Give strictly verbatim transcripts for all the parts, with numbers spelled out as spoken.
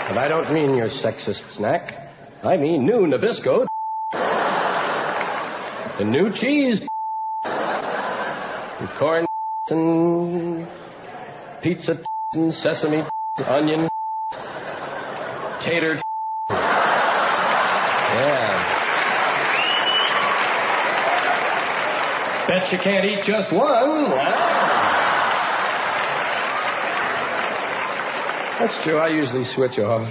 And I don't mean your sexist snack. I mean new Nabisco. The new cheese. And corn and pizza and sesame, onion, tater. Yeah. Bet you can't eat just one. That's true. I usually switch off.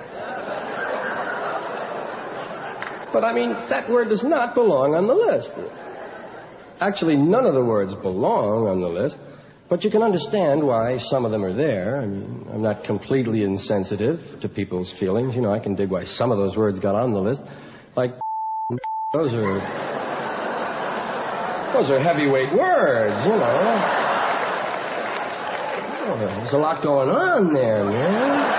But, I mean, that word does not belong on the list. Actually, none of the words belong on the list, but you can understand why some of them are there. I mean, I'm not completely insensitive to people's feelings. You know, I can dig why some of those words got on the list. Like, those are... Those are heavyweight words, you know. Oh, there's a lot going on there, man.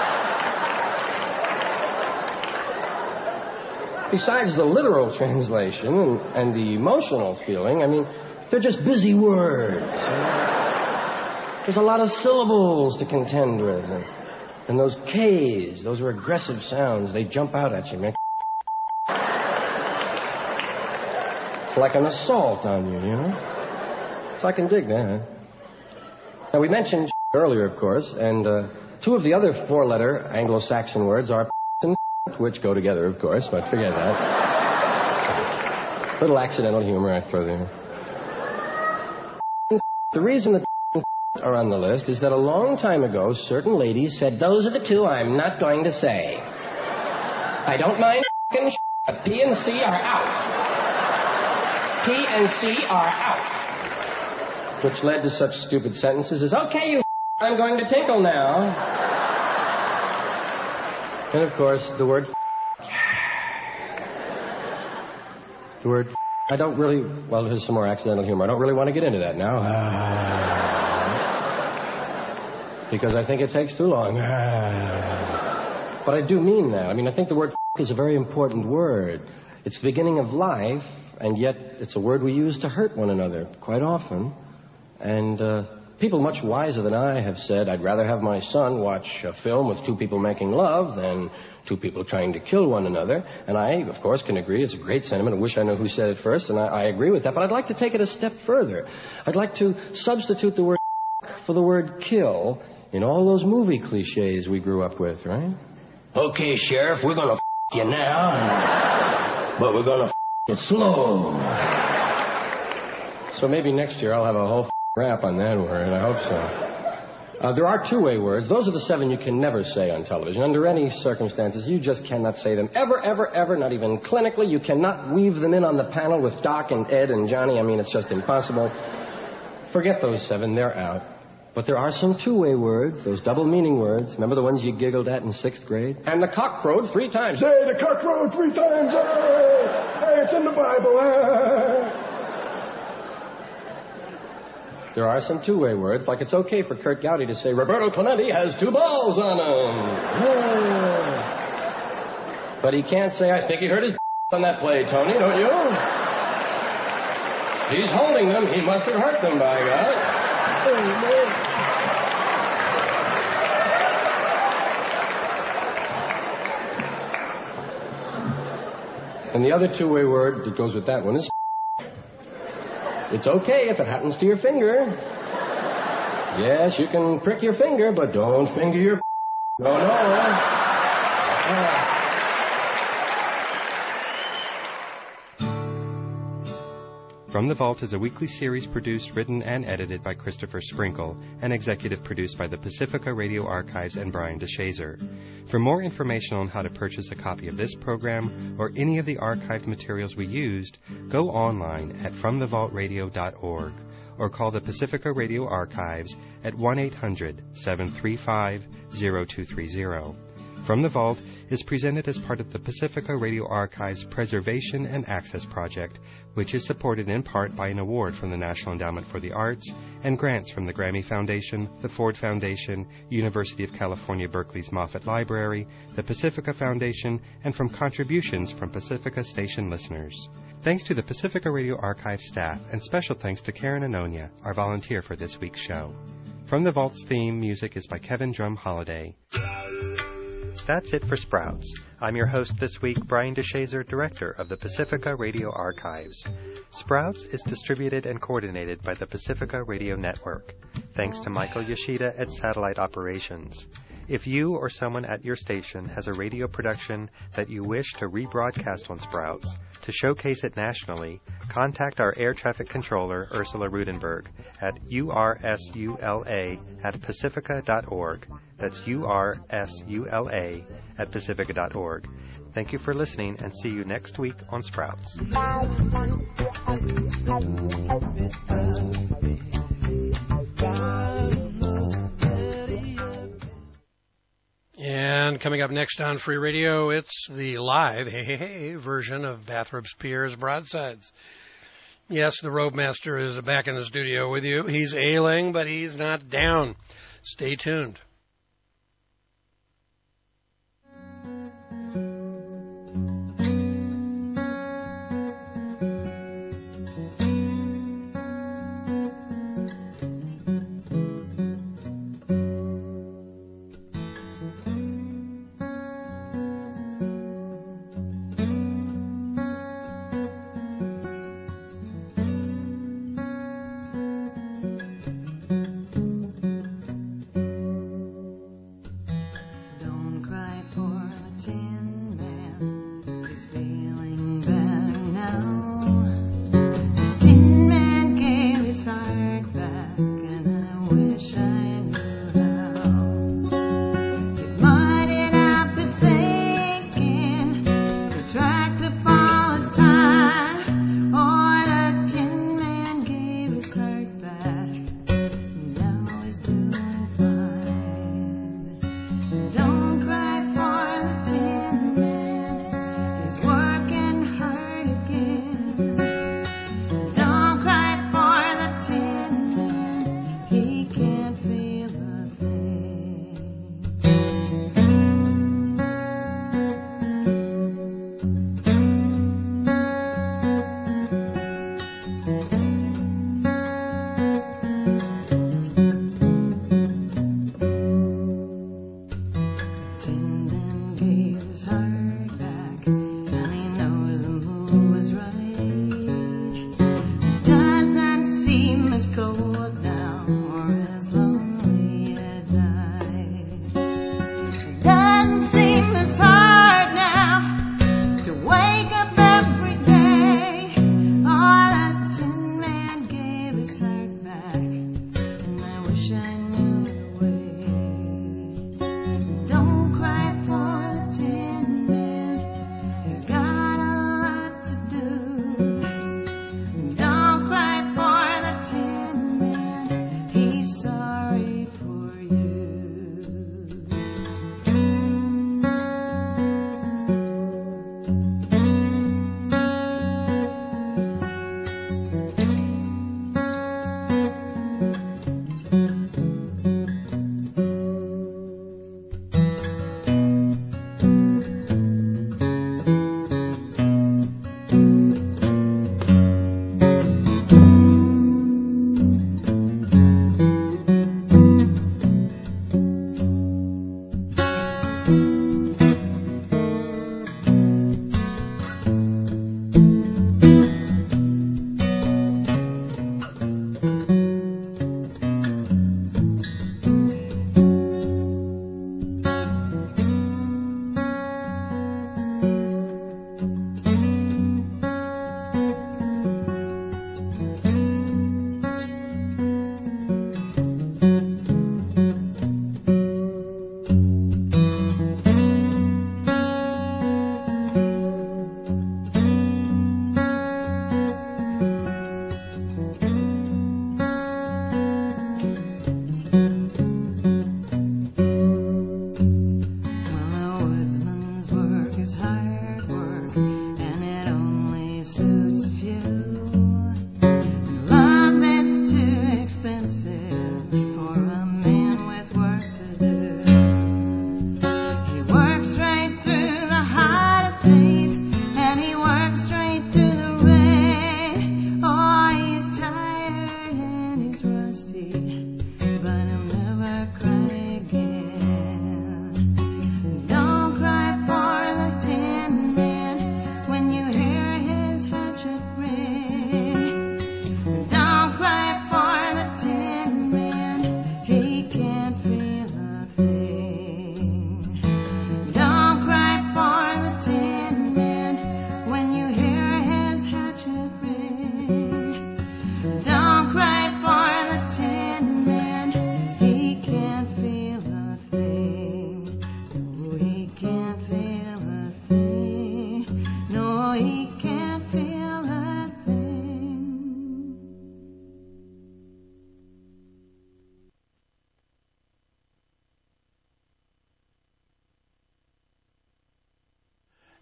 Besides the literal translation and, and the emotional feeling, I mean, they're just busy words. You know? There's a lot of syllables to contend with. And, and those K's, those are aggressive sounds. They jump out at you, man. It's like an assault on you, you know? So I can dig that. Now, we mentioned earlier, of course, and uh, two of the other four-letter Anglo-Saxon words are and which go together, of course, but forget that. Little accidental humor I throw there. The reason that are on the list is that a long time ago, certain ladies said, those are the two I'm not going to say. I don't mind but P and C are out. P and C are out. Which led to such stupid sentences as, okay, you I'm going to tinkle now. And, of course, the word the word I don't really, well, here's some more accidental humor. I don't really want to get into that now. Because I think it takes too long. But I do mean that. I mean, I think the word is a very important word. It's the beginning of life, and yet it's a word we use to hurt one another quite often. And uh, people much wiser than I have said, I'd rather have my son watch a film with two people making love than two people trying to kill one another. And I, of course, can agree. It's a great sentiment. I wish I knew who said it first, and I, I agree with that. But I'd like to take it a step further. I'd like to substitute the word for the word kill in all those movie cliches we grew up with, right? Okay, Sheriff, we're going to you now, but we're going to it slow. So maybe next year I'll have a whole rap on that word. I hope so. Uh, there are two-way words. Those are the seven you can never say on television. Under any circumstances, you just cannot say them. Ever, ever, ever, not even clinically. You cannot weave them in on the panel with Doc and Ed and Johnny. I mean, it's just impossible. Forget those seven. They're out. But there are some two-way words, those double-meaning words. Remember the ones you giggled at in sixth grade? And the cock crowed three times. Hey, the cock crowed three times. Hey, hey it's in the Bible. Hey. There are some two-way words, like it's okay for Kurt Gowdy to say, Roberto Clemente has two balls on him. Yeah. But he can't say, I think he hurt his on that play, Tony, don't you? He's holding them. He must have hurt them, by God. And the other two-way word that goes with that one is it's okay if it happens to your finger. Yes, you can prick your finger, but don't finger your no, no. Uh. From the Vault is a weekly series produced, written, and edited by Christopher Sprinkle and executive produced by the Pacifica Radio Archives and Brian DeShazer. For more information on how to purchase a copy of this program or any of the archived materials we used, go online at from the vault radio dot org or call the Pacifica Radio Archives at one eight hundred seven three five zero two three zero. From the Vault is presented as part of the Pacifica Radio Archives Preservation and Access Project, which is supported in part by an award from the National Endowment for the Arts and grants from the Grammy Foundation, the Ford Foundation, University of California, Berkeley's Moffett Library, the Pacifica Foundation, and from contributions from Pacifica Station listeners. Thanks to the Pacifica Radio Archive staff, and special thanks to Karen Anonia, our volunteer for this week's show. From the Vault's theme, music is by Kevin Drum Holiday. That's it for Sprouts. I'm your host this week, Brian DeShazer, Director of the Pacifica Radio Archives. Sprouts is distributed and coordinated by the Pacifica Radio Network. Thanks to Michael Yoshida at Satellite Operations. If you or someone at your station has a radio production that you wish to rebroadcast on Sprouts, to showcase it nationally, contact our air traffic controller, Ursula Rudenberg, at ursula at pacifica dot org. That's U R S U L A at pacifica dot org. Thank you for listening, and see you next week on Sprouts. And coming up next on Free Radio, it's the live, hey, hey, hey, version of Bathrobes Pierre's Broadsides. Yes, the Robemaster is back in the studio with you. He's ailing, but he's not down. Stay tuned.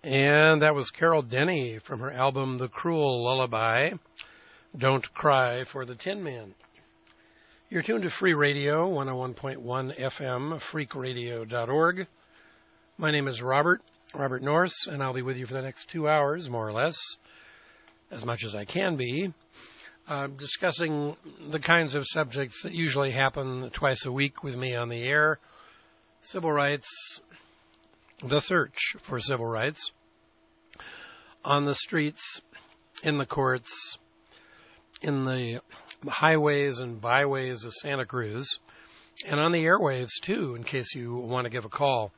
And that was Carol Denny from her album The Cruel Lullaby, Don't Cry for the Tin Man. You're tuned to Free Radio, one oh one point one F M, freak radio dot org. My name is Robert, Robert Norse, and I'll be with you for the next two hours, more or less, as much as I can be, uh, discussing the kinds of subjects that usually happen twice a week with me on the air. Civil rights, the search for civil rights, on the streets, in the courts, in the highways and byways of Santa Cruz, and on the airwaves, too, in case you want to give a call.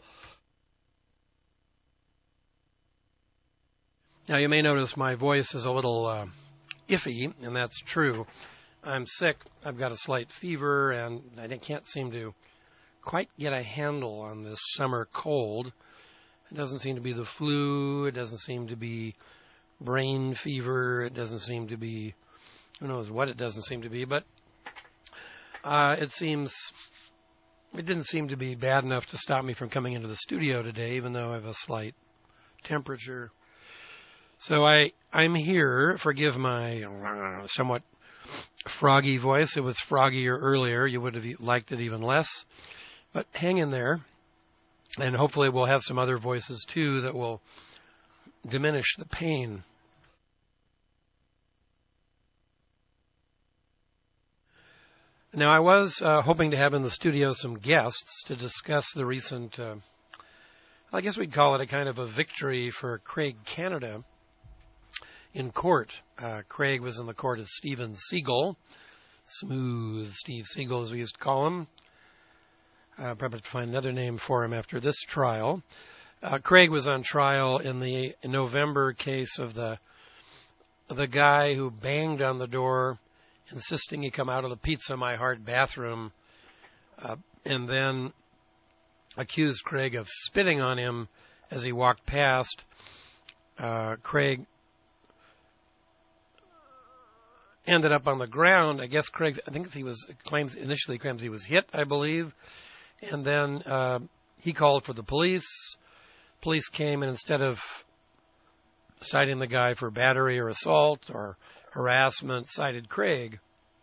Now, you may notice my voice is a little uh, iffy, and that's true. I'm sick. I've got a slight fever, and I can't seem to quite get a handle on this summer cold. It doesn't seem to be the flu. It doesn't seem to be brain fever. It doesn't seem to be, who knows what it doesn't seem to be, but uh, it seems, it didn't seem to be bad enough to stop me from coming into the studio today, even though I have a slight temperature. So I, I'm here. Forgive my uh, somewhat froggy voice. It was froggier earlier. You would have liked it even less. But hang in there. And hopefully we'll have some other voices, too, that will diminish the pain. Now, I was uh, hoping to have in the studio some guests to discuss the recent, uh, I guess we'd call it a kind of a victory for Craig Canada in court. Uh, Craig was in the court of Steven Seagal, Smooth Steve Seagal as we used to call him. Uh, probably have to find another name for him after this trial. Uh, Craig was on trial in the November case of the the guy who banged on the door, insisting he come out of the Pizza My Heart bathroom, uh, and then accused Craig of spitting on him as he walked past. Uh, Craig ended up on the ground. I guess Craig, I think he was claims initially claims he was hit, I believe, and then uh, he called for the police. Police came, and instead of citing the guy for battery or assault or harassment, cited Craig.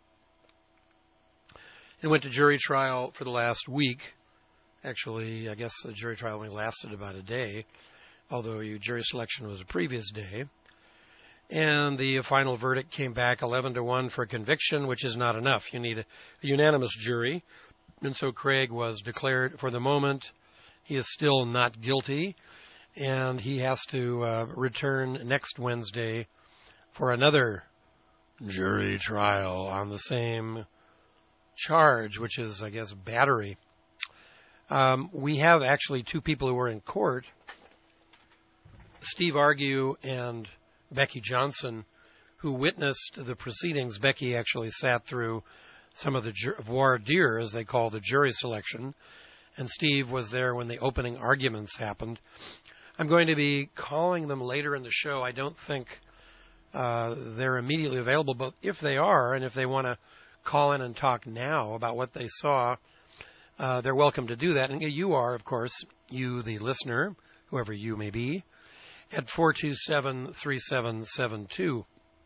It went to jury trial for the last week. Actually, I guess the jury trial only lasted about a day, although jury selection was a previous day. And the final verdict came back eleven to one for conviction, which is not enough. You need a, a unanimous jury. And so Craig was declared, for the moment, he is still not guilty, and he has to uh, return next Wednesday for another jury trial on the same charge, which is, I guess, battery. Um, we have actually two people who were in court, Steve Argue and Becky Johnson, who witnessed the proceedings. Becky actually sat through some of the ju- voir dire, as they call the jury selection, and Steve was there when the opening arguments happened. I'm going to be calling them later in the show. I don't think uh, they're immediately available, but if they are, and if they want to call in and talk now about what they saw, uh, they're welcome to do that. And you are, of course, you, the listener, whoever you may be, at four two seven, three seven seven two.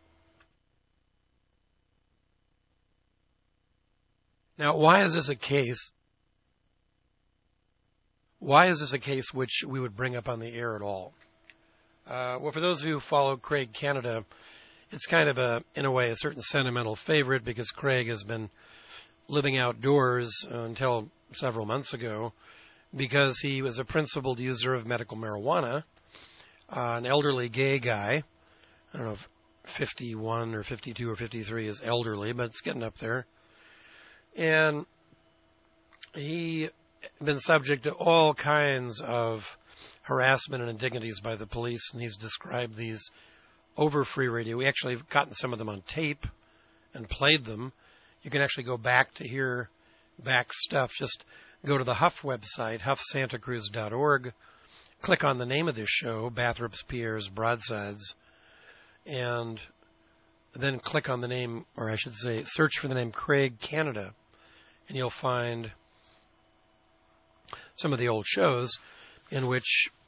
Now, why is this a case? Why is this a case which we would bring up on the air at all? Uh, well, for those who follow Craig Canada, it's kind of a, in a way, a certain sentimental favorite because Craig has been living outdoors until several months ago because he was a principled user of medical marijuana. Uh, an elderly gay guy, I don't know if fifty-one or fifty-two or fifty-three is elderly, but it's getting up there. And he had been subject to all kinds of harassment and indignities by the police, and he's described these over Free Radio. We actually have gotten some of them on tape and played them. You can actually go back to hear back stuff. Just go to the Huff website, huff santa cruz dot org. Click on the name of this show, Bathrop Spier's Broadsides, and then click on the name, or I should say, search for the name Craig Canada, and you'll find some of the old shows in which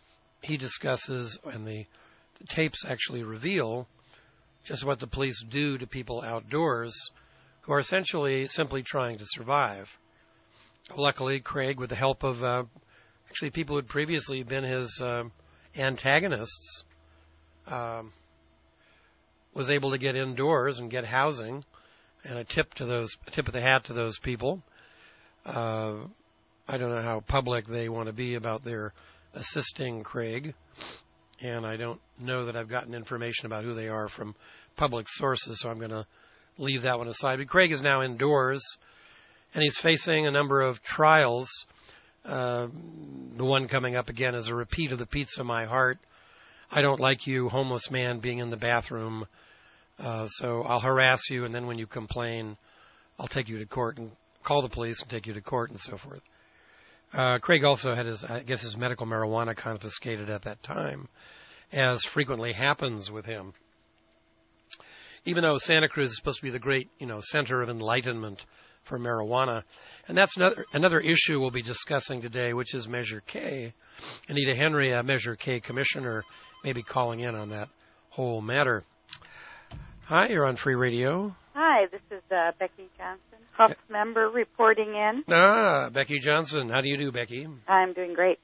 he discusses, and the, the tapes actually reveal, just what the police do to people outdoors who are essentially simply trying to survive. Luckily, Craig, with the help of uh, actually people who had previously been his uh, antagonists, um, was able to get indoors and get housing, and a tip to those, a tip of the hat to those people. Uh, I don't know how public they want to be about their assisting Craig, and I don't know that I've gotten information about who they are from public sources, so I'm going to leave that one aside. But Craig is now indoors, and he's facing a number of trials. Uh, the one coming up again is a repeat of the Pizza My Heart. I don't like you, homeless man, being in the bathroom, uh, so I'll harass you, and then when you complain, I'll take you to court and call the police and take you to court and so forth. Uh, Craig also had his, I guess, his medical marijuana confiscated at that time, as frequently happens with him. Even though Santa Cruz is supposed to be the great, you know, center of enlightenment for marijuana. And that's another, another issue we'll be discussing today, which is Measure K. Anita Henry, a Measure K commissioner, may be calling in on that whole matter. Hi, you're on Free Radio. Hi, this is uh, Becky Johnson, Huff member, reporting in. Ah, Becky Johnson. How do you do, Becky? I'm doing great.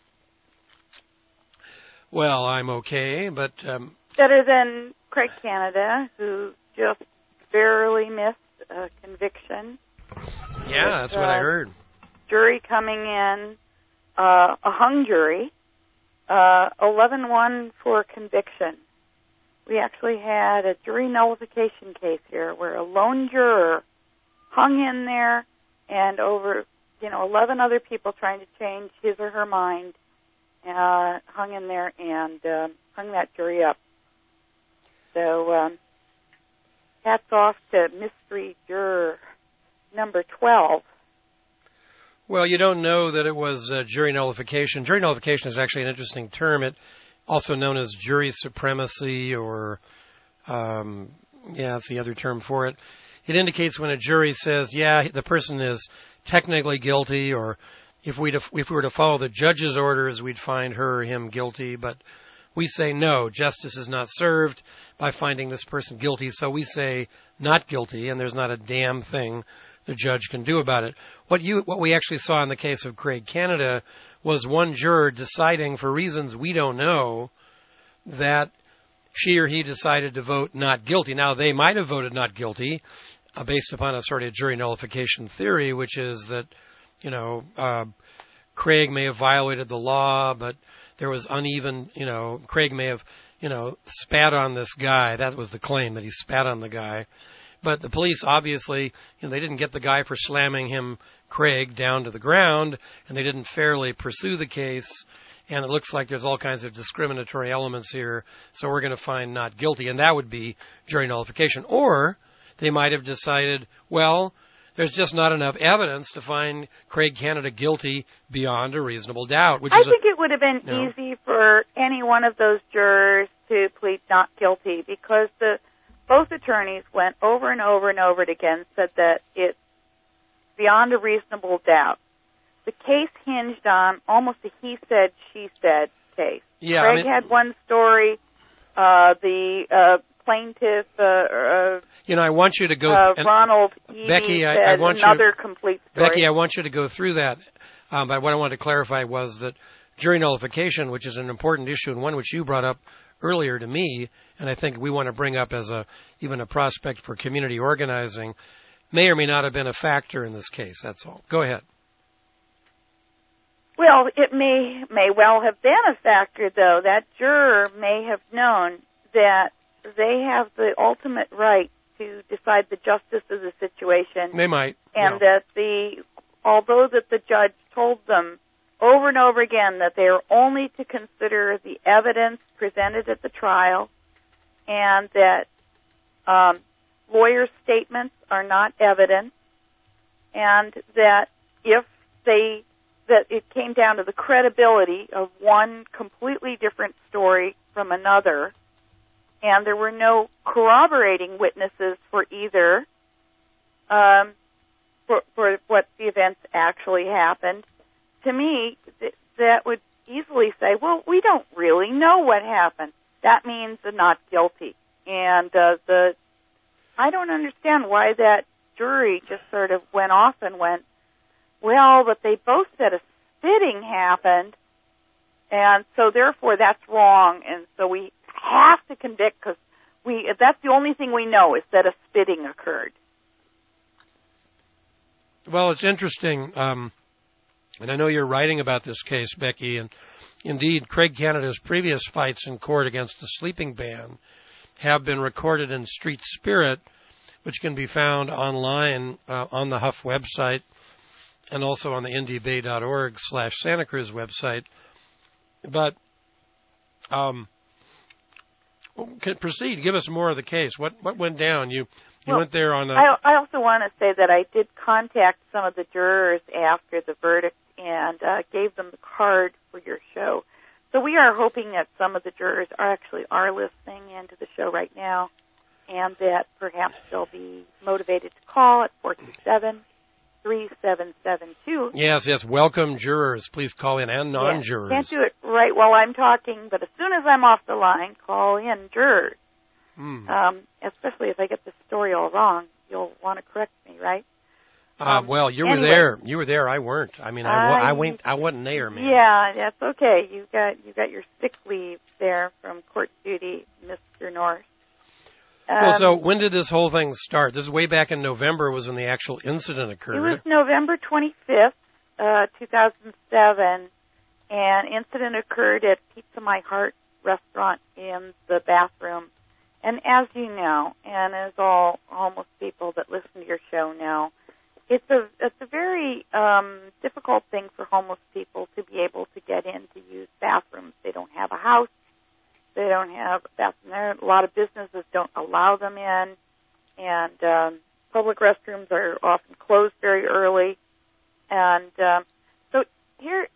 Well, I'm okay, but... Um, Better than Craig Canada, who just barely missed a conviction. Yeah, that's what I heard. Jury coming in, uh, a hung jury, uh, eleven one for conviction. We actually had a jury nullification case here where a lone juror hung in there and over, you know, eleven other people trying to change his or her mind, uh, hung in there and uh, hung that jury up. So, um, hats off to mystery juror number twelve. Well, you don't know that it was uh, jury nullification. Jury nullification is actually an interesting term. It also known as jury supremacy, or um, yeah, that's the other term for it. It indicates when a jury says, yeah, the person is technically guilty, or if we if we were to follow the judge's orders, we'd find her or him guilty, but we say no, justice is not served by finding this person guilty, so we say not guilty, and there's not a damn thing the judge can do about it. What you, what we actually saw in the case of Craig Canada was one juror deciding, for reasons we don't know, that she or he decided to vote not guilty. Now, they might have voted not guilty uh, based upon a sort of jury nullification theory, which is that, you know, uh, Craig may have violated the law, but there was uneven, you know, Craig may have, you know, spat on this guy. That was the claim, that he spat on the guy. But the police obviously, you know, they didn't get the guy for slamming him, Craig, down to the ground, and they didn't fairly pursue the case. And it looks like there's all kinds of discriminatory elements here, so we're going to find not guilty, and that would be jury nullification. Or they might have decided, well, there's just not enough evidence to find Craig Canada guilty beyond a reasonable doubt. Which I is think a, it would have been you know, easy for any one of those jurors to plead not guilty, because the both attorneys went over and over and over it again, said that it's beyond a reasonable doubt. The case hinged on almost a he said, she said case. Yeah, Craig I mean, had one story. Uh, the uh, plaintiff, uh, uh, you know, I want you to go. uh, and, Ronald Eby Becky, said I, I want another you, complete story. Becky, I want you to go through that. Um, but what I wanted to clarify was that jury nullification, which is an important issue and one which you brought up earlier to me, and I think we want to bring up as a even a prospect for community organizing, may or may not have been a factor in this case. That's all. Go ahead. Well, it may may well have been a factor, though. That juror may have known that they have the ultimate right to decide the justice of the situation. They might. And yeah. that the, although that the judge told them over and over again that they are only to consider the evidence presented at the trial, and that um, lawyers' statements are not evidence, and that if they that it came down to the credibility of one completely different story from another, and there were no corroborating witnesses for either, um, for, for what the events actually happened. To me, th- that would easily say, well, we don't happen, that means a not guilty. And uh, the I don't understand why that jury just sort of went off and went, well, but they both said a spitting happened, and so therefore that's wrong, and so we have to convict because we that's the only thing we know is that a spitting occurred. Well, it's interesting, um, and I know you're writing about this case, Becky, and indeed, Craig Canada's previous fights in court against the sleeping ban have been recorded in Street Spirit, which can be found online uh, on the Huff website and also on the indy bay dot org slash Santa Cruz website. But um, can proceed. Give us more of the case. What what went down? You you well, went there on a... I, I also want to say that I did contact some of the jurors after the verdict and uh, gave them the card for your show. So we are hoping that some of the jurors are actually are listening into the show right now, and that perhaps they'll be motivated to call at four two seven, three seven seven two. Yes, yes. Welcome jurors. Please call in, and non-jurors. Yes, can't do it right while I'm talking, but as soon as I'm off the line, call in jurors. Mm. Um, especially if I get the story all wrong, you'll want to correct me, right? Uh, Um, well, you anyway. were there. You were there. I weren't. I mean, I, wa- I- I went. I wasn't there, man. Yeah, that's okay. You got you got your sick leave there from court duty, Mister North. Um, Well, so when did this whole thing start? This is way back in November was when the actual incident it occurred. was November twenty-fifth, uh, two thousand seven, and incident occurred at Pizza My Heart restaurant in the bathroom. And as you know, and as all homeless people that listen to your show know, it's a it's a very um, difficult thing for homeless people to be able to get in to use bathrooms. They don't have a house. They don't have a bathroom there. A lot of businesses don't allow them in, and um, public restrooms are often closed very early. And um, so here,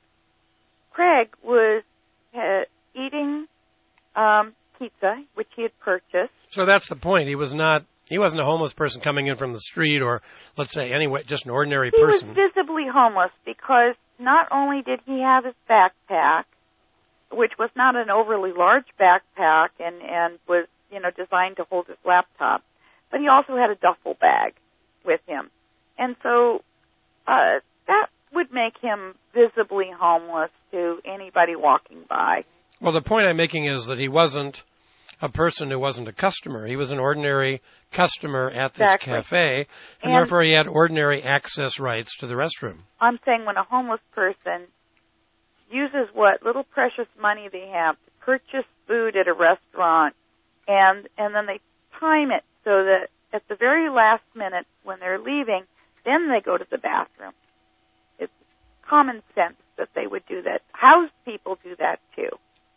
Craig was uh, eating um, pizza, which he had purchased. So that's the point. He was not. He wasn't a homeless person coming in from the street, or let's say anyway, just an ordinary He person. was visibly homeless because not only did he have his backpack, which was not an overly large backpack and, and was, you know, designed to hold his laptop, but he also had a duffel bag with him. And so uh, that would make him visibly homeless to anybody walking by. Well, the point I'm making is that he wasn't a person who wasn't a customer. He was an ordinary customer at this Exactly. cafe, and, And- therefore he had ordinary access rights to the restroom. I'm saying when a homeless person uses what little precious money they have to purchase food at a restaurant, and and then they time it so that at the very last minute when they're leaving, then they go to the bathroom. It's common sense that they would do that. House people do that too.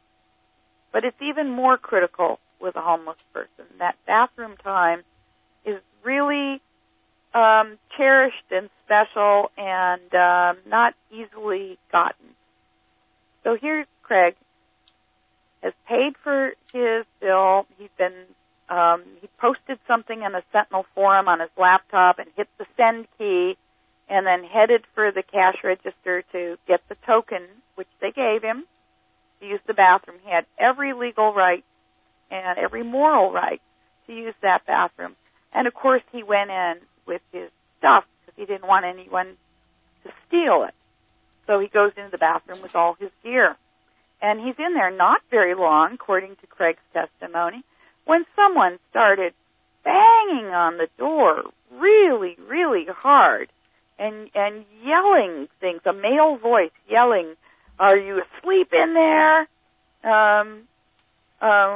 But it's even more critical with a homeless person. That bathroom time is really um, cherished and special and um, not easily gotten. So here's Craig, has paid for his bill. He's been um, he posted something in a Sentinel forum on his laptop and hit the send key, and then headed for the cash register to get the token, which they gave him, to use the bathroom. He had every legal right and every moral right to use that bathroom. And, of course, he went in with his stuff because he didn't want anyone to steal it. So he goes into the bathroom with all his gear. And he's in there not very long, according to Craig's testimony, when someone started banging on the door really, really hard and, and yelling things, a male voice yelling, "Are you asleep in there? Um, uh,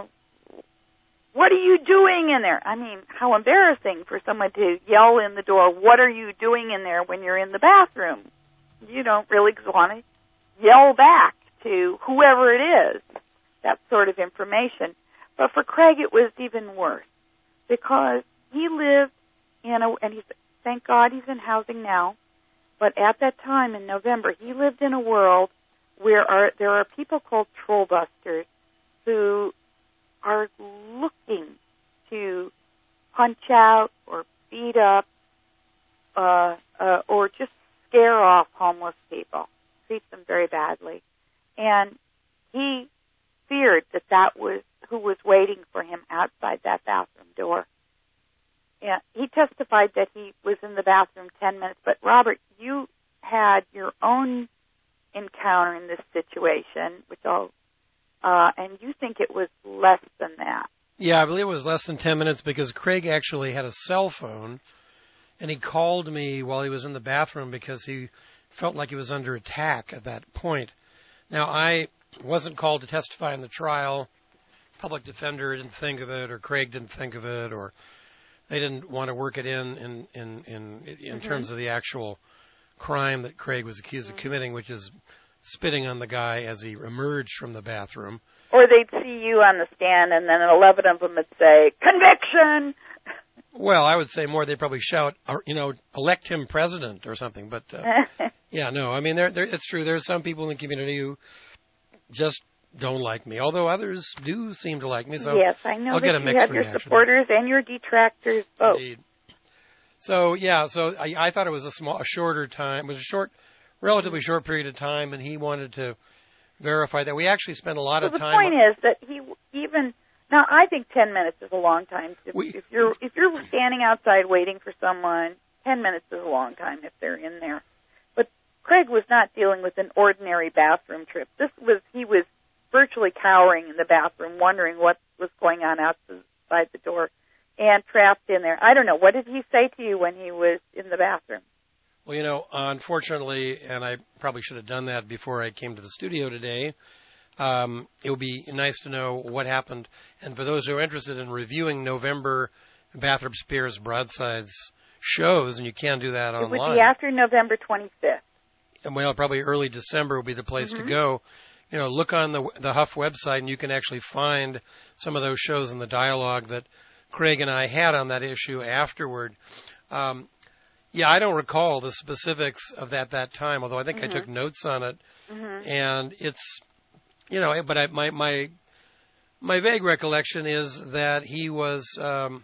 what are you doing in there?" I mean, how embarrassing for someone to yell in the door, "What are you doing in there?" when you're in the bathroom. You don't really want to yell back to whoever it is, that sort of information. But for Craig, it was even worse because he lived in a, and he's, thank God he's in housing now, but at that time in November, he lived in a world where are, there are people called troll busters who are looking to punch out or beat up uh, uh, or just scare off homeless people, treat them very badly. And he feared heard that that was who was waiting for him outside that bathroom door. Yeah, he testified that he was in the bathroom ten minutes. But Robert, you had your own encounter in this situation, which I'll, uh, and you think it was less than that. Yeah, I believe it was less than ten minutes because Craig actually had a cell phone, and he called me while he was in the bathroom because he felt like he was under attack at that point. Now, I wasn't called to testify in the trial. Public defender didn't think of it, or Craig didn't think of it, or they didn't want to work it in in in in, in mm-hmm. terms of the actual crime that Craig was accused mm-hmm. of committing, which is spitting on the guy as he emerged from the bathroom. Or they'd see you on the stand, and then eleven of them would say, "Conviction!" Well, I would say more. They'd probably shout, you know, elect him president or something. But, uh, yeah, no, I mean, there, there, it's true. There are some people in the community who just don't like me, although others do seem to like me. So yes, I know I'll that get a you mixed have your reaction. supporters and your detractors both. Indeed. So, yeah, so I, I thought it was a small, a shorter time. It was a short, relatively short period of time, and he wanted to verify that. We actually spent a lot so of the time. The point is that he even now I think ten minutes is a long time. If, we, if you're if you're standing outside waiting for someone, ten minutes is a long time if they're in there. But Craig was not dealing with an ordinary bathroom trip. This was he was virtually cowering in the bathroom, wondering what was going on outside the door, and trapped in there. I don't know. What did he say to you when he was in the bathroom? Well, you know, unfortunately, and I probably should have done that before I came to the studio today, um, it would be nice to know what happened. And for those who are interested in reviewing November Bathrop Spears Broadsides shows, and you can do that it online. It would be after November twenty-fifth. And, well, probably early December would be the place mm-hmm. to go. You know, look on the the Huff website, and you can actually find some of those shows and the dialogue that Craig and I had on that issue afterward. Um, yeah, I don't recall the specifics of that that time, although I think mm-hmm. I took notes on it. Mm-hmm. And it's, you know, but I, my my my vague recollection is that he was. Um,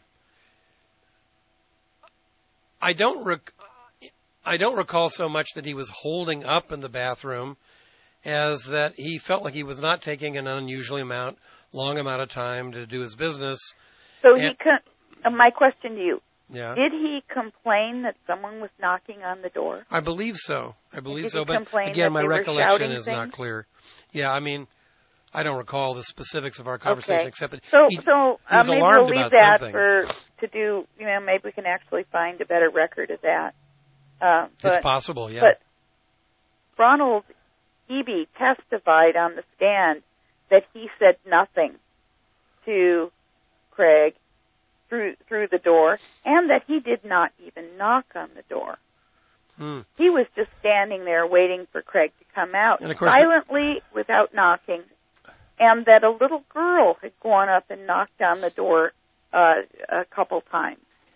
I don't rec- I don't recall so much that he was holding up in the bathroom, as that he felt like he was not taking an unusually amount, long amount of time to do his business. So and, he con- uh, my question to you. Yeah. Did he complain that someone was knocking on the door? I believe so. I believe Did so. he But complain again, that my they were recollection shouting is things? not clear. Yeah, I mean, I don't recall the specifics of our conversation okay. except that so, he, so he was uh, maybe alarmed we'll leave about that something. for to do. You know, maybe we can actually find a better record of that. Uh, but, it's possible, yeah. But Ronald Eby testified on the stand that he said nothing to Craig through through the door, and that he did not even knock on the door. Hmm. He was just standing there waiting for Craig to come out, and of course silently, it, without knocking, and that a little girl had gone up and knocked on the door uh, a couple times.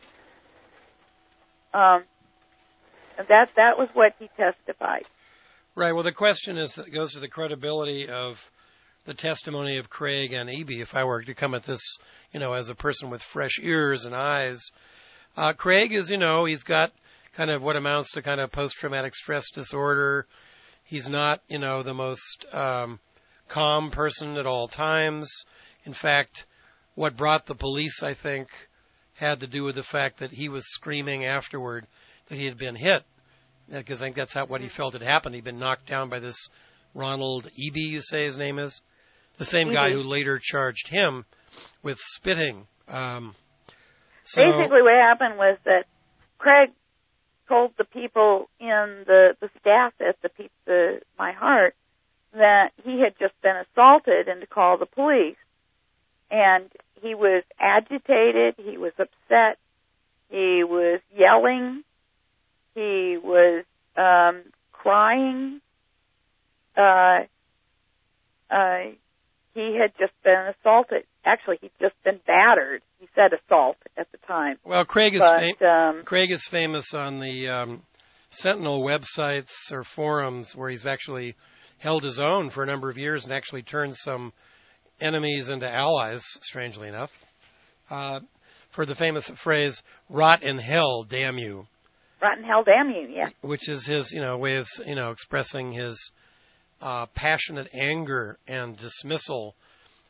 Um, that that was what he testified. Right. Well, the question is that goes to the credibility of the testimony of Craig and Eby. If I were to come at this, you know, as a person with fresh ears and eyes, uh, Craig is, you know, he's got kind of what amounts to kind of post-traumatic stress disorder. He's not, you know, the most um, calm person at all times. In fact, what brought the police, I think, had to do with the fact that he was screaming afterward that he had been hit, because I think that's how what he felt had happened. He'd been knocked down by this Ronald Eby, you say his name is? The same guy who later charged him with spitting. Um, so Basically what happened was that Craig told the people in the, the staff at the Pizza My Heart that he had just been assaulted and to call the police. And he was agitated, he was upset, he was yelling, he was um, crying. Uh, uh, he had just been assaulted. Actually, he'd just been battered. He said assault at the time. Well, Craig is but, fam- um, Craig is famous on the um, Sentinel websites or forums where he's actually held his own for a number of years and actually turned some enemies into allies, strangely enough, uh, for the famous phrase, "Rot in hell, damn you." Rot in hell, damn you, yeah. Which is his, you know, way of, you know, expressing his uh, passionate anger and dismissal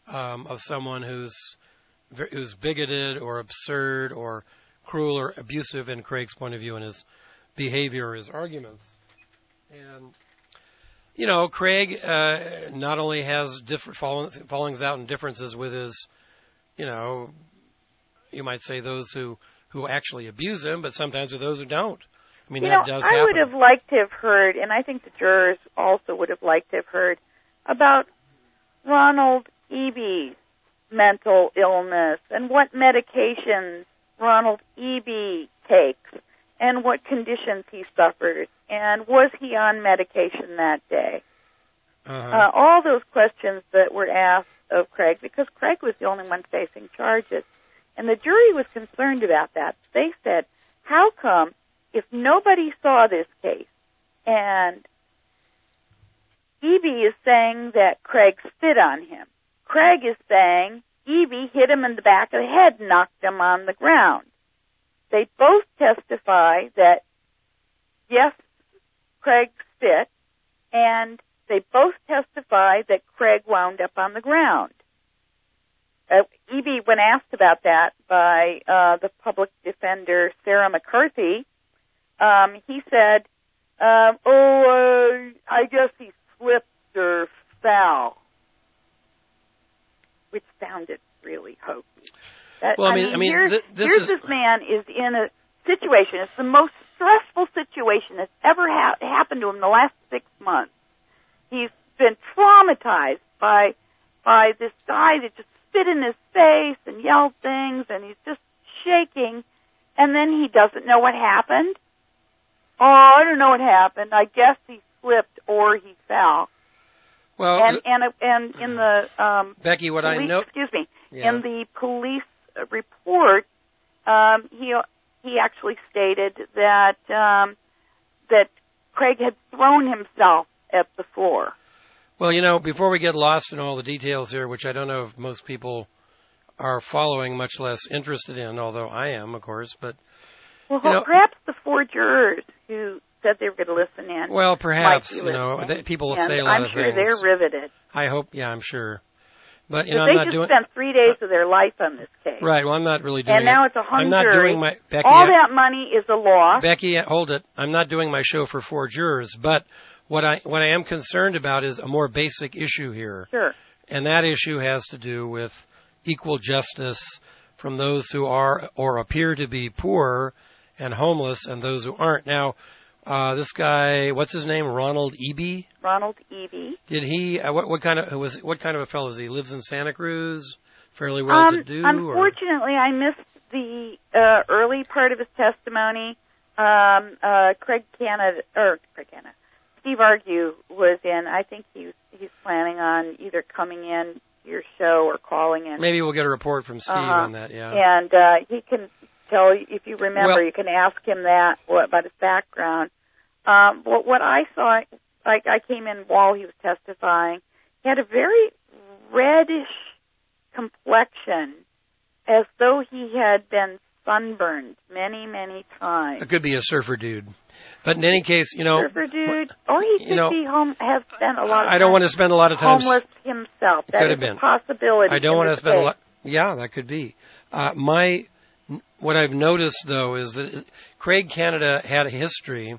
um, of someone who's who's bigoted or absurd or cruel or abusive in Craig's point of view in his behavior or his arguments. And, you know, Craig uh, not only has different fallings, fallings out and differences with his, you know, you might say those who, who actually abuse him, but sometimes with those who don't. I mean, you that know, does I happen. would have liked to have heard, and I think the jurors also would have liked to have heard, about Ronald Eby's mental illness and what medications Ronald Eby takes and what conditions he suffers and was he on medication that day. Uh-huh. Uh, all those questions that were asked of Craig, because Craig was the only one facing charges. And the jury was concerned about that. They said, how come if nobody saw this case and Eby is saying that Craig spit on him, Craig is saying Eby hit him in the back of the head and knocked him on the ground. They both testify that, yes, Craig spit, and they both testify that Craig wound up on the ground. Uh, Eby, when asked about that by uh, the public defender, Sarah McCarthy, um, he said, uh, oh, uh, I guess he slipped or fell, which sounded really hokey. That, well, I I mean, mean, I mean, here's, th- this here's is this man is in a situation. It's the most stressful situation that's ever ha- happened to him in the last six months. He's been traumatized by by this guy that just spit in his face and yelled things, and he's just shaking. And then he doesn't know what happened. Oh, I don't know what happened. I guess he slipped or he fell. well, And and and in the um, Becky, what police, I know, excuse me, Yeah. in the police report, um, he he actually stated that um, that Craig had thrown himself at the floor. well, you know, before we get lost in all the details here, which I don't know if most people are following, much less interested in, although I am, of course, but Well, you know, perhaps the four jurors who said they were going to listen in. well, perhaps, might be you know, listening. th- people will And say a lot I'm of sure things. they're riveted. I hope, yeah, I'm sure. But, you But know, they I'm not just doing... spent three days of their life on this case. Right, well, I'm not really doing And now it. it's a hung I'm not jury. doing my... Becky, All I- that money is a loss. Becky, hold it. I'm not doing my show for four jurors, but what I what I am concerned about is a more basic issue here. Sure. And that issue has to do with equal justice from those who are or appear to be poor and homeless and those who aren't. Now, uh, this guy, what's his name? Ronald Eby? Ronald Eby. Did he, uh, what, what kind of, was what kind of a fellow is he? He lives in Santa Cruz? Fairly well to Um, do? unfortunately, I missed the uh, early part of his testimony. Um, uh, Craig Canada, or Craig Canada, Steve Argue was in. I think he's he's planning on either coming in your show or calling in. Maybe we'll get a report from Steve Uh-huh. on that, yeah. And uh, he can tell you, if you remember, Well- you can ask him that what, about his background. Um, what, what I saw, like I came in while he was testifying, he had a very reddish complexion, as though he had been sunburned many, many times. It could be a surfer dude. But in any case, you know... Surfer dude, or he you could know, be home, have spent a lot of I don't time want to spend a lot of time... homeless himself. That could is have been. a possibility. I don't in want to this spend a case. lot... Yeah, that could be. Uh, my... What I've noticed, though, is that Craig Canada had a history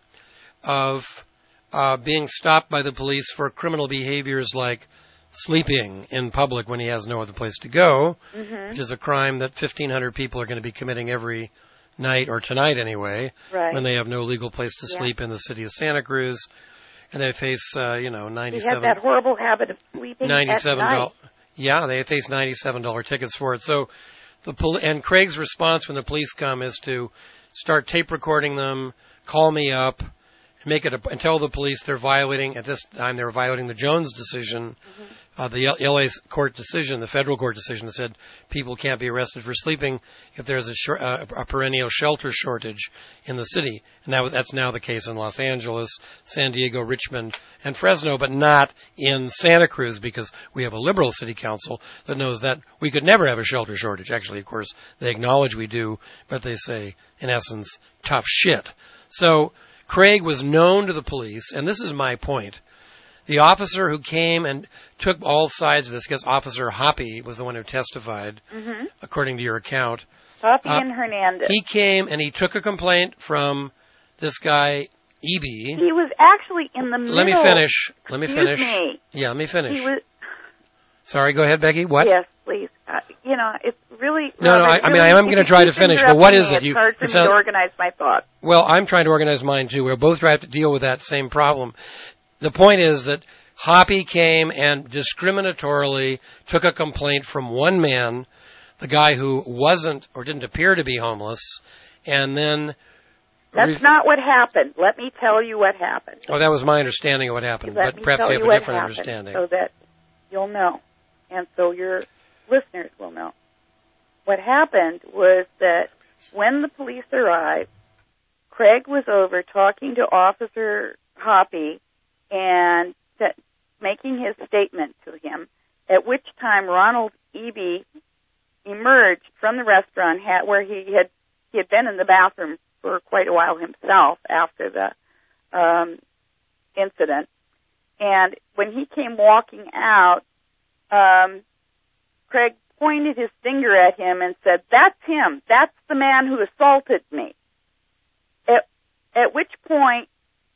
of uh, being stopped by the police for criminal behaviors like sleeping in public when he has no other place to go, Mhm. which is a crime that fifteen hundred people are going to be committing every night, or tonight anyway, Right. when they have no legal place to Yeah. sleep in the city of Santa Cruz. And they face, uh, you know, He ninety-seven had that horrible habit of sleeping ninety-seven at night. dollars. Yeah, they face ninety-seven dollars tickets for it. So, the pol- and Craig's response when the police come is to start tape recording them, call me up, make it a, and tell the police they're violating. At this time, they were violating the Jones decision, Mm-hmm. uh, the L- L A court decision, the federal court decision that said people can't be arrested for sleeping if there's a, shor- uh, a perennial shelter shortage in the city, and that was, that's now the case in Los Angeles, San Diego, Richmond, and Fresno, but not in Santa Cruz because we have a liberal city council that knows that we could never have a shelter shortage. Actually, of course, they acknowledge we do, but they say, in essence, tough shit. So Craig was known to the police, and this is my point, The officer who came and took all sides of this, because Officer Hoppy was the one who testified, Mm-hmm. according to your account. Hoppy Uh, and Hernandez. He came and he took a complaint from this guy, E B. He was actually in the middle. Let me finish. Let me Excuse finish. me. Yeah, let me finish. He was. Sorry, go ahead, Becky. What? Yes, please. Uh, you know, it's really. No, no, Robert, I- I mean, really, I am gonna if you try to keep finish, but what interrupting is me, it? You- It's hard for it's me a- to organize my thoughts. Well, I'm trying to organize mine too. We're both trying to deal with that same problem. The point is that Hoppy came and discriminatorily took a complaint from one man, the guy who wasn't or didn't appear to be homeless, and then... That's ref- not what happened. Let me tell you what happened. Oh, that was my understanding of what happened, Let but me perhaps tell you have you a what different happened understanding. so that you'll know, and so your listeners will know. What happened was that when the police arrived, Craig was over talking to Officer Hoppy and that, making his statement to him, at which time Ronald Eby emerged from the restaurant ha- where he had he had been in the bathroom for quite a while himself after the um, incident. And when he came walking out, um, Craig pointed his finger at him and said, "That's him. That's the man who assaulted me." At, at which point,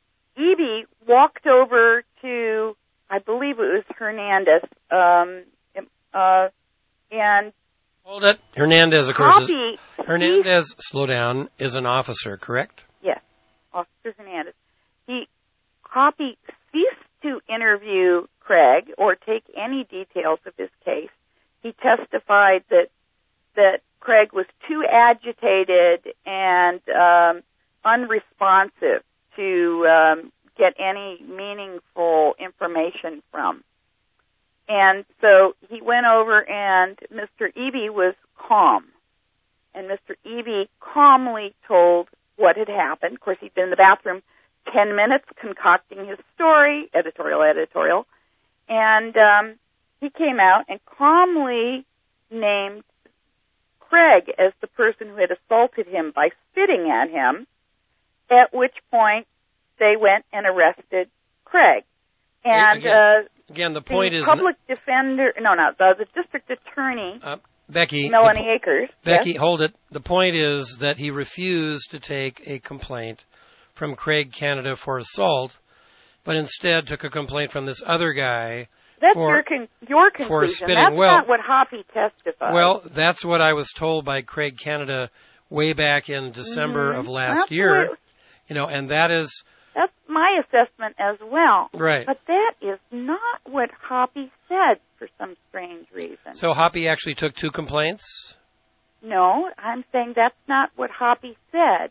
Eby walked over to, I believe it was Hernandez, um, uh, and Hold it. Hernandez, of course, is, Hoppy, Hernandez, slow down, is an officer, correct? yes, Officer Hernandez. He, Hoppy ceased to interview Craig or take any details of his case. He testified that that Craig was too agitated and um, unresponsive to um, get any meaningful information from. And so he went over, and Mister Eby was calm. And Mister Eby calmly told what had happened. Of course, he'd been in the bathroom ten minutes concocting his story, editorial, editorial. And um, he came out and calmly named Craig as the person who had assaulted him by spitting at him, at which point they went and arrested Craig. And Again, uh, again the point the is... public defender, no, no, the, the district attorney, Uh, Becky, Melanie the, Akers. Becky, yes? hold it. The point is that he refused to take a complaint from Craig Canada for assault, but instead took a complaint from this other guy. That's for, your con- your conclusion. for spitting. That's Well, not what Hoppy testified. Well, that's what I was told by Craig Canada way back in December Mhm. of last That's year. what- You know, and that is That's my assessment as well. right. But that is not what Hoppy said for some strange reason. So Hoppy actually took two complaints. No, I'm saying that's not what Hoppy said.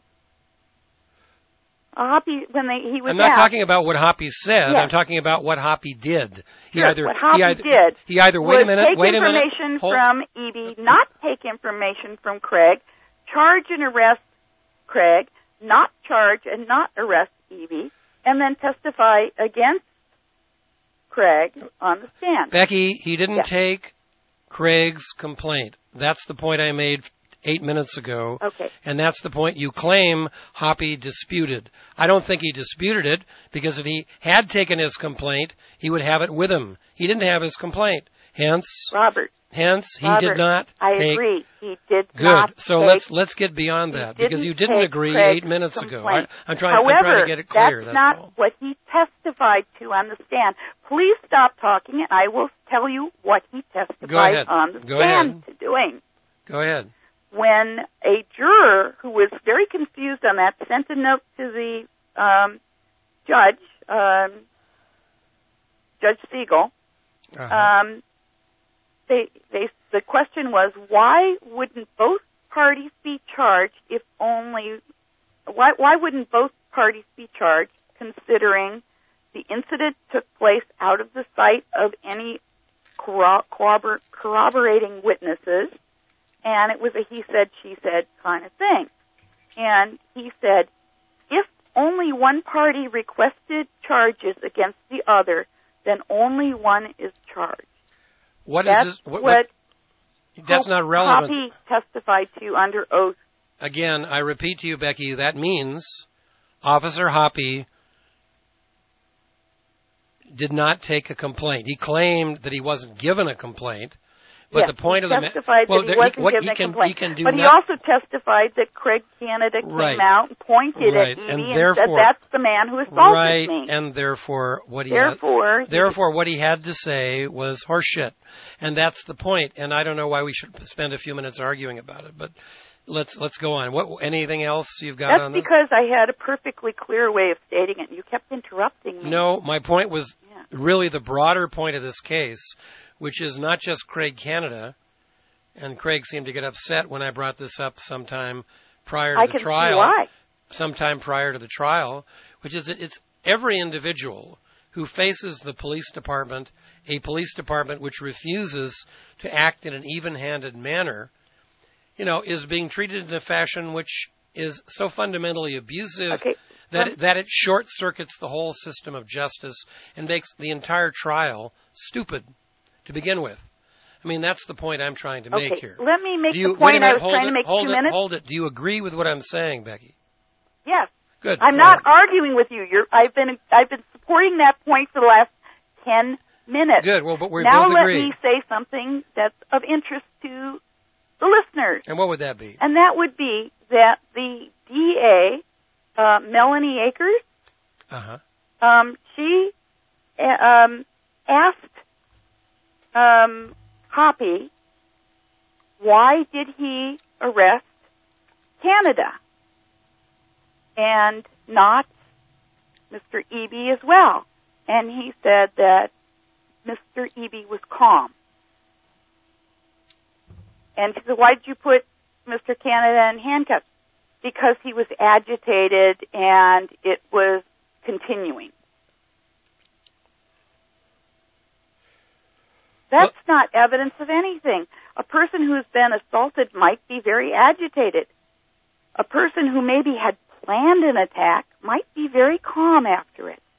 Hoppy, when they, he was I'm not asked, talking about what Hoppy said. Yes. I'm talking about what Hoppy did. He Sure, either what Hoppy he either, did he either wait was a minute, take wait a minute, information hold- from Eby, not take information from Craig, charge and arrest Craig, not charge and not arrest Eby, and then testify against Craig on the stand. Becky, he didn't Yeah. take Craig's complaint. That's the point I made eight minutes ago. Okay. And that's the point you claim Hoppy disputed. I don't think he disputed it, because if he had taken his complaint, he would have it with him. He didn't have his complaint. Hence, Robert, hence he Robert, did not I take. agree. He did Good. not So take, let's let's get beyond he that, because you didn't didn't take agree Craig's eight minutes ago. I, complaint. I'm trying. However, I'm trying to get it clear. that's, That's not all. what he testified to on the stand. Please stop talking, and I will tell you what he testified ahead. on the Go stand ahead. to doing. Go ahead. When a juror who was very confused on that sent a note to the um, judge, um, Judge Siegel, Uh-huh. um, they, they, the question was, why wouldn't both parties be charged if only, why, why wouldn't both parties be charged considering the incident took place out of the sight of any corro- corrobor- corroborating witnesses, and it was a he said, she said kind of thing. And he said, if only one party requested charges against the other, then only one is charged. What is That's this? What, what, what, that's not relevant. Hoppy testified to under oath. Again, I repeat to you, Becky, that means Officer Hoppy did not take a complaint. He claimed that he wasn't given a complaint. But yes, the point he of the testified well, that he there, wasn't he, what given he a can, complaint. He can do but he not, also testified that Craig Canada came right. out and pointed right. at Evie and, and, therefore, said, "That's the man who assaulted right. me." And therefore, what he therefore, had, therefore what he had to say was horseshit, and that's the point. And I don't know why we should spend a few minutes arguing about it, but let's let's go on. What anything else you've got That's on this? because I had a perfectly clear way of stating it. You kept interrupting me. No, my point was yeah. really the broader point of this case, which is not just Craig Canada. And Craig seemed to get upset when I brought this up sometime prior to I the can trial. See why. Sometime prior to the trial, which is that it's every individual who faces the police department, a police department which refuses to act in an even-handed manner, you know, is being treated in a fashion which is so fundamentally abusive okay. that um, it, that it short-circuits the whole system of justice and makes the entire trial stupid to begin with. I mean, that's the point I'm trying to make okay. here. Let me make you, the point minute, I was hold trying it, to make hold two it, minutes. Hold it. Do you agree with what I'm saying, Becky? Yes. Good. I'm not arguing with you. You're, I've been I've been supporting that point for the last ten minutes. Good. Well, but we now both let agree. me say something that's of interest to the listeners. And what would that be? And that would be that the D A, uh, Melanie Akers, uh-huh. um, she uh, um, asked um, Hoppy, why did he arrest Canada and not Mister Eby as well? And he said that Mister Eby was calm. And she said, why did you put Mister Canada in handcuffs? Because he was agitated and it was continuing. That's well, not evidence of anything. A person who's been assaulted might be very agitated. A person who maybe had planned an attack might be very calm after it.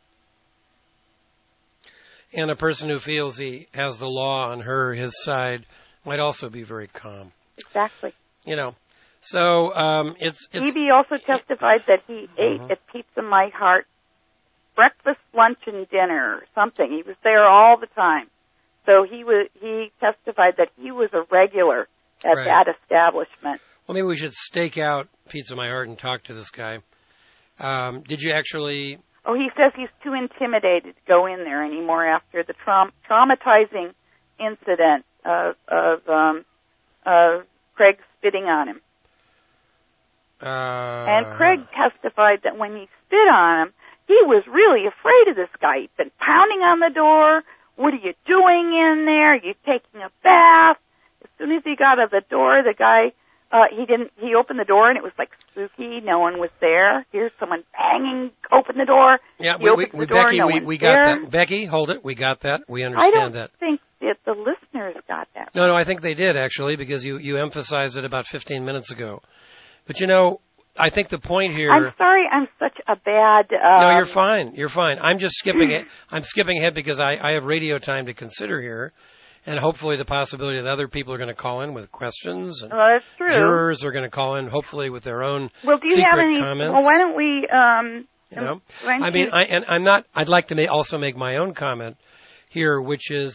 And a person who feels he has the law on her, his side, might also be very calm. Exactly. You know, so um, it's... it's Eby also testified that he ate uh-huh. at Pizza My Heart breakfast, lunch, and dinner or something. He was there all the time. So he was. He testified that he was a regular at right. that establishment. Well, maybe we should stake out Pizza My Heart and talk to this guy. Um, did you actually... Oh, he says he's too intimidated to go in there anymore after the tra- traumatizing incident of, of, um, of Craig spitting on him. Uh, and Craig testified that when he spit on him, he was really afraid of this guy. He'd been pounding on the door. What are you doing in there? You taking a bath? As soon as he got out of the door, the guy, uh, he didn't, he opened the door and it was like spooky. No one was there. Here's someone banging, open the door. Yeah, he we, opens we, the door, Becky, no we, one's we got there. that. Becky, hold it. We got that. We I understand don't that. think that the listeners got that. No, no, I think they did actually because you, you emphasized it about fifteen minutes ago. But you know, I think the point here. I'm sorry, I'm such a bad. Um, no, you're fine. You're fine. I'm just skipping it. I'm skipping ahead because I, I have radio time to consider here, and hopefully the possibility that other people are going to call in with questions. And well, that's true. Jurors are going to call in, hopefully with their own well, do you secret have any, comments. Well, why don't we? Um, you know, I mean, I and I'm not. I'd like to ma- also make my own comment here, which is,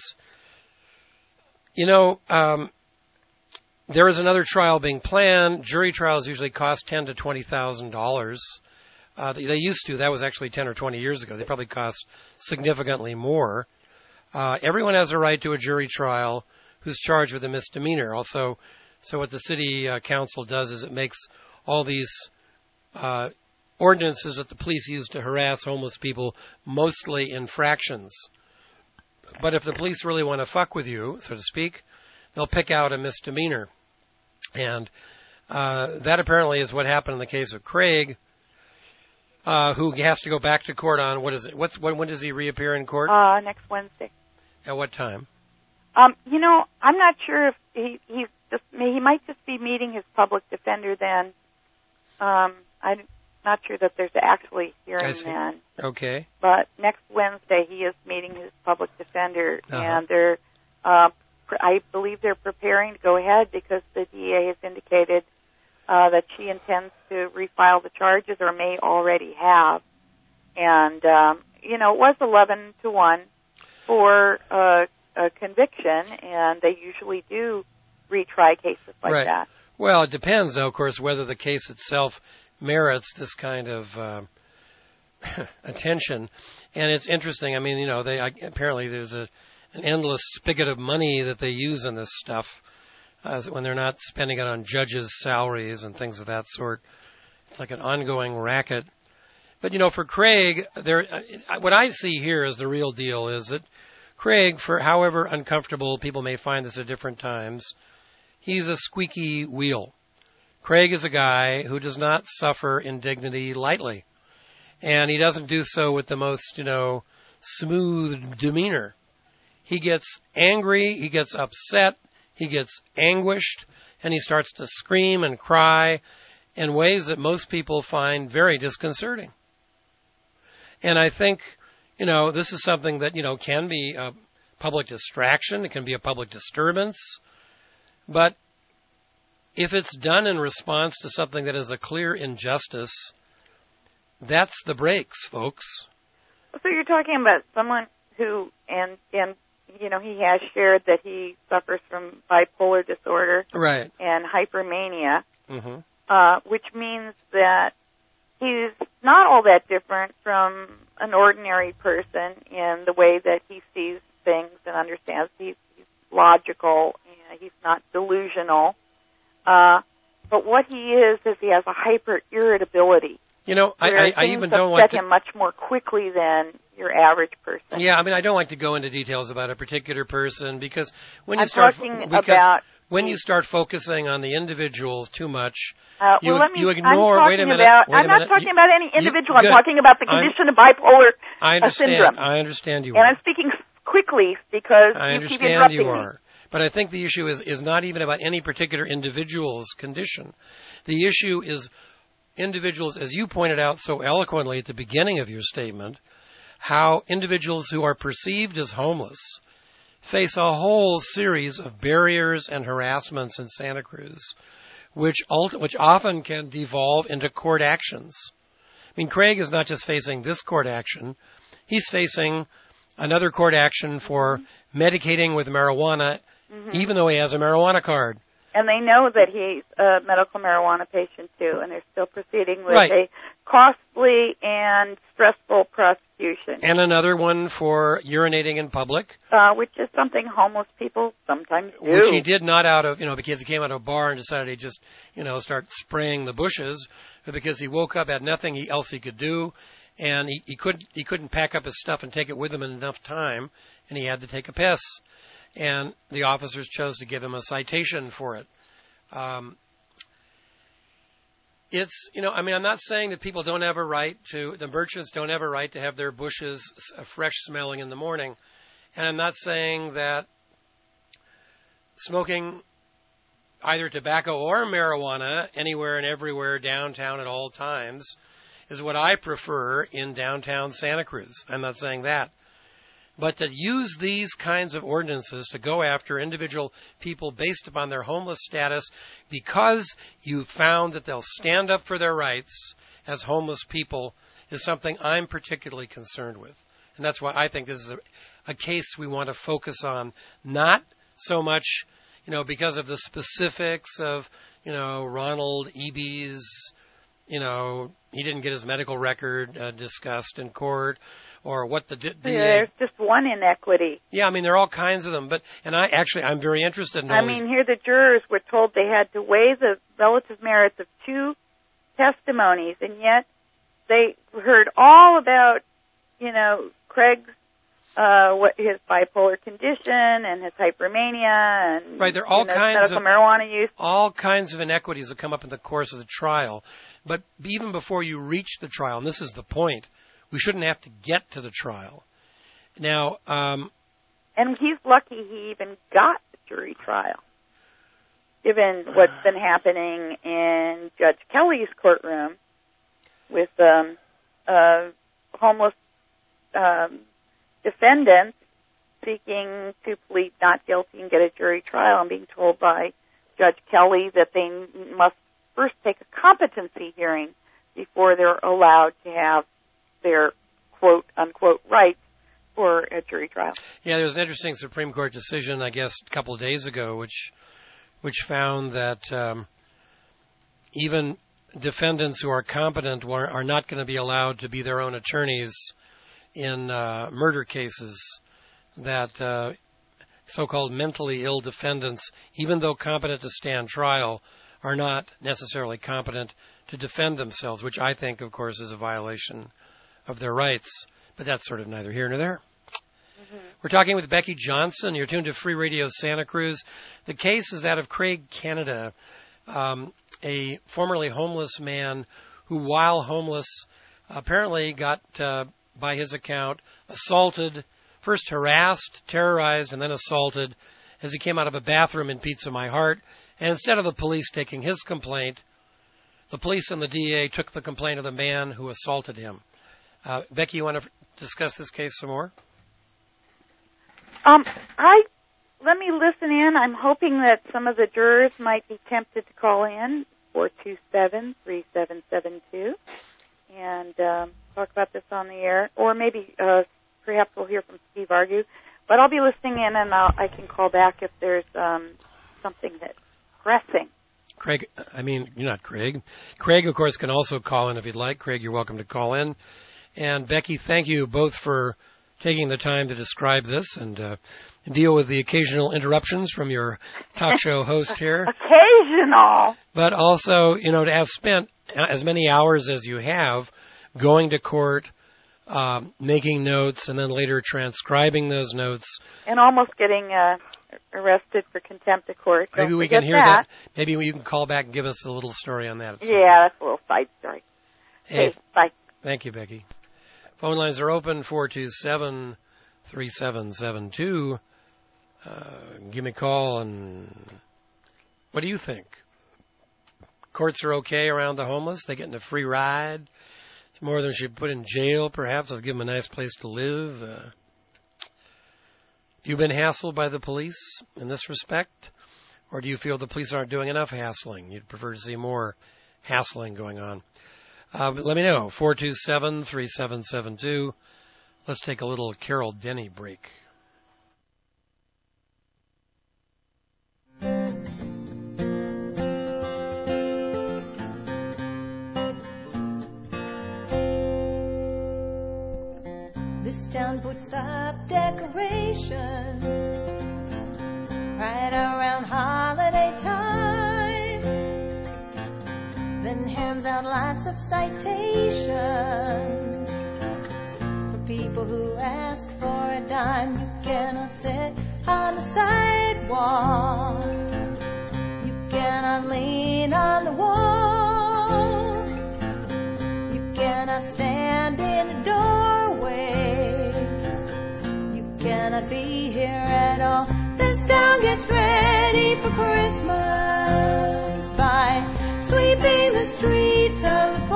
you know. Um, There is another trial being planned. Jury trials usually cost ten to twenty thousand dollars. Uh, they, they used to. That was actually ten or twenty years ago. They probably cost significantly more. Uh, everyone has a right to a jury trial who's charged with a misdemeanor. Also, so what the city uh, council does is it makes all these uh, ordinances that the police use to harass homeless people mostly infractions. But if the police really want to fuck with you, so to speak, they'll pick out a misdemeanor. And uh, that apparently is what happened in the case of Craig, uh, who has to go back to court on, what is it? What's when, when does he reappear in court? Uh, next Wednesday. At what time? Um, you know, I'm not sure if he he's just he might just be meeting his public defender then. Um, I'm not sure that there's actually hearing then. Okay. But next Wednesday he is meeting his public defender, uh-huh. and they're. Uh, I believe they're preparing to go ahead because the D A has indicated uh, that she intends to refile the charges or may already have. And um, you know, it was eleven to one for uh, a conviction, and they usually do retry cases like right. that. Well, it depends, though, of course, whether the case itself merits this kind of uh, attention. And it's interesting. I mean, you know, they I, apparently there's a an endless spigot of money that they use on this stuff uh, when they're not spending it on judges' salaries and things of that sort. It's like an ongoing racket. But, you know, for Craig, there, uh, what I see here is the real deal is that Craig, for however uncomfortable people may find this at different times, he's a squeaky wheel. Craig is a guy who does not suffer indignity lightly. And he doesn't do so with the most, you know, smooth demeanor. He gets angry, he gets upset, he gets anguished, and he starts to scream and cry in ways that most people find very disconcerting. And I think, you know, this is something that, you know, can be a public distraction, it can be a public disturbance, but if it's done in response to something that is a clear injustice, that's the brakes, folks. So you're talking about someone who, and, and you know, he has shared that he suffers from bipolar disorder right. and hypermania, mm-hmm. uh, which means that he's not all that different from an ordinary person in the way that he sees things and understands. He's, he's logical, and he's not delusional. Uh, but what he is, is he has a hyper-irritability. You know, I, I, I even don't want to... him much more quickly than your average person. Yeah, I mean, I don't like to go into details about a particular person because when you I'm start talking because about when the, you start focusing on the individuals too much, uh, you, well, let me, you ignore. I'm wait a minute. About, wait a I'm not minute. talking you, about any individual. You, I'm talking about the condition I'm, of bipolar I understand, syndrome. I understand you. And are. I'm speaking quickly because I you keep understand interrupting you me. are. But I think the issue is is not even about any particular individual's condition. The issue is individuals, as you pointed out so eloquently at the beginning of your statement, how individuals who are perceived as homeless face a whole series of barriers and harassments in Santa Cruz, which ult- which often can devolve into court actions. I mean, Craig is not just facing this court action, he's facing another court action for mm-hmm. medicating with marijuana, mm-hmm. even though he has a marijuana card. And they know that he's a medical marijuana patient, too, and they're still proceeding with right. a costly and stressful prosecution. And another one for urinating in public. Uh, which is something homeless people sometimes do. Which he did not out of, you know, because he came out of a bar and decided he'd just, you know, start spraying the bushes, but because he woke up, had nothing else he could do, and he, he couldn't he couldn't pack up his stuff and take it with him in enough time, and he had to take a piss. And the officers chose to give him a citation for it. Um, it's, you know, I mean, I'm not saying that people don't have a right to, the merchants don't have a right to have their bushes fresh smelling in the morning. And I'm not saying that smoking either tobacco or marijuana anywhere and everywhere downtown at all times is what I prefer in downtown Santa Cruz. I'm not saying that. But to use these kinds of ordinances to go after individual people based upon their homeless status because you found that they'll stand up for their rights as homeless people is something I'm particularly concerned with. And that's why I think this is a, a case we want to focus on, not so much, you know, because of the specifics of, you know, Ronald Eby's, you know, he didn't get his medical record uh, discussed in court, or what the, the yeah, there's just one inequity. Yeah, I mean, there are all kinds of them, but and I actually I'm very interested in. I all mean, these. here the jurors were told they had to weigh the relative merits of two testimonies, and yet they heard all about, you know, Craig's uh, what his bipolar condition and his hypermania and right. There are all you know, kinds medical of marijuana use. All kinds of inequities that come up in the course of the trial, but even before you reach the trial, and this is the point. We shouldn't have to get to the trial. Now, um, and he's lucky he even got the jury trial, given what's been happening in Judge Kelly's courtroom with um, uh, homeless um, defendants seeking to plead not guilty and get a jury trial, and being told by Judge Kelly that they must first take a competency hearing before they're allowed to have their quote-unquote rights for a jury trial. Yeah, there was an interesting Supreme Court decision, I guess, a couple of days ago, which which found that um, even defendants who are competent are not going to be allowed to be their own attorneys in uh, murder cases, that uh, so-called mentally ill defendants, even though competent to stand trial, are not necessarily competent to defend themselves, which I think, of course, is a violation of their rights. But that's sort of neither here nor there. Mm-hmm. We're talking with Becky Johnson. You're tuned to Free Radio Santa Cruz. The case is that of Craig Canada, um, a formerly homeless man who, while homeless, apparently got, uh, by his account, assaulted, first harassed, terrorized, and then assaulted as he came out of a bathroom in Pizza My Heart. And instead of the police taking his complaint, the police and the D A took the complaint of the man who assaulted him. Uh, Becky, you want to discuss this case some more? Um, I let me listen in. I'm hoping that some of the jurors might be tempted to call in, four two seven, three seven seven two, and um, talk about this on the air. Or maybe uh, perhaps we'll hear from Steve Argue. But I'll be listening in, and I'll, I can call back if there's um, something that's pressing. Craig, I mean, you're not Craig. Craig, of course, can also call in if you'd like. Craig, you're welcome to call in. And Becky, thank you both for taking the time to describe this and uh, deal with the occasional interruptions from your talk show host here. Occasional. But also, you know, to have spent as many hours as you have going to court, um, making notes, and then later transcribing those notes. And almost getting uh, arrested for contempt of court. Maybe Don't we can hear that. that. Maybe you can call back and give us a little story on that. Yeah, that's a little side story. Hey, okay, bye. Thank you, Becky. Phone lines are open, four two seven, three seven seven two. Uh, give me a call, and what do you think? Courts are okay around the homeless? They getting a free ride? It's more than should put in jail, perhaps. I'll give them a nice place to live. Uh, have you been hassled by the police in this respect? Or do you feel the police aren't doing enough hassling? You'd prefer to see more hassling going on? Uh, but let me know, four two seven, three seven seven two. Let's take a little Carol Denny break. This town puts up decorations right around holiday time, then hands out lots of citations for people who ask for a dime. You cannot sit on the sidewalk, you cannot lean on the wall, you cannot stand in a doorway, you cannot be here at all. This town gets ready for Christmas by sweeping the streets of the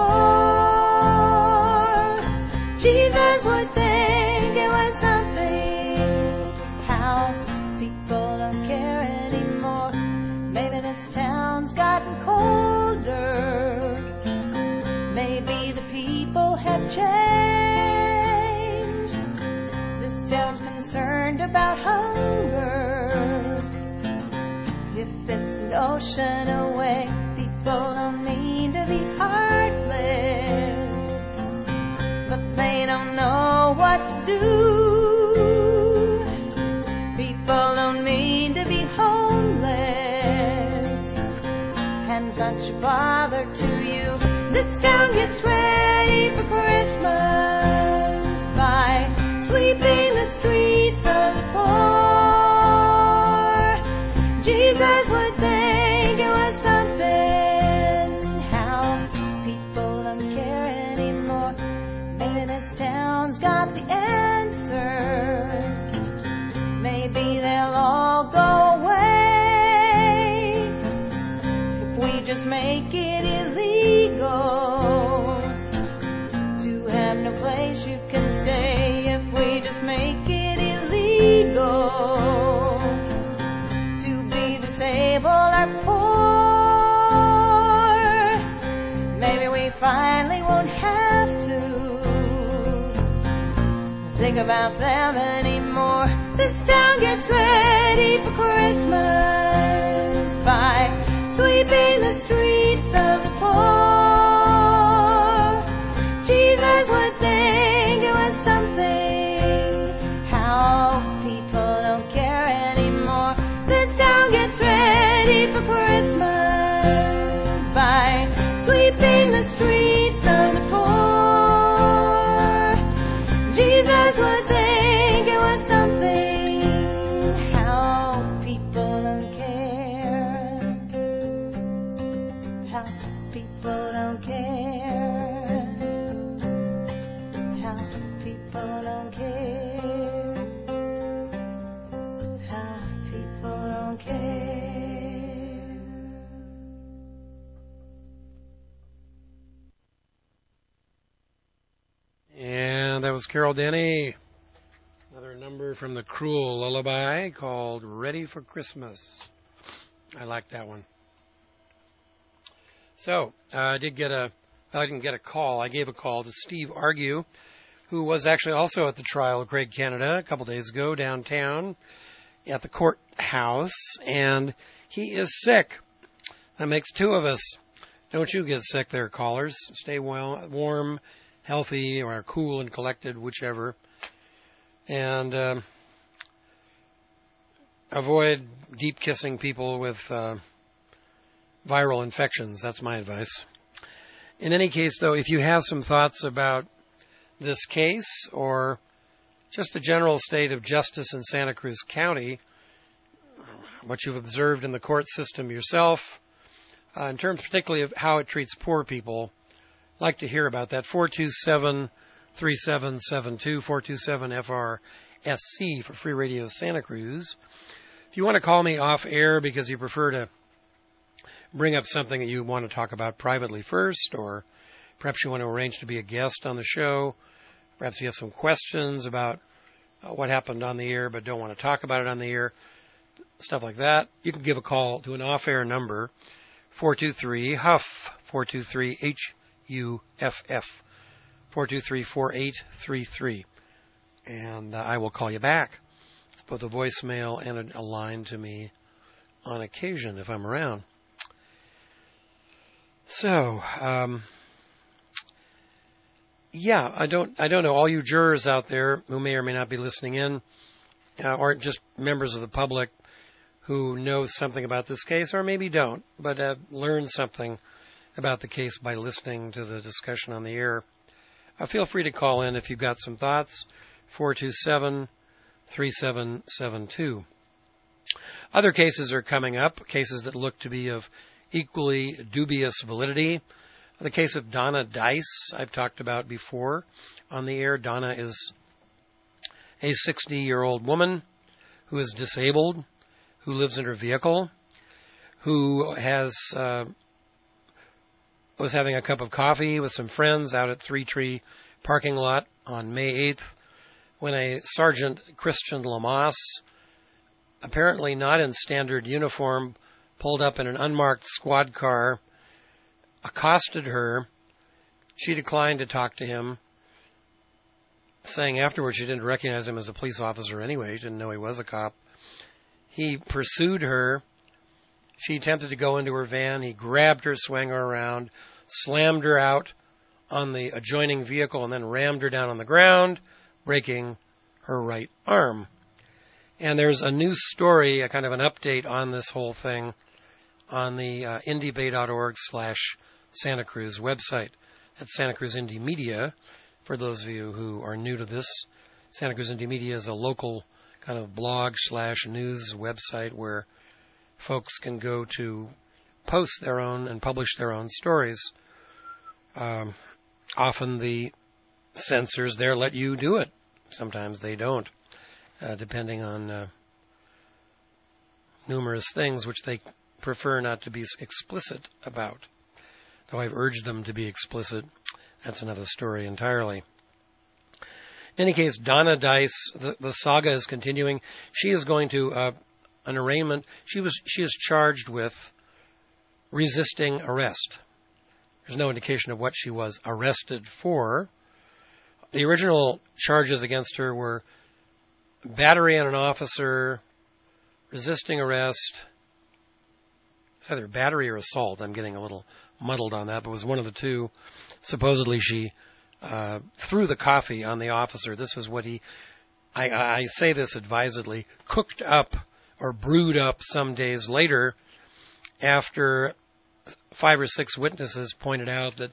poor. Jesus would think it was something how people don't care anymore. Maybe this town's gotten colder, maybe the people have changed. This town's concerned about hunger. If it's an ocean away, people don't mean to be heartless, but they don't know what to do. People don't mean to be homeless and such a bother to you. This town gets ready for Christmas by sweeping the streets of the poor. Jesus would think it was something how people don't care anymore. Maybe this town's got the answer. Maybe they'll all go away if we just make it illegal to have no place you can stay. If we just make it illegal to be disabled or poor, maybe we finally won't have to think about them anymore. This town gets ready for Christmas by sweeping the streets of the poor. Jesus would think it was something how people don't care anymore. This town gets ready for Christmas by sweeping the streets of the poor. Jesus would think it was something how people don't care. How people don't care. How people don't care. How people don't care. And that was Carol Denny. Another number from the Cruel Lullaby called Ready for Christmas. I like that one. So, uh, I did get a, I didn't get a call. I gave a call to Steve Argue, who was actually also at the trial of Craig Canada a couple days ago downtown at the courthouse, and he is sick. That makes two of us. Don't you get sick there, callers. Stay well, warm, healthy, or cool and collected, whichever. And uh, avoid deep kissing people with uh, viral infections. That's my advice. In any case, though, if you have some thoughts about this case or just the general state of justice in Santa Cruz County, what you've observed in the court system yourself, uh, in terms particularly of how it treats poor people, I'd like to hear about that. four two seven, three seven seven two, four two seven F R S C for Free Radio Santa Cruz. If you want to call me off air because you prefer to bring up something that you want to talk about privately first, or perhaps you want to arrange to be a guest on the show, perhaps you have some questions about uh, what happened on the air but don't want to talk about it on the air, stuff like that, you can give a call to an off-air number, four two three H U F F, four two three H U F F, four two three, four eight three three, and uh, I will call you back. It's both a voicemail and a, a line to me on occasion if I'm around. So, um, yeah, I don't, I don't know. All you jurors out there who may or may not be listening in, uh, or just members of the public who know something about this case, or maybe don't, but have learned something about the case by listening to the discussion on the air, uh, feel free to call in if you've got some thoughts. four two seven, three seven seven two. Other cases are coming up, cases that look to be of equally dubious validity. The case of Donna Dice, I've talked about before on the air. Donna is a sixty-year-old woman who is disabled, who lives in her vehicle, who has uh, was having a cup of coffee with some friends out at Three Tree parking lot on May eighth when a Sergeant Christian Lamas, apparently not in standard uniform, pulled up in an unmarked squad car, accosted her. She declined to talk to him, saying afterwards she didn't recognize him as a police officer anyway. She didn't know he was a cop. He pursued her. She attempted to go into her van. He grabbed her, swung her around, slammed her out on the adjoining vehicle, and then rammed her down on the ground, breaking her right arm. And there's a new story, a kind of an update on this whole thing on the uh, indiebay.org slash Santa Cruz website. That's Santa Cruz Indie Media. For those of you who are new to this, Santa Cruz Indie Media is a local kind of blog slash news website where folks can go to post their own and publish their own stories. Um, often the censors there let you do it. Sometimes they don't, uh, depending on uh, numerous things which they prefer not to be explicit about. Though I've urged them to be explicit, that's another story entirely. In any case, Donna Dice, the, the saga is continuing. She is going to uh, an arraignment. She was she is charged with resisting arrest. There's no indication of what she was arrested for. the original charges against her were battery on an officer, resisting arrest. It's either battery or assault. I'm getting a little muddled on that, but it was one of the two. Supposedly she uh, threw the coffee on the officer. This was what he, I, I say this advisedly, cooked up or brewed up some days later after five or six witnesses pointed out that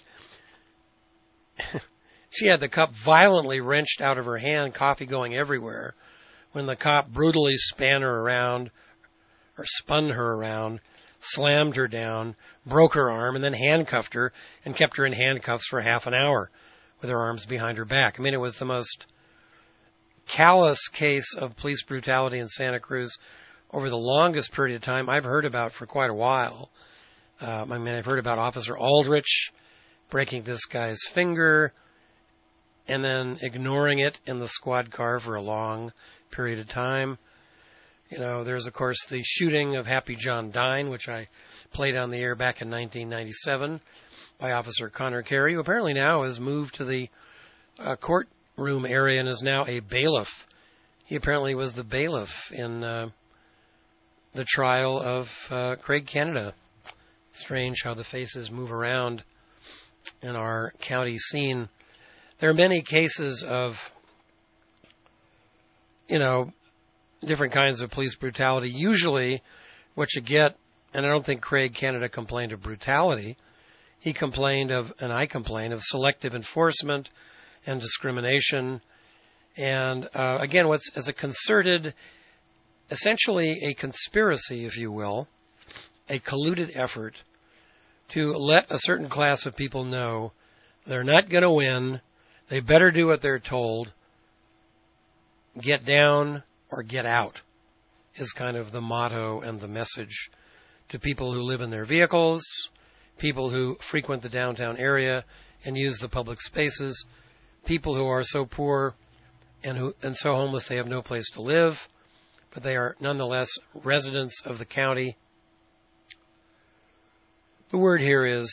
she had the cup violently wrenched out of her hand, coffee going everywhere, when the cop brutally span her around, or spun her around, slammed her down, broke her arm, and then handcuffed her, and kept her in handcuffs for half an hour with her arms behind her back. I mean, it was the most callous case of police brutality in Santa Cruz over the longest period of time I've heard about for quite a while. Um, I mean, I've heard about Officer Aldrich breaking this guy's finger and then ignoring it in the squad car for a long period of time. You know, there's, of course, the shooting of Happy John Dine, which I played on the air back in nineteen ninety-seven by Officer Connor Carey, who apparently now has moved to the uh, courtroom area and is now a bailiff. He apparently was the bailiff in uh, the trial of uh, Craig Canada. Strange how the faces move around in our county scene. There are many cases of, you know, different kinds of police brutality. Usually what you get, and I don't think Craig Canada complained of brutality, he complained of, and I complained of, selective enforcement and discrimination. And uh, again, what's as a concerted, essentially a conspiracy, if you will, a colluded effort to let a certain class of people know they're not going to win, they better do what they're told, get down or get out, is kind of the motto and the message to people who live in their vehicles, people who frequent the downtown area and use the public spaces, people who are so poor and who and so homeless they have no place to live, but they are nonetheless residents of the county. The word here is,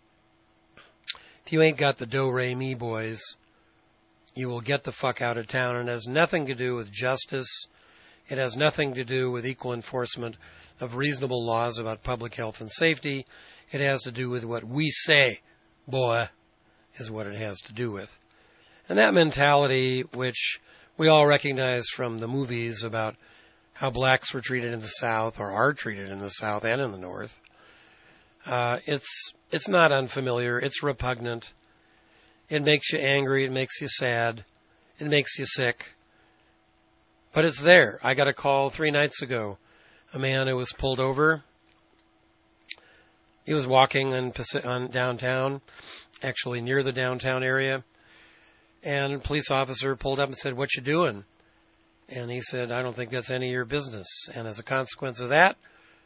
if you ain't got the do-re-mi boys, you will get the fuck out of town. And it has nothing to do with justice. It has nothing to do with equal enforcement of reasonable laws about public health and safety. It has to do with what we say, boy, is what it has to do with. And that mentality, which we all recognize from the movies about how blacks were treated in the South, or are treated in the South and in the North, uh, it's it's not unfamiliar. It's repugnant. It makes you angry. It makes you sad. It makes you sick. But it's there. I got a call three nights ago. A man who was pulled over. He was walking on, on downtown, actually near the downtown area. And a police officer pulled up and said, "What you doing?" And he said, "I don't think that's any of your business." And as a consequence of that,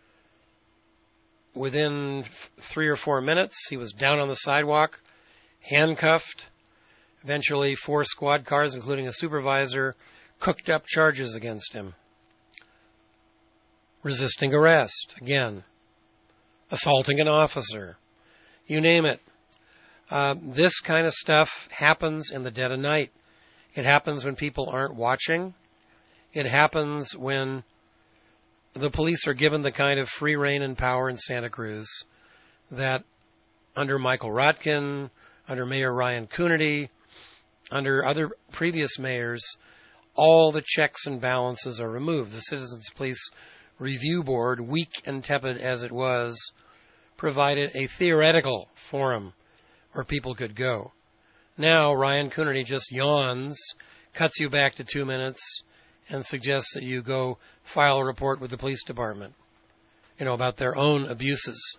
within three or four minutes, he was down on the sidewalk, handcuffed. Eventually, four squad cars, including a supervisor, cooked up charges against him. Resisting arrest, again. Assaulting an officer. You name it. Uh, this kind of stuff happens in the dead of night. It happens when people aren't watching. It happens when the police are given the kind of free rein and power in Santa Cruz that under Michael Rotkin, under Mayor Ryan Coonerty, under other previous mayors, all the checks and balances are removed. The Citizens Police Review Board, weak and tepid as it was, provided a theoretical forum where people could go. Now, Ryan Coonerty just yawns, cuts you back to two minutes, and suggests that you go file a report with the police department, you know, about their own abuses.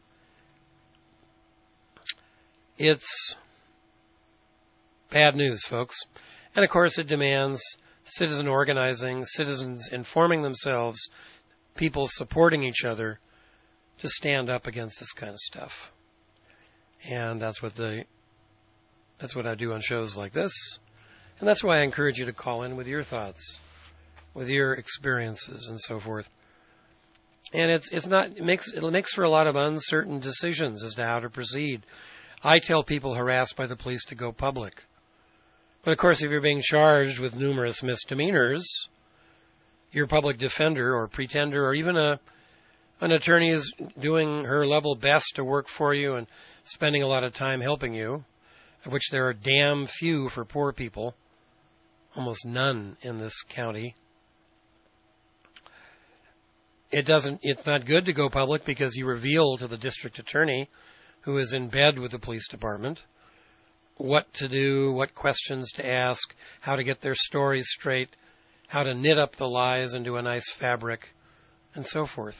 It's bad news, folks. And, of course, it demands citizen organizing, citizens informing themselves, people supporting each other to stand up against this kind of stuff. And that's what the that's what I do on shows like this. And that's why I encourage you to call in with your thoughts, with your experiences and so forth. And it's it's not it makes it makes for a lot of uncertain decisions as to how to proceed. I tell people harassed by the police to go public. But of course, if you're being charged with numerous misdemeanors, your public defender or pretender or even a an attorney is doing her level best to work for you and spending a lot of time helping you, of which there are damn few for poor people, almost none in this county. It doesn't, it's not good to go public because you reveal to the district attorney, who is in bed with the police department, what to do, what questions to ask, how to get their stories straight, how to knit up the lies into a nice fabric, and so forth.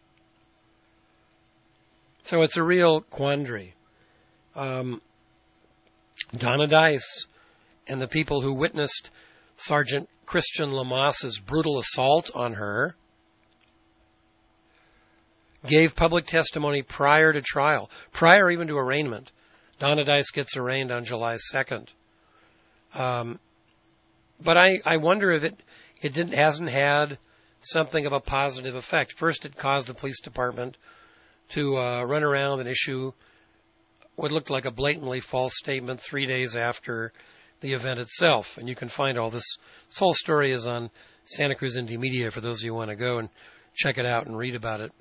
So it's a real quandary. Um, Donna Dice and the people who witnessed Sergeant Christian Lamasse's brutal assault on her gave public testimony prior to trial, prior even to arraignment. Donna Dice gets arraigned on July second. Um, but I, I wonder if it, it didn't, hasn't had something of a positive effect. First, it caused the police department to uh, run around and issue what looked like a blatantly false statement three days after the event itself. And you can find all this. This whole story is on Santa Cruz Indie Media for those of you who want to go and check it out and read about it.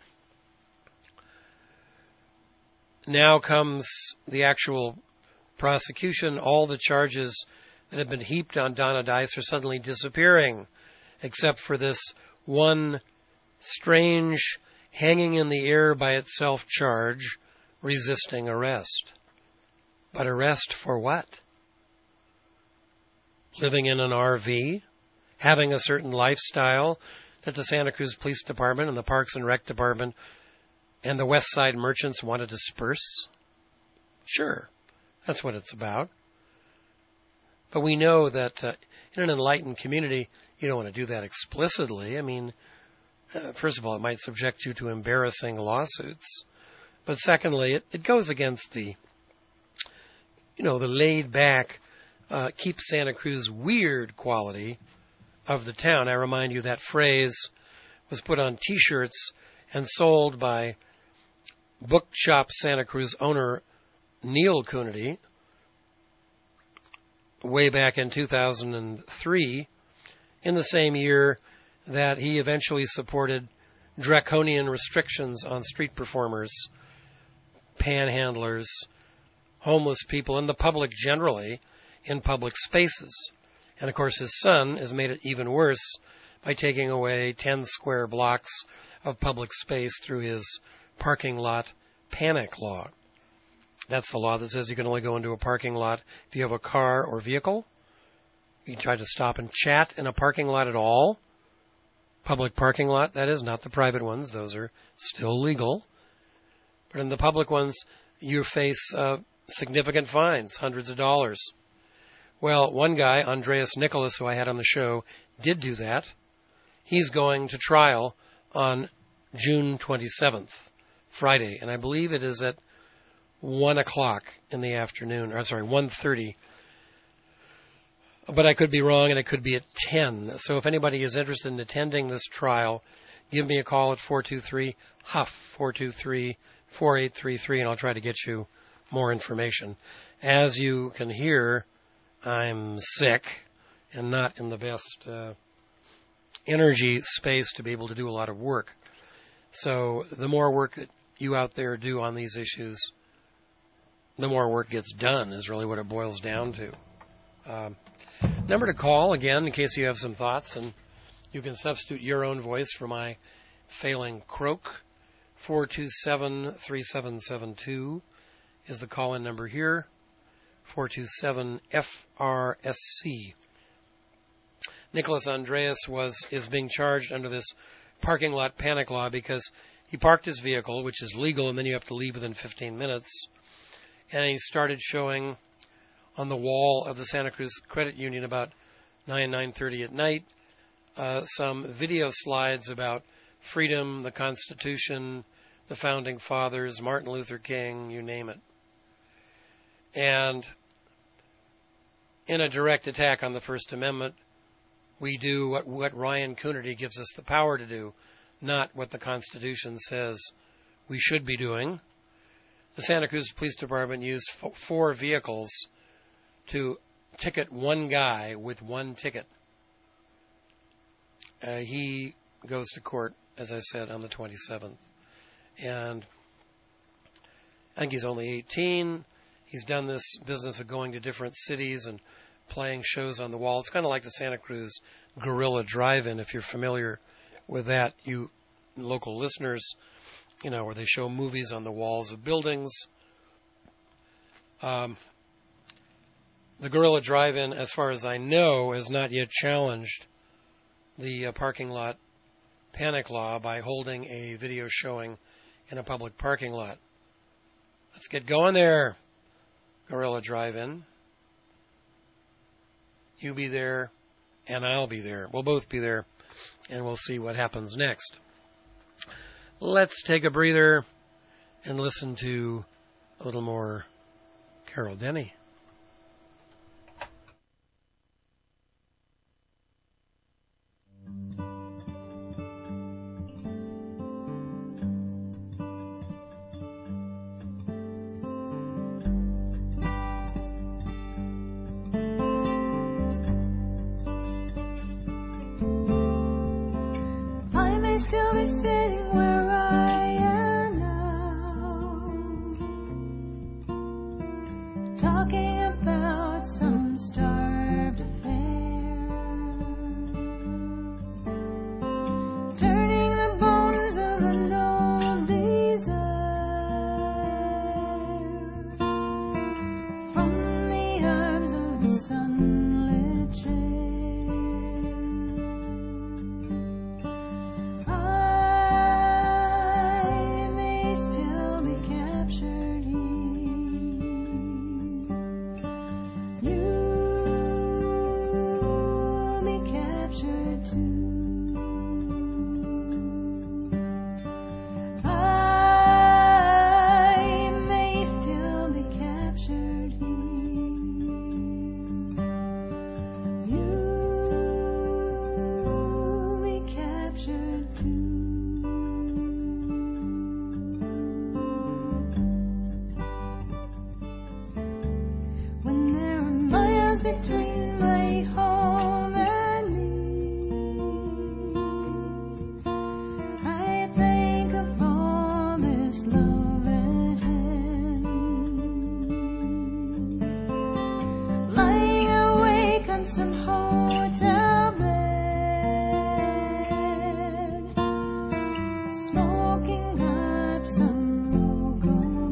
Now comes the actual prosecution. All the charges that have been heaped on Donna Dice are suddenly disappearing, except for this one strange, hanging in the air by itself charge, resisting arrest. But arrest for what? Living in an R V? Having a certain lifestyle that the Santa Cruz Police Department and the Parks and Rec Department and the West Side merchants want to disperse? Sure, that's what it's about. But we know that uh, in an enlightened community, you don't want to do that explicitly. I mean, uh, first of all, it might subject you to embarrassing lawsuits. But secondly, it, it goes against the, you know, the laid-back, uh, keep Santa Cruz weird quality of the town. I remind you that phrase was put on T-shirts and sold by Bookshop Santa Cruz owner Neil Cunity way back in two thousand three, in the same year that he eventually supported draconian restrictions on street performers, panhandlers, homeless people, and the public generally in public spaces. And of course his son has made it even worse by taking away ten square blocks of public space through his parking lot panic law. That's the law that says you can only go into a parking lot if you have a car or vehicle. You try to stop and chat in a parking lot at all. Public parking lot, that is, not the private ones. Those are still legal. But in the public ones, you face uh, significant fines, hundreds of dollars. Well, one guy, Andreas Nicholas, who I had on the show, did do that. He's going to trial on June twenty-seventh, Friday, and I believe it is at one o'clock in the afternoon, or sorry, one thirty. But I could be wrong, and it could be at ten. So if anybody is interested in attending this trial, give me a call at four two three, H U F, four two three, four eight three three, and I'll try to get you more information. As you can hear, I'm sick and not in the best uh, energy space to be able to do a lot of work. So the more work that you out there do on these issues, the more work gets done is really what it boils down to. Um, number to call, again, in case you have some thoughts, and you can substitute your own voice for my failing croak. four two seven, three seven seven two is the call-in number here. four two seven F R S C. Nicholas Andreas was is being charged under this parking lot panic law because he parked his vehicle, which is legal, and then you have to leave within fifteen minutes. And he started showing on the wall of the Santa Cruz Credit Union about nine, nine thirty at night uh, some video slides about freedom, the Constitution, the Founding Fathers, Martin Luther King, you name it. And in a direct attack on the First Amendment, we do what, what Ryan Coonerty gives us the power to do, not what the Constitution says we should be doing. The Santa Cruz Police Department used f- four vehicles to ticket one guy with one ticket. Uh, he goes to court, as I said, on the twenty-seventh. And I think he's only eighteen. He's done this business of going to different cities and playing shows on the wall. It's kind of like the Santa Cruz Guerrilla Drive-In, if you're familiar with that, you local listeners, you know, where they show movies on the walls of buildings. Um, the Guerrilla Drive-In, as far as I know, has not yet challenged the uh, parking lot panic law by holding a video showing in a public parking lot. Let's get going there, Guerrilla Drive-In. You be there, and I'll be there. We'll both be there, and we'll see what happens next. Let's take a breather and listen to a little more Carol Denny. Still be sitting where I am now, talking about some starved affair, turning the bones of an old desire from the arms of a sunlit chair. Between my home and me, I think of all this love at hand, lying awake on some hotel bed, smoking up some local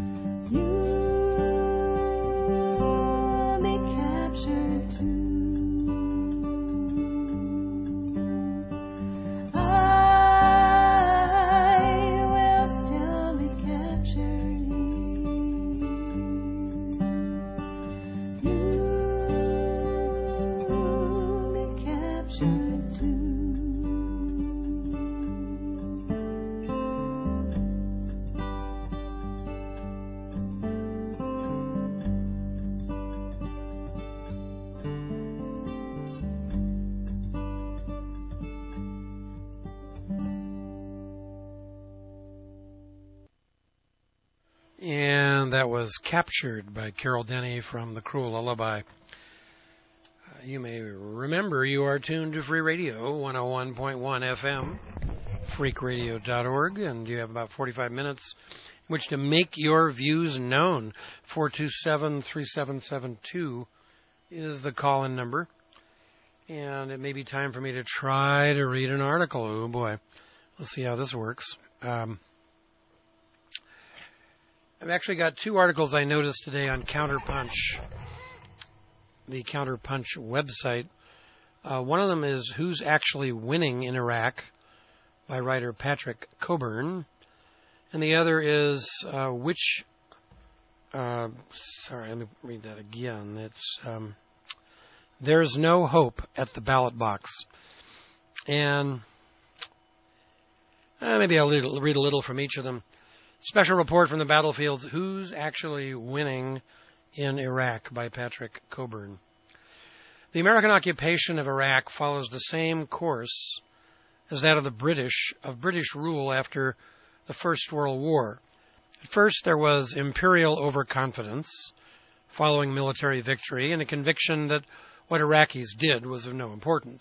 too. And that was Captured by Carol Denny from The Cruel Lullaby. Uh, you may remember you are tuned to Free Radio, one oh one point one F M, freak radio dot org, and you have about forty-five minutes in which to make your views known. four two seven, three seven seven two is the call-in number. And it may be time for me to try to read an article. Oh, boy. Let's see how this works. Um, I've actually got two articles I noticed today on Counterpunch, the Counterpunch website. Uh, one of them is Who's Actually Winning in Iraq by writer Patrick Coburn. And the other is uh, which... Uh, sorry, let me read that again. It's... Um, There's no hope at the ballot box. And uh, maybe I'll read a little from each of them. Special report from the battlefields, Who's Actually Winning in Iraq by Patrick Coburn. The American occupation of Iraq follows the same course as that of the British, of British rule after the First World War. At first there was imperial overconfidence following military victory and a conviction that what Iraqis did was of no importance.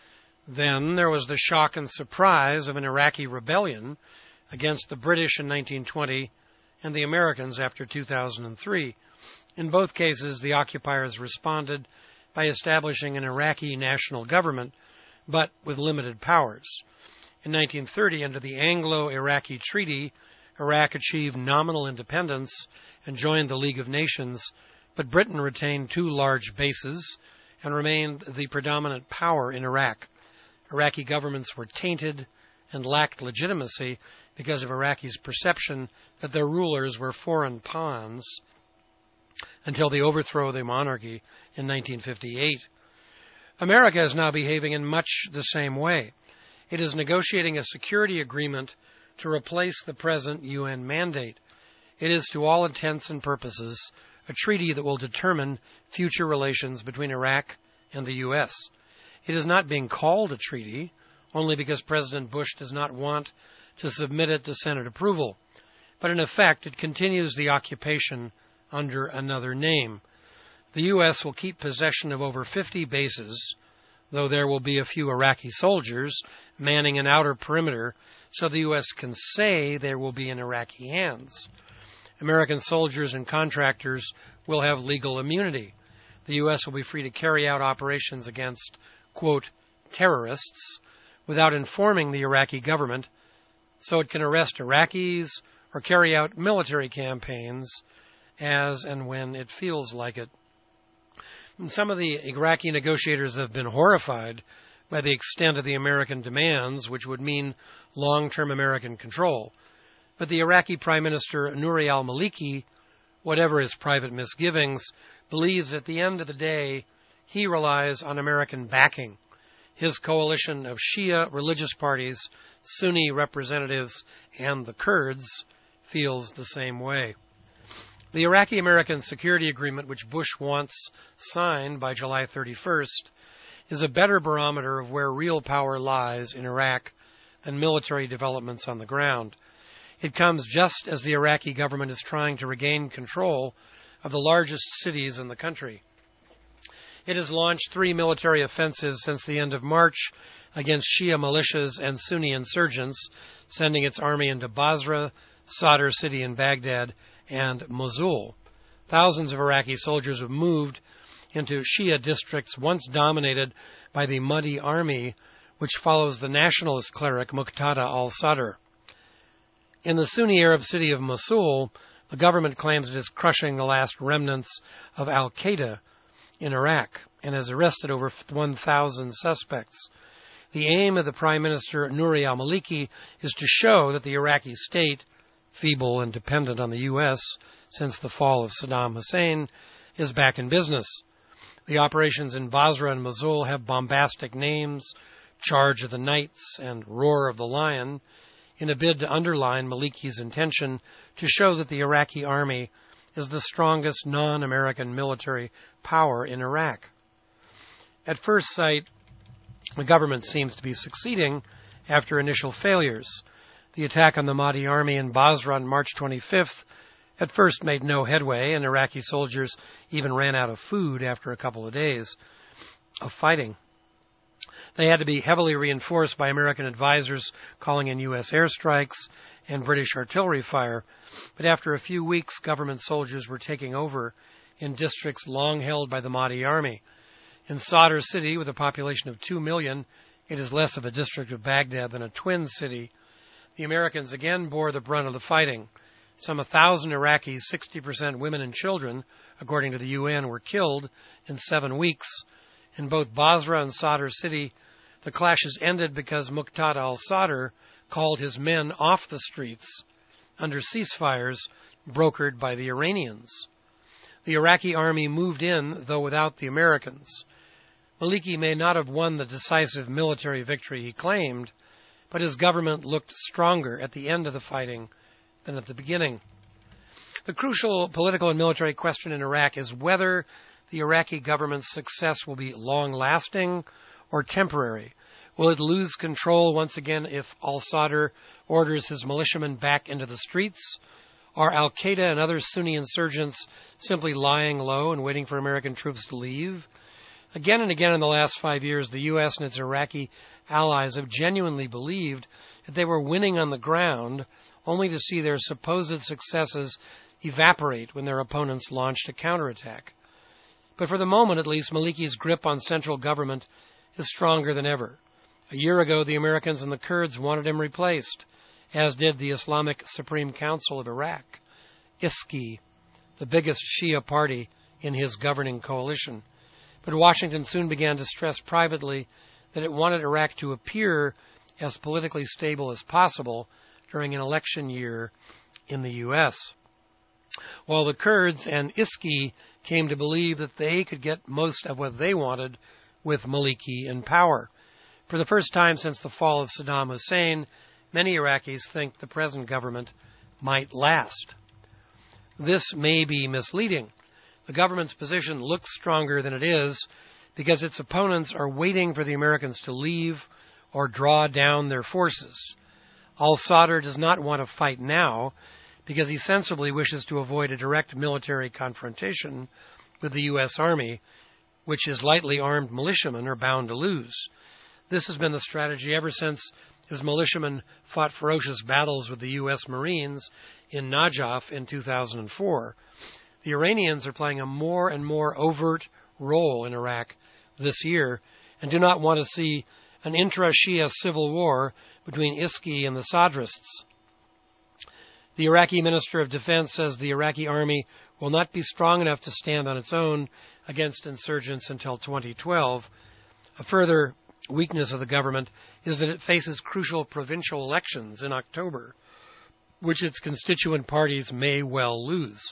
Then there was the shock and surprise of an Iraqi rebellion against the British in nineteen twenty and the Americans after two thousand three. In both cases, the occupiers responded by establishing an Iraqi national government, but with limited powers. In nineteen thirty, under the Anglo-Iraqi Treaty, Iraq achieved nominal independence and joined the League of Nations, but Britain retained two large bases and remained the predominant power in Iraq. Iraqi governments were tainted and lacked legitimacy because of Iraqis' perception that their rulers were foreign pawns until the overthrow of the monarchy in nineteen fifty-eight. America is now behaving in much the same way. It is negotiating a security agreement to replace the present U N mandate. It is, to all intents and purposes, a treaty that will determine future relations between Iraq and the U S. It is not being called a treaty only because President Bush does not want to submit it to Senate approval, but in effect it continues the occupation under another name. The U S will keep possession of over fifty bases, though there will be a few Iraqi soldiers manning an outer perimeter, so the U S can say there will be in Iraqi hands. American soldiers and contractors will have legal immunity. The U S will be free to carry out operations against, quote, terrorists without informing the Iraqi government, so it can arrest Iraqis or carry out military campaigns as and when it feels like it. And some of the Iraqi negotiators have been horrified by the extent of the American demands, which would mean long-term American control. But the Iraqi Prime Minister Nouri al-Maliki, whatever his private misgivings, believes at the end of the day he relies on American backing. His coalition of Shia religious parties, Sunni representatives, and the Kurds feels the same way. The Iraqi-American security agreement, which Bush wants signed by July thirty-first, is a better barometer of where real power lies in Iraq than military developments on the ground. It comes just as the Iraqi government is trying to regain control of the largest cities in the country. It has launched three military offensives since the end of March against Shia militias and Sunni insurgents, sending its army into Basra, Sadr city in Baghdad, and Mosul. Thousands of Iraqi soldiers have moved into Shia districts once dominated by the Mahdi army, which follows the nationalist cleric Muqtada al-Sadr. In the Sunni Arab city of Mosul, the government claims it is crushing the last remnants of al-Qaeda in Iraq and has arrested over one thousand suspects. The aim of the Prime Minister Nouri al-Maliki is to show that the Iraqi state, feeble and dependent on the U S since the fall of Saddam Hussein, is back in business. The operations in Basra and Mosul have bombastic names, Charge of the Knights and Roar of the Lion, in a bid to underline Maliki's intention to show that the Iraqi army is the strongest non-American military power in Iraq. At first sight, the government seems to be succeeding after initial failures. The attack on the Mahdi army in Basra on March twenty-fifth at first made no headway, and Iraqi soldiers even ran out of food after a couple of days of fighting. They had to be heavily reinforced by American advisors calling in U S airstrikes and British artillery fire, but after a few weeks, government soldiers were taking over in districts long held by the Mahdi army. In Sadr City, with a population of two million, it is less of a district of Baghdad than a twin city. The Americans again bore the brunt of the fighting. Some one thousand Iraqis, sixty percent women and children, according to the U N, were killed in seven weeks. In both Basra and Sadr City, the clashes ended because Muqtada al-Sadr called his men off the streets under ceasefires brokered by the Iranians. The Iraqi army moved in, though without the Americans. Maliki may not have won the decisive military victory he claimed, but his government looked stronger at the end of the fighting than at the beginning. The crucial political and military question in Iraq is whether the Iraqi government's success will be long-lasting or temporary. Will it lose control once again if al-Sadr orders his militiamen back into the streets? Are al-Qaeda and other Sunni insurgents simply lying low and waiting for American troops to leave? Again and again in the last five years, the U S and its Iraqi allies have genuinely believed that they were winning on the ground, only to see their supposed successes evaporate when their opponents launched a counterattack. But for the moment, at least, Maliki's grip on central government is stronger than ever. A year ago, the Americans and the Kurds wanted him replaced, as did the Islamic Supreme Council of Iraq, I S K I, the biggest Shia party in his governing coalition. But Washington soon began to stress privately that it wanted Iraq to appear as politically stable as possible during an election year in the U S. While the Kurds and I S K I came to believe that they could get most of what they wanted with Maliki in power. For the first time since the fall of Saddam Hussein, many Iraqis think the present government might last. This may be misleading. The government's position looks stronger than it is because its opponents are waiting for the Americans to leave or draw down their forces. Al-Sadr does not want to fight now because he sensibly wishes to avoid a direct military confrontation with the U S Army, which his lightly armed militiamen are bound to lose. This has been the strategy ever since his militiamen fought ferocious battles with the U S Marines in Najaf in two thousand four. The Iranians are playing a more and more overt role in Iraq this year and do not want to see an intra-Shia civil war between I S K I and the Sadrists. The Iraqi Minister of Defense says the Iraqi army will not be strong enough to stand on its own against insurgents until twenty twelve. A further weakness of the government is that it faces crucial provincial elections in October, which its constituent parties may well lose.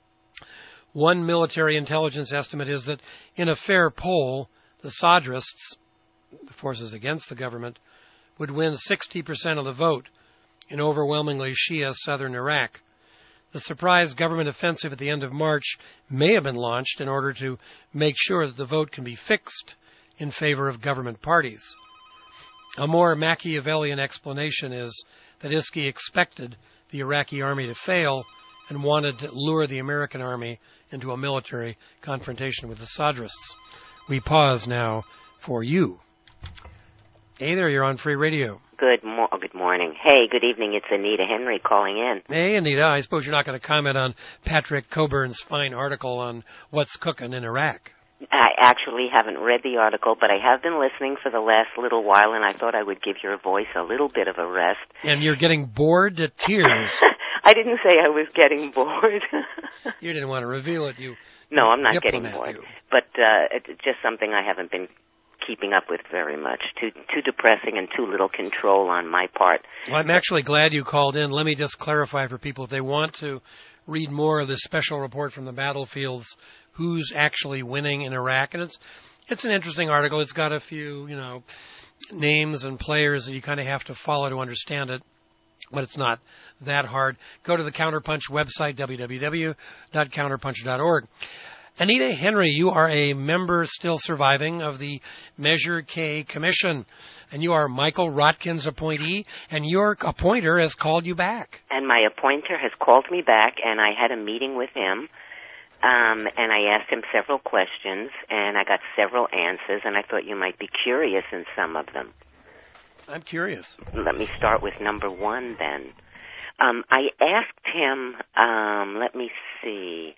One military intelligence estimate is that in a fair poll, the Sadrists, the forces against the government, would win sixty percent of the vote in overwhelmingly Shia southern Iraq. The surprise government offensive at the end of March may have been launched in order to make sure that the vote can be fixed in favor of government parties. A more Machiavellian explanation is that I S K I expected the Iraqi army to fail and wanted to lure the American army into a military confrontation with the Sadrists. We pause now for you. Hey there, you're on Free Radio. Good, mo- good morning. Hey, good evening. It's Anita Henry calling in. Hey, Anita. I suppose you're not going to comment on Patrick Coburn's fine article on what's cooking in Iraq. I actually haven't read the article, but I have been listening for the last little while, and I thought I would give your voice a little bit of a rest. And you're getting bored to tears. I didn't say I was getting bored. You didn't want to reveal it. You No, I'm not getting bored. You. But uh, it's just something I haven't been keeping up with very much. Too too depressing and too little control on my part. Well, I'm actually glad you called in. Let me just clarify for people, if they want to read more of this special report from the battlefields, who's actually winning in Iraq. And it's it's an interesting article. It's got a few, you know, names and players that you kind of have to follow to understand it, but it's not that hard. Go to the Counterpunch website, w w w dot counterpunch dot org. Anita Henry, you are a member still surviving of the Measure K Commission, and you are Michael Rotkin's appointee, and your appointer has called you back. And my appointer has called me back, and I had a meeting with him, um, and I asked him several questions, and I got several answers, and I thought you might be curious in some of them. I'm curious. Let me start with number one, then. Um, I asked him, um, let me see...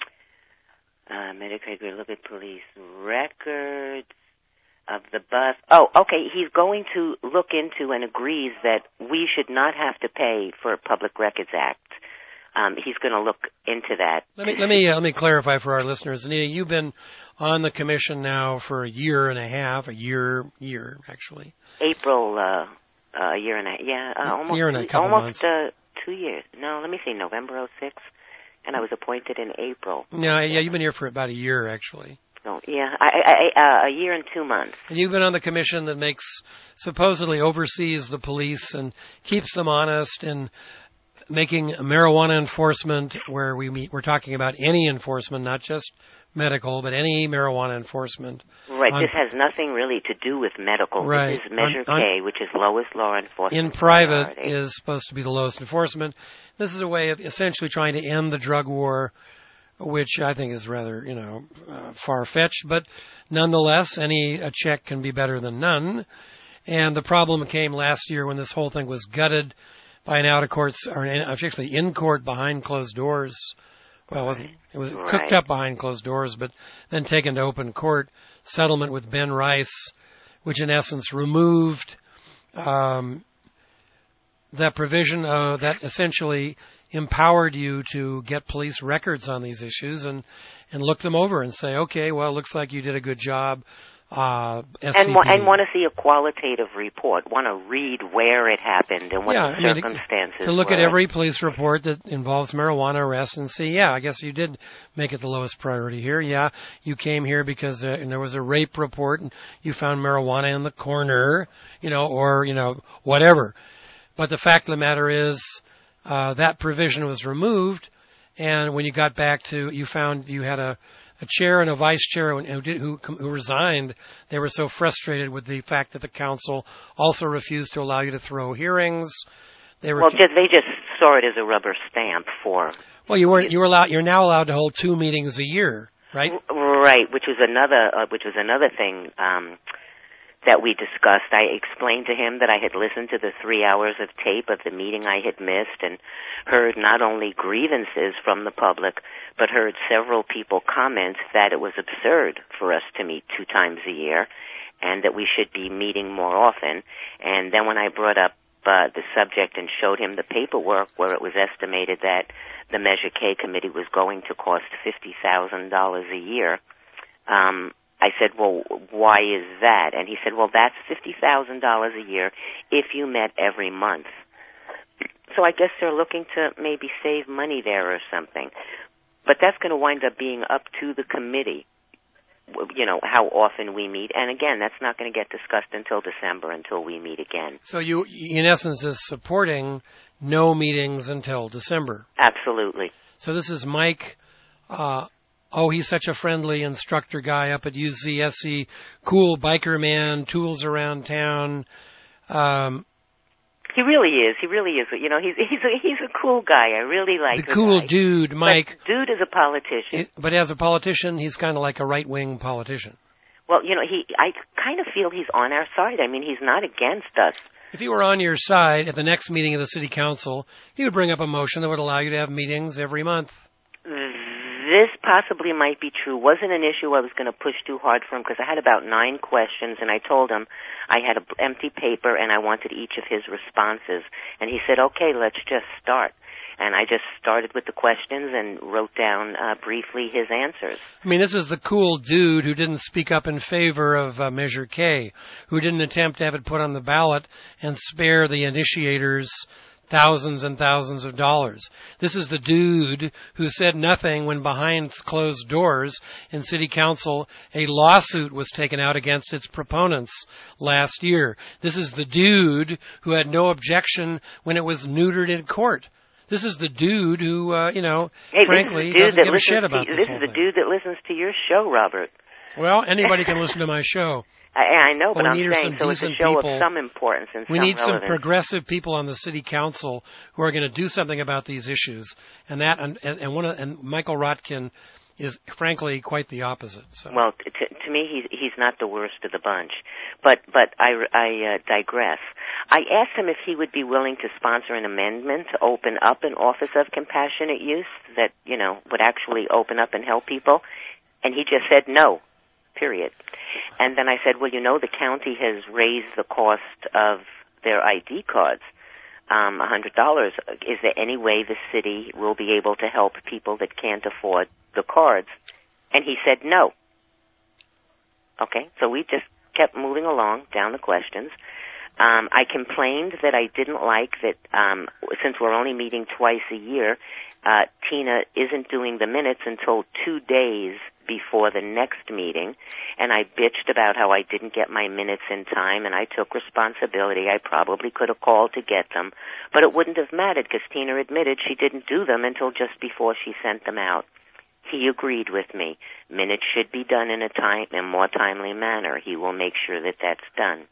Uh, Medicaid, we look at police records of the bus. Oh, okay. He's going to look into and agrees that we should not have to pay for a Public Records Act. Um, he's going to look into that. Let me let me uh, let me clarify for our listeners. Anita, you've been on the commission now for a year and a half, a year year actually. April, uh, uh, a year and a yeah, uh, almost a year and a couple almost months. Uh, two years. No, let me see, November oh six. And I was appointed in April. No, yeah, you've been here for about a year, actually. No, yeah, I, I, I, uh, a year and two months. And you've been on the commission that makes, supposedly oversees the police and keeps them honest and making marijuana enforcement, where we meet, we're talking about any enforcement, not just medical, but any marijuana enforcement. Right, on, this has nothing really to do with medical. Right. This is Measure on, on, K, which is lowest law enforcement. In private authority. is supposed to be the lowest enforcement. This is a way of essentially trying to end the drug war, which I think is rather, you know, uh, far-fetched, but nonetheless, any a check can be better than none. And the problem came last year when this whole thing was gutted by an out-of-court, or actually in-court behind closed doors. Well, it wasn't. It was right. cooked up behind closed doors, but then taken to open court settlement with Ben Rice, which in essence removed um, that provision uh, that essentially empowered you to get police records on these issues and, and look them over and say, okay, well, it looks like you did a good job. Uh, and, and want to see a qualitative report, want to read where it happened and what yeah, the I mean, circumstances to, to look were. at every police report that involves marijuana arrests and see, yeah, I guess you did make it the lowest priority here. Yeah, you came here because uh, and there was a rape report and you found marijuana in the corner, you know, or, you know, whatever. But the fact of the matter is uh, that provision was removed, and when you got back to, you found you had a a chair and a vice chair who, did, who, who resigned. They were so frustrated with the fact that the council also refused to allow you to throw hearings. They were well, just, they just saw it as a rubber stamp for. Well, you weren't. You were allowed. You're now allowed to hold two meetings a year, right? Right, which was another, uh, which was another thing um, that we discussed. I explained to him that I had listened to the three hours of tape of the meeting I had missed and heard not only grievances from the public, but heard several people comment that it was absurd for us to meet two times a year and that we should be meeting more often. And then when I brought up uh, the subject and showed him the paperwork where it was estimated that the Measure K committee was going to cost fifty thousand dollars a year, um, I said, well, why is that? And he said, well, that's fifty thousand dollars a year if you met every month. So I guess they're looking to maybe save money there or something. But that's going to wind up being up to the committee, you know, how often we meet. And again, that's not going to get discussed until December, until we meet again. So you, in essence, is supporting no meetings until December. Absolutely. So this is Mike. Uh, oh, he's such a friendly instructor guy up at U C S C. Cool biker man, tools around town. Um, He really is. He really is. You know, he's he's a, he's a cool guy. I really like the cool guy. dude, Mike. But dude is a politician. But as a politician, he's kind of like a right-wing politician. Well, you know, he. I kind of feel he's on our side. I mean, he's not against us. If he were on your side at the next meeting of the city council, he would bring up a motion that would allow you to have meetings every month. This possibly might be true. Wasn't an issue I was going to push too hard for him because I had about nine questions, and I told him I had an empty paper and I wanted each of his responses. And he said, okay, let's just start. And I just started with the questions and wrote down uh, briefly his answers. I mean, this is the cool dude who didn't speak up in favor of uh, Measure K, who didn't attempt to have it put on the ballot and spare the initiators thousands and thousands of dollars. This is the dude who said nothing when behind closed doors in city council a lawsuit was taken out against its proponents last year. This is the dude who had no objection when it was neutered in court. This is the dude who, uh, you know, hey, frankly, this is the dude doesn't that give a shit listens about to, this This whole is the thing. dude that listens to your show, Robert. Well, anybody can listen to my show. I, I know, but we I'm need are saying some so it's a decent show people. of some importance and We some need relevance. some progressive people on the city council who are going to do something about these issues, and that and, and one of, and Michael Rotkin is frankly quite the opposite. So. Well, t- to me, he's he's not the worst of the bunch, but but I I uh, digress. I asked him if he would be willing to sponsor an amendment to open up an Office of Compassionate Use that you know would actually open up and help people, and he just said no. Period. And then I said, well, you know, the county has raised the cost of their I D cards, um, one hundred dollars. Is there any way the city will be able to help people that can't afford the cards? And he said no. Okay, so we just kept moving along down the questions. Um, I complained that I didn't like that um, since we're only meeting twice a year, uh, Tina isn't doing the minutes until two days before the next meeting, and I bitched about how I didn't get my minutes in time, and I took responsibility. I probably could have called to get them, but it wouldn't have mattered because Tina admitted she didn't do them until just before she sent them out. He agreed with me. Minutes should be done in a time, in a more timely manner. He will make sure that that's done.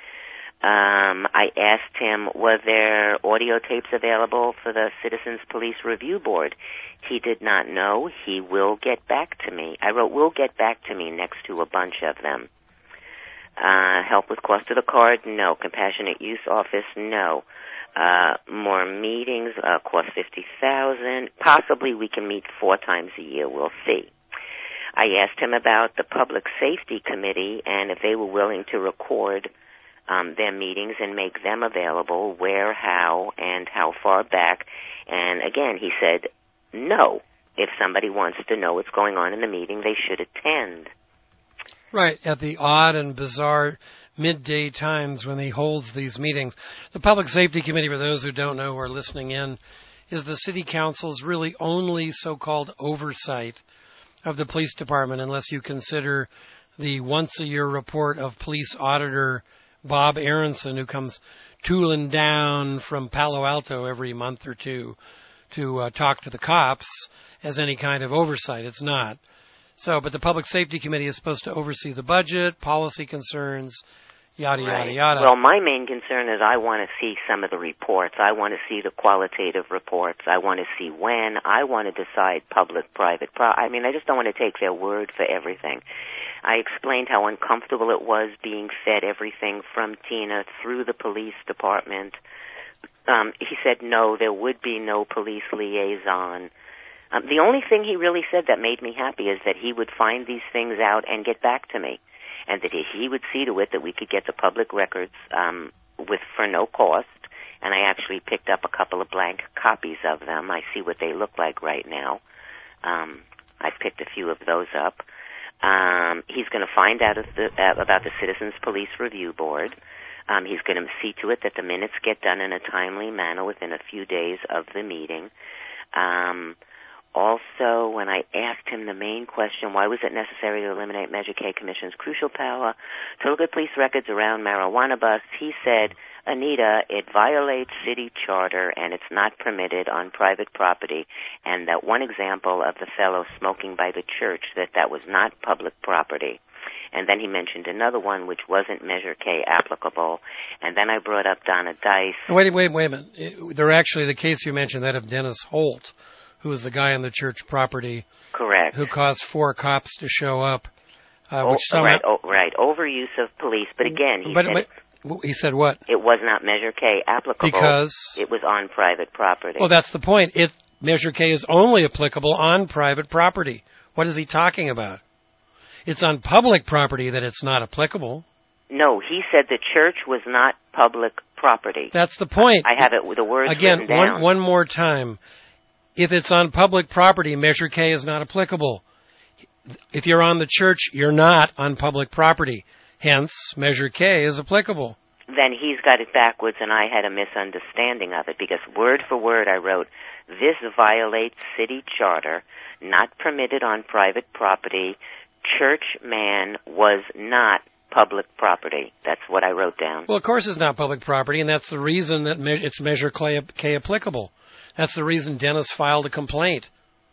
Um, I asked him, were there audio tapes available for the Citizens Police Review Board? He did not know. He will get back to me. I wrote, will get back to me next to a bunch of them. Uh, help with cost of the card? No. Compassionate Use Office? No. Uh, more meetings, uh, cost fifty thousand dollars. Possibly we can meet four times a year. We'll see. I asked him about the Public Safety Committee and if they were willing to record Um, their meetings and make them available, where, how, and how far back. And again, he said, no. If somebody wants to know what's going on in the meeting, they should attend. Right, at the odd and bizarre midday times when he holds these meetings. The Public Safety Committee, for those who don't know who are listening in, is the City Council's really only so-called oversight of the police department, unless you consider the once-a-year report of police auditor Bob Aronson, who comes tooling down from Palo Alto every month or two to uh, talk to the cops as any kind of oversight. It's not. So, but the Public Safety Committee is supposed to oversee the budget, policy concerns, yada, right. yada, yada. Well, my main concern is I want to see some of the reports. I want to see the qualitative reports. I want to see when. I want to decide public-private. Pro- I mean, I just don't want to take their word for everything. I explained how uncomfortable it was being fed everything from Tina through the police department. Um, he said no, there would be no police liaison. Um, the only thing he really said that made me happy is that he would find these things out and get back to me, and that he would see to it that we could get the public records um, with for no cost. And I actually picked up a couple of blank copies of them. I see what they look like right now. Um, I picked a few of those up. Um, he's going to find out of the, uh, about the Citizens Police Review Board. Um, he's going to see to it that the minutes get done in a timely manner within a few days of the meeting. Um, also, when I asked him the main question, why was it necessary to eliminate Measure K Commission's crucial power to look at police records around marijuana busts, he said, Anita, it violates city charter and it's not permitted on private property, and that one example of the fellow smoking by the church, that that was not public property. And then he mentioned another one which wasn't Measure K applicable, and then I brought up Donna Dice. Wait, wait, wait a minute. It, they're actually, the case you mentioned, that of Dennis Holt, who was the guy on the church property. Correct. Who caused four cops to show up. Uh, oh, which somehow, right, oh, right. Overuse of police, but again, he but, said... But, he said what? It was not Measure K applicable. Because? It was on private property. Well, that's the point. It, Measure K is only applicable on private property. What is he talking about? It's on public property that it's not applicable. No, he said the church was not public property. That's the point. I have it with the words Again, written down. one, one more time. If it's on public property, Measure K is not applicable. If you're on the church, you're not on public property. Hence, Measure K is applicable. Then he's got it backwards, and I had a misunderstanding of it, because word for word I wrote, this violates city charter, not permitted on private property. Church man was not public property. That's what I wrote down. Well, of course it's not public property, and that's the reason that me- it's Measure K, K applicable. That's the reason Dennis filed a complaint.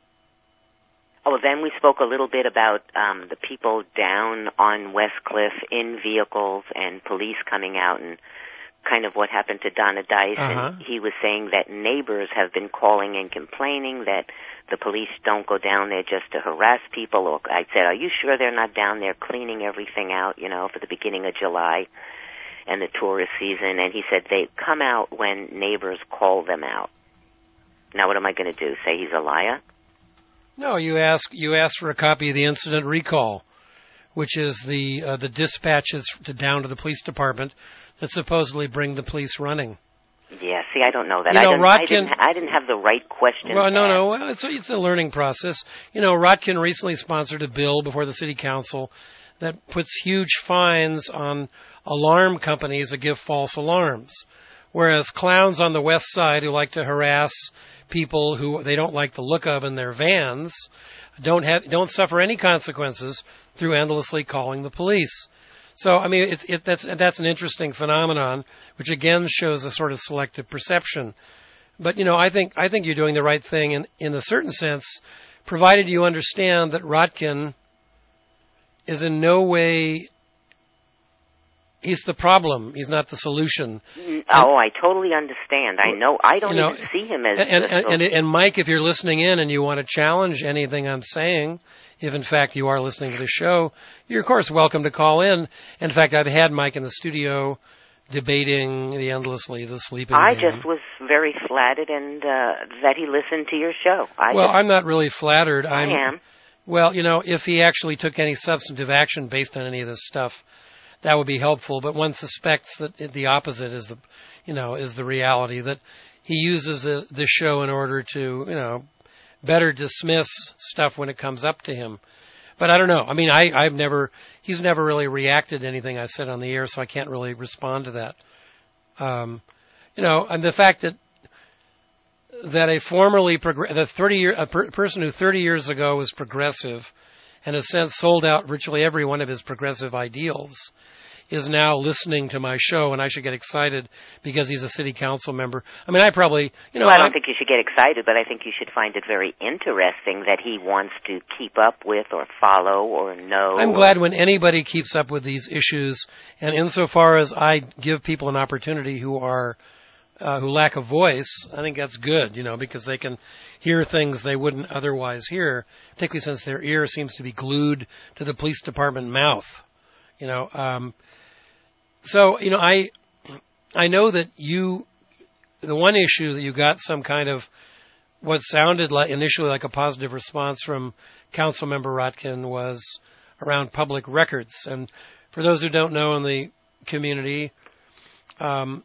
Oh, then we spoke a little bit about um, the people down on West Cliff in vehicles and police coming out and kind of what happened to Donna Dice. Uh-huh. And he was saying that neighbors have been calling and complaining that the police don't go down there just to harass people. Or I said, are you sure they're not down there cleaning everything out, you know, for the beginning of July and the tourist season? And he said they come out when neighbors call them out. Now what am I going to do, say he's a liar? No, you ask you ask for a copy of the incident recall, which is the uh, the dispatches to down to the police department that supposedly bring the police running. Yeah, see, I don't know that. You I, know, didn't, Rotkin, I, didn't, I didn't have the right question. Well, no, no, well, it's a, it's a learning process. You know, Rotkin recently sponsored a bill before the city council that puts huge fines on alarm companies that give false alarms, whereas clowns on the west side who like to harass people who they don't like the look of in their vans don't have don't suffer any consequences through endlessly calling the police. So, I mean, it's it, that's that's an interesting phenomenon, which again shows a sort of selective perception. But you know, I think I think you're doing the right thing in in a certain sense, provided you understand that Rotkin is in no way. He's the problem. He's not the solution. Oh, I totally understand. I know. I don't you know, even see him as... And, and, and, and, Mike, if you're listening in and you want to challenge anything I'm saying, if in fact you are listening to the show, you're of course welcome to call in. In fact, I've had Mike in the studio debating the endlessly the sleeping I man. just was very flattered and uh, that he listened to your show. I well, just, I'm not really flattered. I I'm, am. Well, you know, if he actually took any substantive action based on any of this stuff, that would be helpful, but one suspects that the opposite is the, you know, is the reality, that he uses the, this show in order to, you know, better dismiss stuff when it comes up to him. But I don't know. I mean, I, I've never, he's never really reacted to anything I said on the air, so I can't really respond to that. Um, you know, and the fact that that a formerly progr- the thirty year a per- person who thirty years ago was progressive and has since sold out virtually every one of his progressive ideals, is now listening to my show, and I should get excited because he's a city council member. I mean, I probably, you know... Well, I don't I'm, think you should get excited, but I think you should find it very interesting that he wants to keep up with or follow or know. I'm glad when anybody keeps up with these issues, and insofar as I give people an opportunity who are... Uh, who lack a voice, I think that's good, you know, because they can hear things they wouldn't otherwise hear, particularly since their ear seems to be glued to the police department mouth, you know. Um, so, you know, I I know that you, the one issue that you got some kind of what sounded like initially like a positive response from Councilmember Rotkin was around public records. And for those who don't know in the community, um,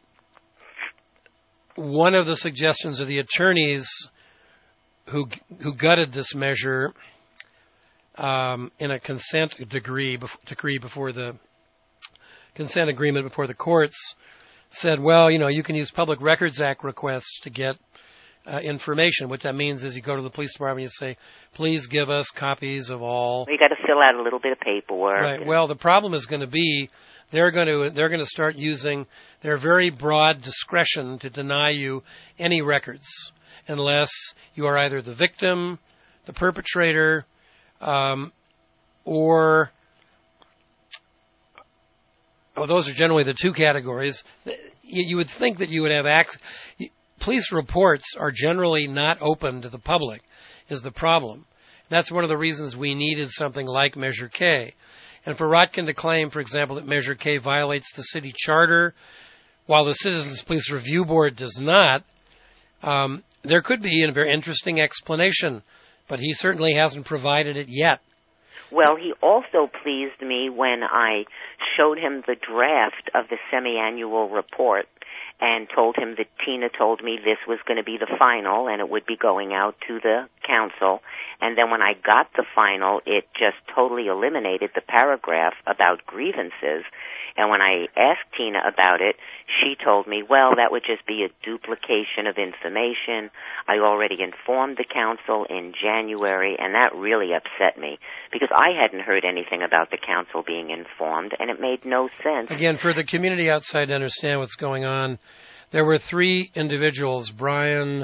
one of the suggestions of the attorneys who who gutted this measure um, in a consent degree decree before the consent agreement before the courts said, well, you know, you can use Public Records Act requests to get uh, information. What that means is you go to the police department and you say, please give us copies of all. You got to fill out a little bit of paperwork. Right. Well, the problem is going to be they're going to they're going to start using their very broad discretion to deny you any records unless you are either the victim, the perpetrator, um, or well, those are generally the two categories. You, you would think that you would have access. Police reports are generally not open to the public, is the problem. That's one of the reasons we needed something like Measure K. And for Rotkin to claim, for example, that Measure K violates the city charter, while the Citizens Police Review Board does not, um, there could be a very interesting explanation, but he certainly hasn't provided it yet. Well, he also pleased me when I showed him the draft of the semi-annual report and told him that Tina told me this was going to be the final and it would be going out to the council. And then when I got the final, it just totally eliminated the paragraph about grievances. And when I asked Tina about it, she told me, well, that would just be a duplication of information. I already informed the council in January, and that really upset me because I hadn't heard anything about the council being informed, and it made no sense. Again, for the community outside to understand what's going on, there were three individuals, Brian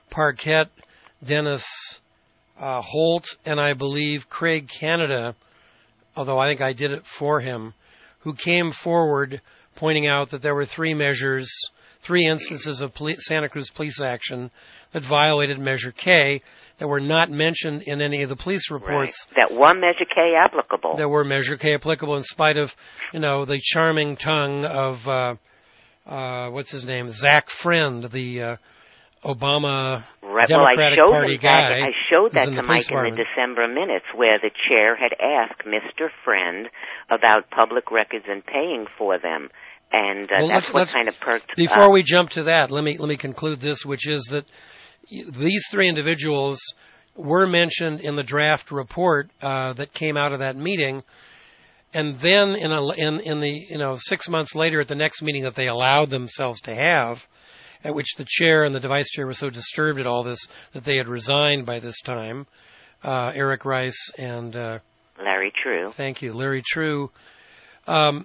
Parquet, Dennis uh, Holt, and I believe Craig Canada, although I think I did it for him, who came forward pointing out that there were three measures, three instances of police, Santa Cruz police action that violated Measure K that were not mentioned in any of the police reports. Right. That were Measure K applicable. That were Measure K applicable in spite of, you know, the charming tongue of, uh, uh, what's his name, Zach Friend, the uh, Obama right. Democratic well, I Party guy. guy. I showed that in to the Mike in the December minutes where the chair had asked Mister Friend about public records and paying for them. And uh, well, that's let's, what let's, kind of perked Before up. we jump to that, let me let me conclude this, which is that these three individuals were mentioned in the draft report uh, that came out of that meeting, and then in, a, in in the you know six months later at the next meeting that they allowed themselves to have, at which the chair and the vice chair were so disturbed at all this that they had resigned by this time. Uh, Eric Rice and uh, Larry True. Thank you, Larry True. Um,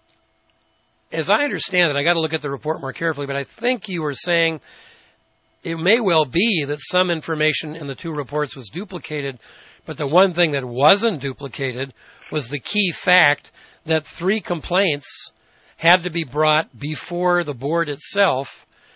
as I understand it, I got to look at the report more carefully, but I think you were saying it may well be that some information in the two reports was duplicated, but the one thing that wasn't duplicated was the key fact that three complaints had to be brought before the board itself,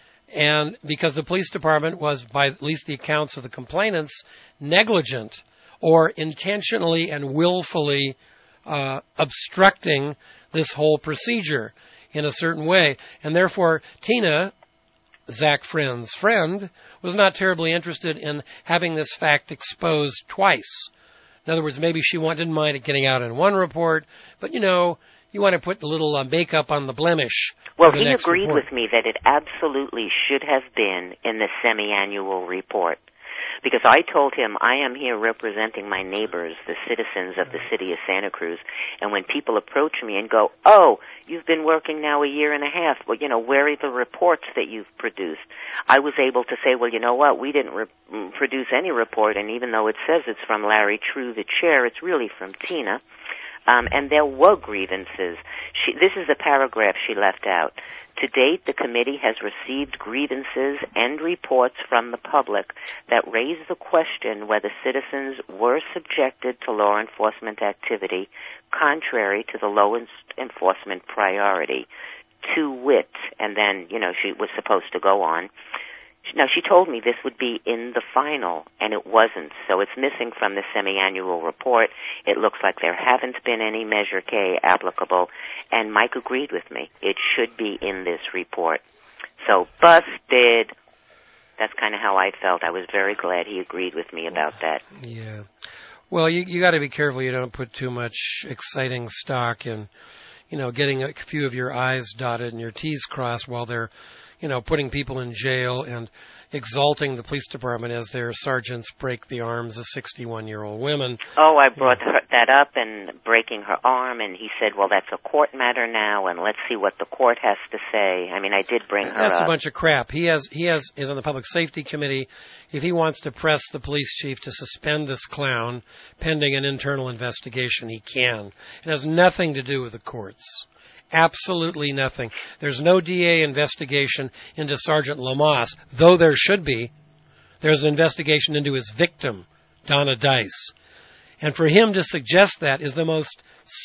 and because the police department was, by at least the accounts of the complainants, negligent or intentionally and willfully uh, obstructing this whole procedure in a certain way. And therefore, Tina, Zach Friend's friend, was not terribly interested in having this fact exposed twice. In other words, maybe she want, didn't mind it getting out in one report, but, you know, you want to put the little uh, makeup on the blemish. Well, the he next agreed report. with me that it absolutely should have been in the semi-annual report. Because I told him I am here representing my neighbors, the citizens of the city of Santa Cruz, and when people approach me and go, oh, you've been working now a year and a half, well, you know, where are the reports that you've produced? I was able to say, well, you know what, we didn't re- produce any report, and even though it says it's from Larry True, the chair, it's really from Tina. Um, and there were grievances. She, this is the paragraph she left out. To date, the committee has received grievances and reports from the public that raise the question whether citizens were subjected to law enforcement activity contrary to the law enforcement priority, to wit, and then, you know, she was supposed to go on. Now, she told me this would be in the final, and it wasn't, so it's missing from the semi-annual report. It looks like there haven't been any Measure K applicable, and Mike agreed with me. It should be in this report. So, busted. That's kind of how I felt. I was very glad he agreed with me about that. Yeah. Well, you you got to be careful you don't put too much exciting stock in, you know, getting a few of your I's dotted and your T's crossed while they're, you know, putting people in jail and exalting the police department as their sergeants break the arms of sixty-one-year-old women. Oh, I brought her, that up and breaking her arm, and he said, well, that's a court matter now, and let's see what the court has to say. I mean, I did bring her That's up. a bunch of crap. He has he has is on the Public Safety Committee. If he wants to press the police chief to suspend this clown pending an internal investigation, he can. It has nothing to do with the courts. Absolutely nothing. There's no D A investigation into Sergeant Lamas, though there should be. There's an investigation into his victim, Donna Dice. And for him to suggest that is the most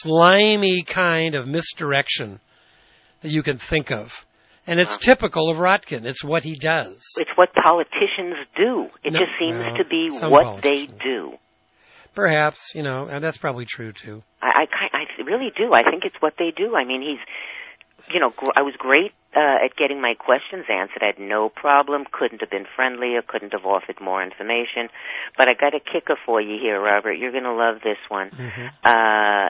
slimy kind of misdirection that you can think of. And it's typical of Rotkin. It's what he does. It's what politicians do. It No, just seems well, to be some what they politicians. do. Perhaps, you know, and that's probably true, too. I, I, I really do. I think it's what they do. I mean, he's, you know, gr- I was great uh, at getting my questions answered. I had no problem. Couldn't have been friendlier. Couldn't have offered more information. But I got a kicker for you here, Robert. You're going to love this one. Mm-hmm. Uh,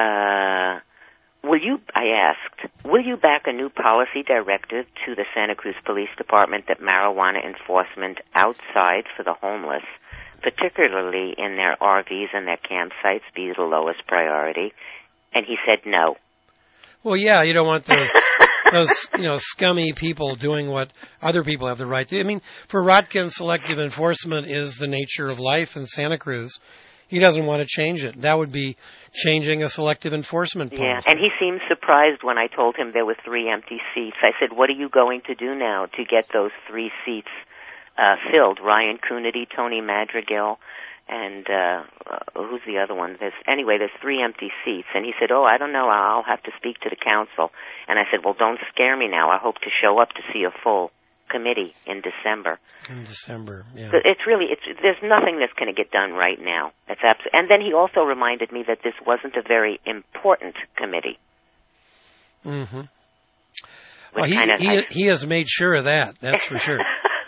uh, will you, I asked, will you back a new policy directive to the Santa Cruz Police Department that marijuana enforcement outside for the homeless, particularly in their R Vs and their campsites, be the lowest priority? And he said no. Well, yeah, you don't want those, those, you know, scummy people doing what other people have the right to. I mean, for Rotkin, selective enforcement is the nature of life in Santa Cruz. He doesn't want to change it. That would be changing a selective enforcement policy. Yeah, and he seemed surprised when I told him there were three empty seats. I said, what are you going to do now to get those three seats uh, filled. Ryan Coonerty, Tony Madrigal, and uh, uh, who's the other one? There's anyway. There's three empty seats, and he said, "Oh, I don't know. I'll have to speak to the council." And I said, "Well, don't scare me now. I hope to show up to see a full committee in December." In December, yeah. So it's really, it's there's nothing that's going to get done right now. It's abs- and then he also reminded me that this wasn't a very important committee. Mm-hmm. Well, he, kind of, he, I, he has made sure of that, that's for sure.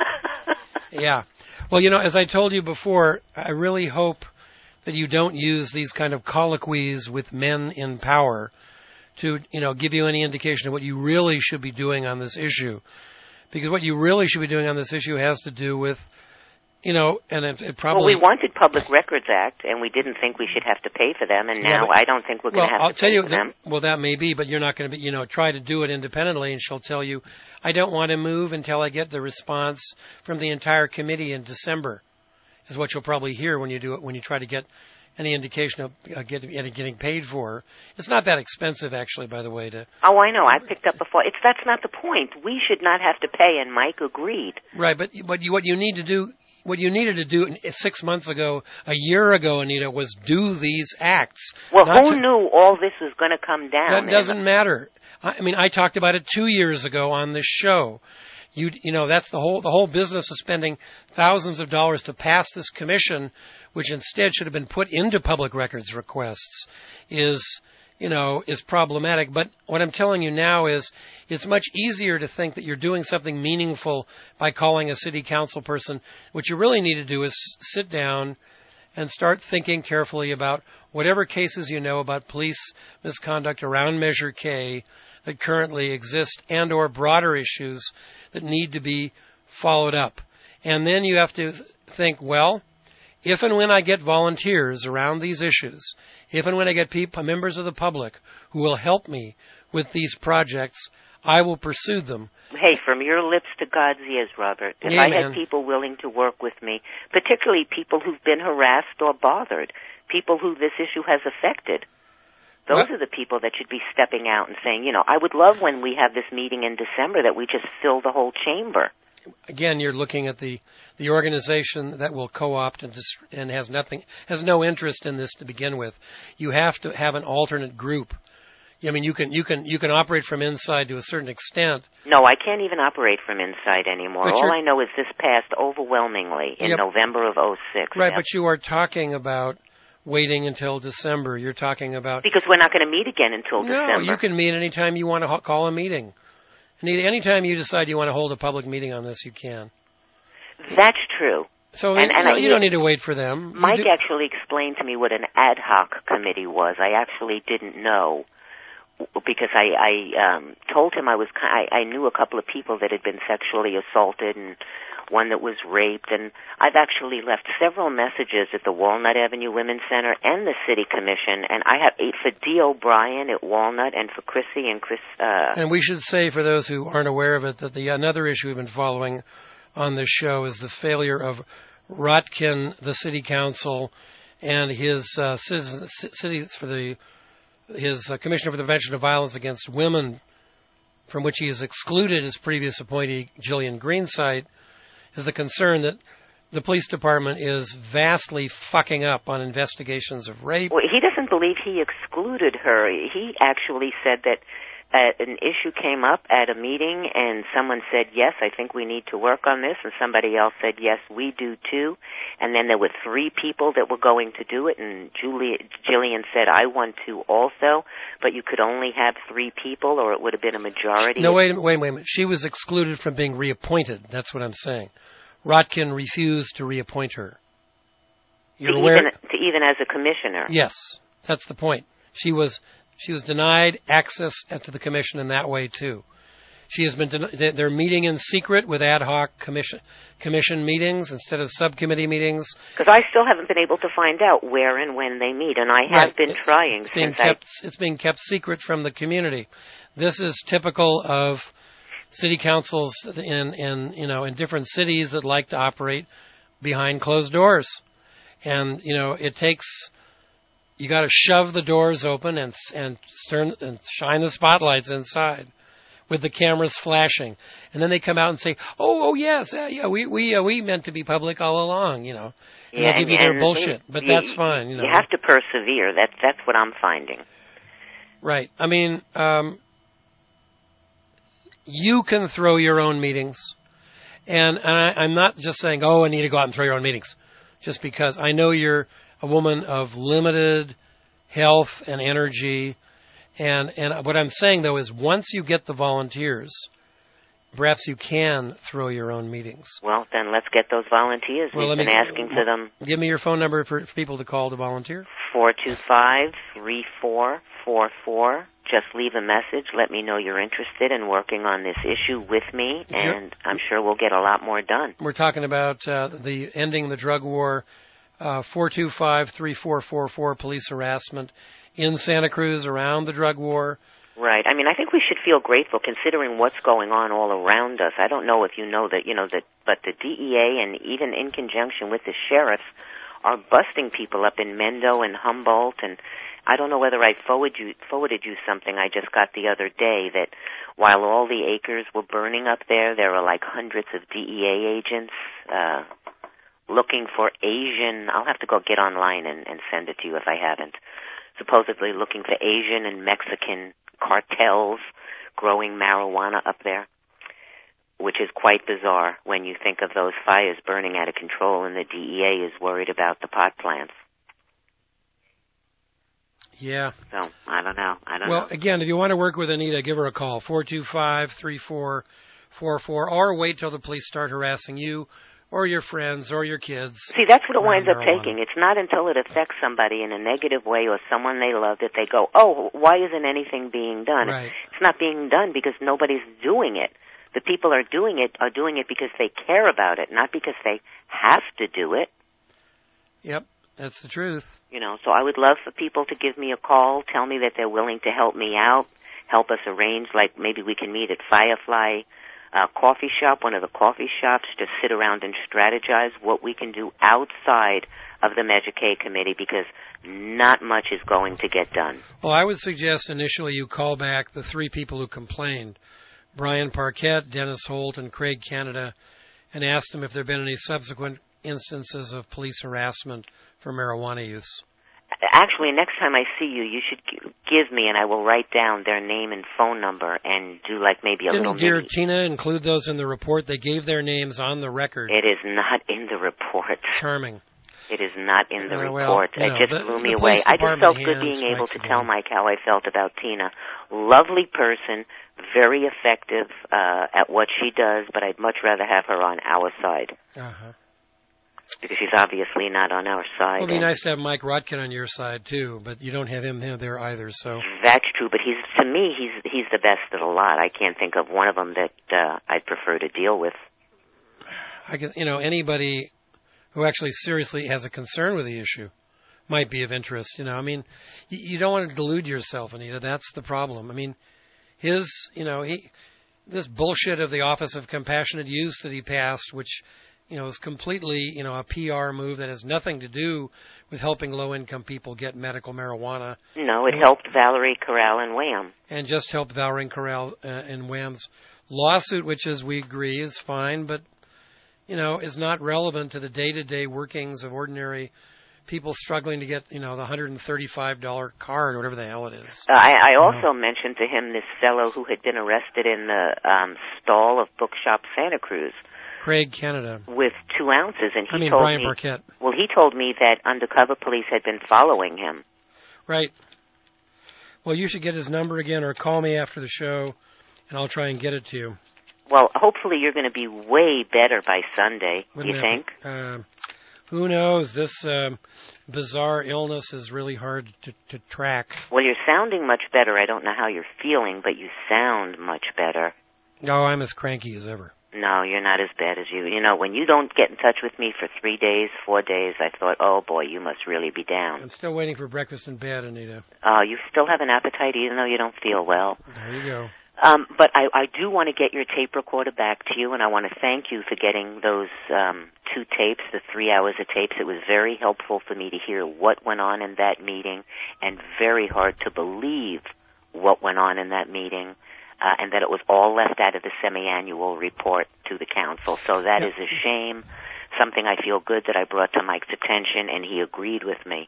Yeah. Well, you know, as I told you before, I really hope that you don't use these kind of colloquies with men in power to, you know, give you any indication of what you really should be doing on this issue. Because what you really should be doing on this issue has to do with, you know, and it, it probably... Well, we wanted Public Records Act, and we didn't think we should have to pay for them, and now yeah, but, I don't think we're well, going to have I'll to tell pay you for that, them. Well, that may be, but you're not going to be, you know, try to do it independently, and she'll tell you, I don't want to move until I get the response from the entire committee in December, is what you'll probably hear when you do it, when you try to get any indication of uh, get, getting paid for. It's not that expensive, actually, by the way. To Oh, I know. I picked up before. It's That's not the point. We should not have to pay, and Mike agreed. Right, but what you, what you need to do... What you needed to do six months ago, a year ago, Anita, was do these acts. Well, who to, knew all this was going to come down? That doesn't matter. I mean, I talked about it two years ago on this show. You, you know, that's the whole the whole business of spending thousands of dollars to pass this commission, which instead should have been put into public records requests, is, you know, is problematic. But what I'm telling you now is it's much easier to think that you're doing something meaningful by calling a city council person. What you really need to do is sit down and start thinking carefully about whatever cases you know about police misconduct around Measure K that currently exist and or broader issues that need to be followed up. And then you have to think, well, if and when I get volunteers around these issues, if and when I get people, members of the public who will help me with these projects, I will pursue them. Hey, from your lips to God's ears, Robert. If Amen. I had people willing to work with me, particularly people who've been harassed or bothered, people who this issue has affected, those well, are the people that should be stepping out and saying, you know, I would love when we have this meeting in December that we just fill the whole chamber. Again, you're looking at the, the organization that will co-opt and, dis- and has nothing, has no interest in this to begin with. You have to have an alternate group. I mean, you can you can you can operate from inside to a certain extent. No, I can't even operate from inside anymore. All I know is this passed overwhelmingly in yep. November of oh six. Right, yep. But you are talking about waiting until December. You're talking about because we're not going to meet again until no, December. No, you can meet any time you want to ho- call a meeting. Any time you decide you want to hold a public meeting on this, you can. That's true. So and, you, and know, I, you don't need to wait for them. Mike actually explained to me what an ad hoc committee was. I actually didn't know. Because I, I um, told him I was, I, I knew a couple of people that had been sexually assaulted and one that was raped, and I've actually left several messages at the Walnut Avenue Women's Center and the City Commission, and I have eight for Dee O'Brien at Walnut and for Chrissy and Chris. Uh, and we should say, for those who aren't aware of it, that the another issue we've been following on this show is the failure of Rotkin, the City Council, and his uh, citizens, cities for the. his uh, Commissioner for the Prevention of Violence Against Women, from which he has excluded his previous appointee, Jillian Greenside, is the concern that the police department is vastly fucking up on investigations of rape. Well, he doesn't believe he excluded her. He actually said that uh, an issue came up at a meeting and someone said, yes, I think we need to work on this, and somebody else said, yes, we do too. And then there were three people that were going to do it, and Julie, Jillian said, I want to also, but you could only have three people or it would have been a majority. No, wait, wait, wait a minute. She was excluded from being reappointed. That's what I'm saying. Rotkin refused to reappoint her. You're to aware? Even, to even as a commissioner. Yes, that's the point. She was she was denied access to the commission in that way too. She has been den- they're meeting in secret with ad hoc commission commission meetings instead of subcommittee meetings. Because I still haven't been able to find out where and when they meet, and I have right. been it's, trying. It's being since kept. I... It's being kept secret from the community. This is typical of city councils in, in you know in different cities that like to operate behind closed doors, and you know it takes you got to shove the doors open and and turn and shine the spotlights inside, with the cameras flashing, and then they come out and say, "Oh, oh yes, uh, yeah, we we uh, we meant to be public all along," you know. And yeah, they'll give and, you their and bullshit, but you, that's fine, you know. You have to persevere. That's that's what I'm finding. Right. I mean, um, you can throw your own meetings, and, and I, I'm not just saying, "Oh, Anita, go out and throw your own meetings," just because I know you're a woman of limited health and energy. And and what I'm saying, though, is once you get the volunteers, perhaps you can throw your own meetings. Well, then let's get those volunteers. Well, We've been me, asking for them. Give me your phone number for, for people to call to volunteer. four two five, three four four four. Just leave a message. Let me know you're interested in working on this issue with me, and yep. I'm sure we'll get a lot more done. We're talking about uh, the ending the drug war, uh, four two five, three four four four, police harassment in Santa Cruz around the drug war. Right. I mean, I think we should feel grateful considering what's going on all around us. I don't know if you know that, you know, that, but the D E A and even in conjunction with the sheriffs are busting people up in Mendo and Humboldt. And I don't know whether I forwarded you, forwarded you something I just got the other day that while all the acres were burning up there, there are like hundreds of D E A agents, uh, looking for Asian, I'll have to go get online and, and send it to you if I haven't. Supposedly looking for Asian and Mexican cartels growing marijuana up there, which is quite bizarre when you think of those fires burning out of control and the D E A is worried about the pot plants. Yeah. So, I don't know. I don't well, know. Well, again, if you want to work with Anita, give her a call, four two five, three four four four, or wait till the police start harassing you or your friends, or your kids. See, that's what it winds up marijuana. taking. It's not until it affects somebody in a negative way or someone they love that they go, oh, why isn't anything being done? Right. It's not being done because nobody's doing it. The people are doing it are doing it because they care about it, not because they have to do it. Yep, that's the truth. You know, so I would love for people to give me a call, tell me that they're willing to help me out, help us arrange, like maybe we can meet at Firefly Uh, coffee shop, one of the coffee shops, just sit around and strategize what we can do outside of the Measure K committee because not much is going to get done. Well, I would suggest initially you call back the three people who complained, Brian Parquette, Dennis Holt, and Craig Canada, and ask them if there have been any subsequent instances of police harassment for marijuana use. Actually, next time I see you, you should give me, and I will write down their name and phone number and do like maybe a Didn't little dear mini. Tina include those in the report? They gave their names on the record. It is not in the report. Charming. It is not in the uh, report. Well, it know, just the, blew me the away. I just felt good hands being able to again. tell Mike how I felt about Tina. Lovely person, very effective uh, at what she does, but I'd much rather have her on our side. Uh-huh. Because she's obviously not on our side. Well, it'd be nice to have Mike Rotkin on your side, too, but you don't have him there either, so... That's true, but he's to me, he's he's the best of the lot. I can't think of one of them that uh, I'd prefer to deal with. I can, you know, anybody who actually seriously has a concern with the issue might be of interest, you know. I mean, you, you don't want to delude yourself, Anita. That's the problem. I mean, his, you know, he this bullshit of the Office of Compassionate Use that he passed, which... you know, is completely, you know, a P R move that has nothing to do with helping low-income people get medical marijuana. No, it helped Valerie Corral and Wham. And just helped Valerie Corral uh, and Wham's lawsuit, which, as we agree, is fine, but, you know, is not relevant to the day-to-day workings of ordinary people struggling to get, you know, the one hundred thirty-five dollars card or whatever the hell it is. Uh, I, I also you know. mentioned to him this fellow who had been arrested in the um, stall of Bookshop Santa Cruz. Craig Canada. With two ounces, and he I mean, told Brian me. Parquette. Well, he told me that undercover police had been following him. Right. Well, you should get his number again, or call me after the show, and I'll try and get it to you. Well, hopefully you're going to be way better by Sunday. Wouldn't you it, think? Uh, who knows? This um, bizarre illness is really hard to, to track. Well, you're sounding much better. I don't know how you're feeling, but you sound much better. Oh, I'm as cranky as ever. No, you're not as bad as you. You know, when you don't get in touch with me for three days, four days, I thought, oh, boy, you must really be down. I'm still waiting for breakfast in bed, Anita. Uh, you still have an appetite even though you don't feel well. There you go. Um, but I, I do want to get your tape recorder back to you, and I want to thank you for getting those um, two tapes, the three hours of tapes. It was very helpful for me to hear what went on in that meeting, and very hard to believe what went on in that meeting. uh, and that it was all left out of the semi-annual report to the council. So that Yep. is a shame, something I feel good that I brought to Mike's attention, and he agreed with me.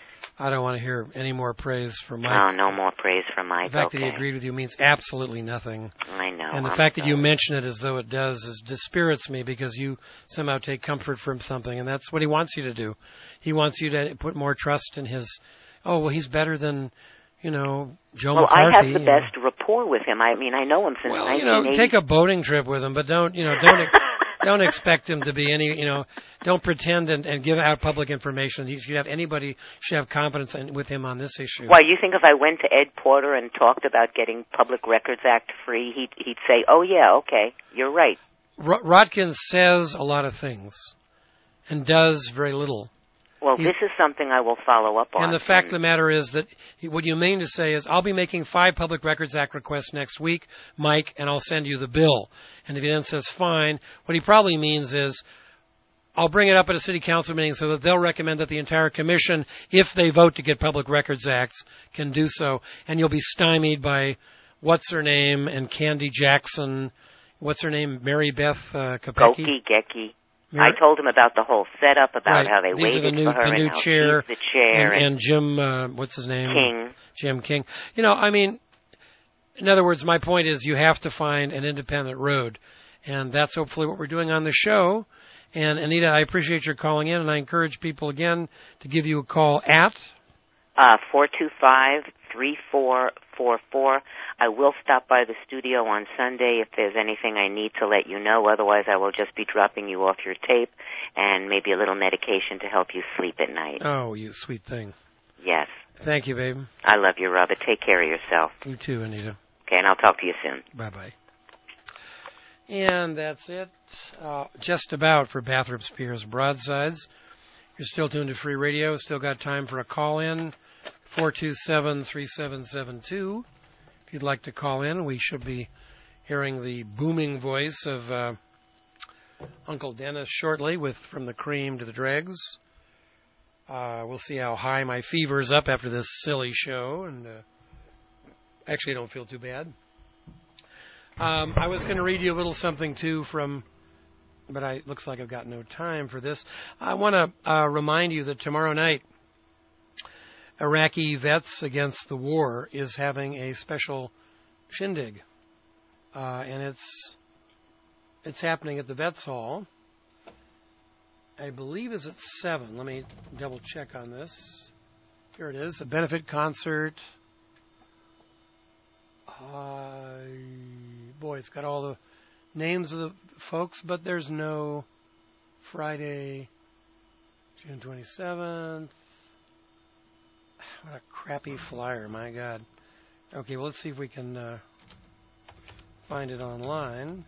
I don't want to hear any more praise for Mike. Oh, no more praise from Mike. The fact okay. that he agreed with you means absolutely nothing. I know. And the I'm fact sorry. that you mention it as though it does is dispirits me, because you somehow take comfort from something, and that's what he wants you to do. He wants you to put more trust in his, oh, well, he's better than, you know, Joe well, McCarthy. I have the you know. best rapport with him. I mean, I know him since Well, you nineteen eighty. know, take a boating trip with him, but don't, you know, don't don't expect him to be any, you know, don't pretend and, and give out public information. You should have anybody should have confidence in, with him on this issue. Why, you think if I went to Ed Porter and talked about getting Public Records Act free, he'd he'd say, "Oh yeah, okay, you're right." R- Rotkin says a lot of things and does very little. Well, He's, this is something I will follow up on. And the fact of the matter is that he, what you mean to say is, I'll be making five Public Records Act requests next week, Mike, and I'll send you the bill. And if he then says fine, what he probably means is, I'll bring it up at a city council meeting so that they'll recommend that the entire commission, if they vote to get Public Records Acts, can do so. And you'll be stymied by what's her name and Candy Jackson, what's her name, Mary Beth uh, Kopecki? Goki, Geki. Mary- I told him about the whole setup, about Right. how they These are waited the new, for her the new and how chair, she's the chair and, and, and Jim, uh, what's his name? King. Jim King. You know, I mean, in other words, my point is you have to find an independent road. And that's hopefully what we're doing on the show. And Anita, I appreciate your calling in, and I encourage people again to give you a call at Uh, four two five, three four four four. I will stop by the studio on Sunday if there's anything I need to let you know. Otherwise, I will just be dropping you off your tape and maybe a little medication to help you sleep at night. Oh, you sweet thing. Yes. Thank you, babe. I love you, Robert. Take care of yourself. You too, Anita. Okay, and I'll talk to you soon. Bye-bye. And that's it, uh, just about for Bathrop Spears Broadsides. You're still tuned to Free Radio. Still got time for a call-in, four two seven, three seven seven two. If you'd like to call in, we should be hearing the booming voice of uh, Uncle Dennis shortly with From the Cream to the Dregs. Uh, we'll see how high my fever's up after this silly show, and uh, actually I don't feel too bad. Um, I was going to read you a little something, too, from, but I, it looks like I've got no time for this. I want to uh, remind you that tomorrow night, Iraqi Vets Against the War is having a special shindig. Uh, and it's it's happening at the Vets Hall. I believe it's at seven. Let me double check on this. Here it is, a benefit concert. Uh, boy, it's got all the names of the folks, but there's no Friday, June twenty-seventh. What a crappy flyer, my God. Okay, well, let's see if we can uh, find it online.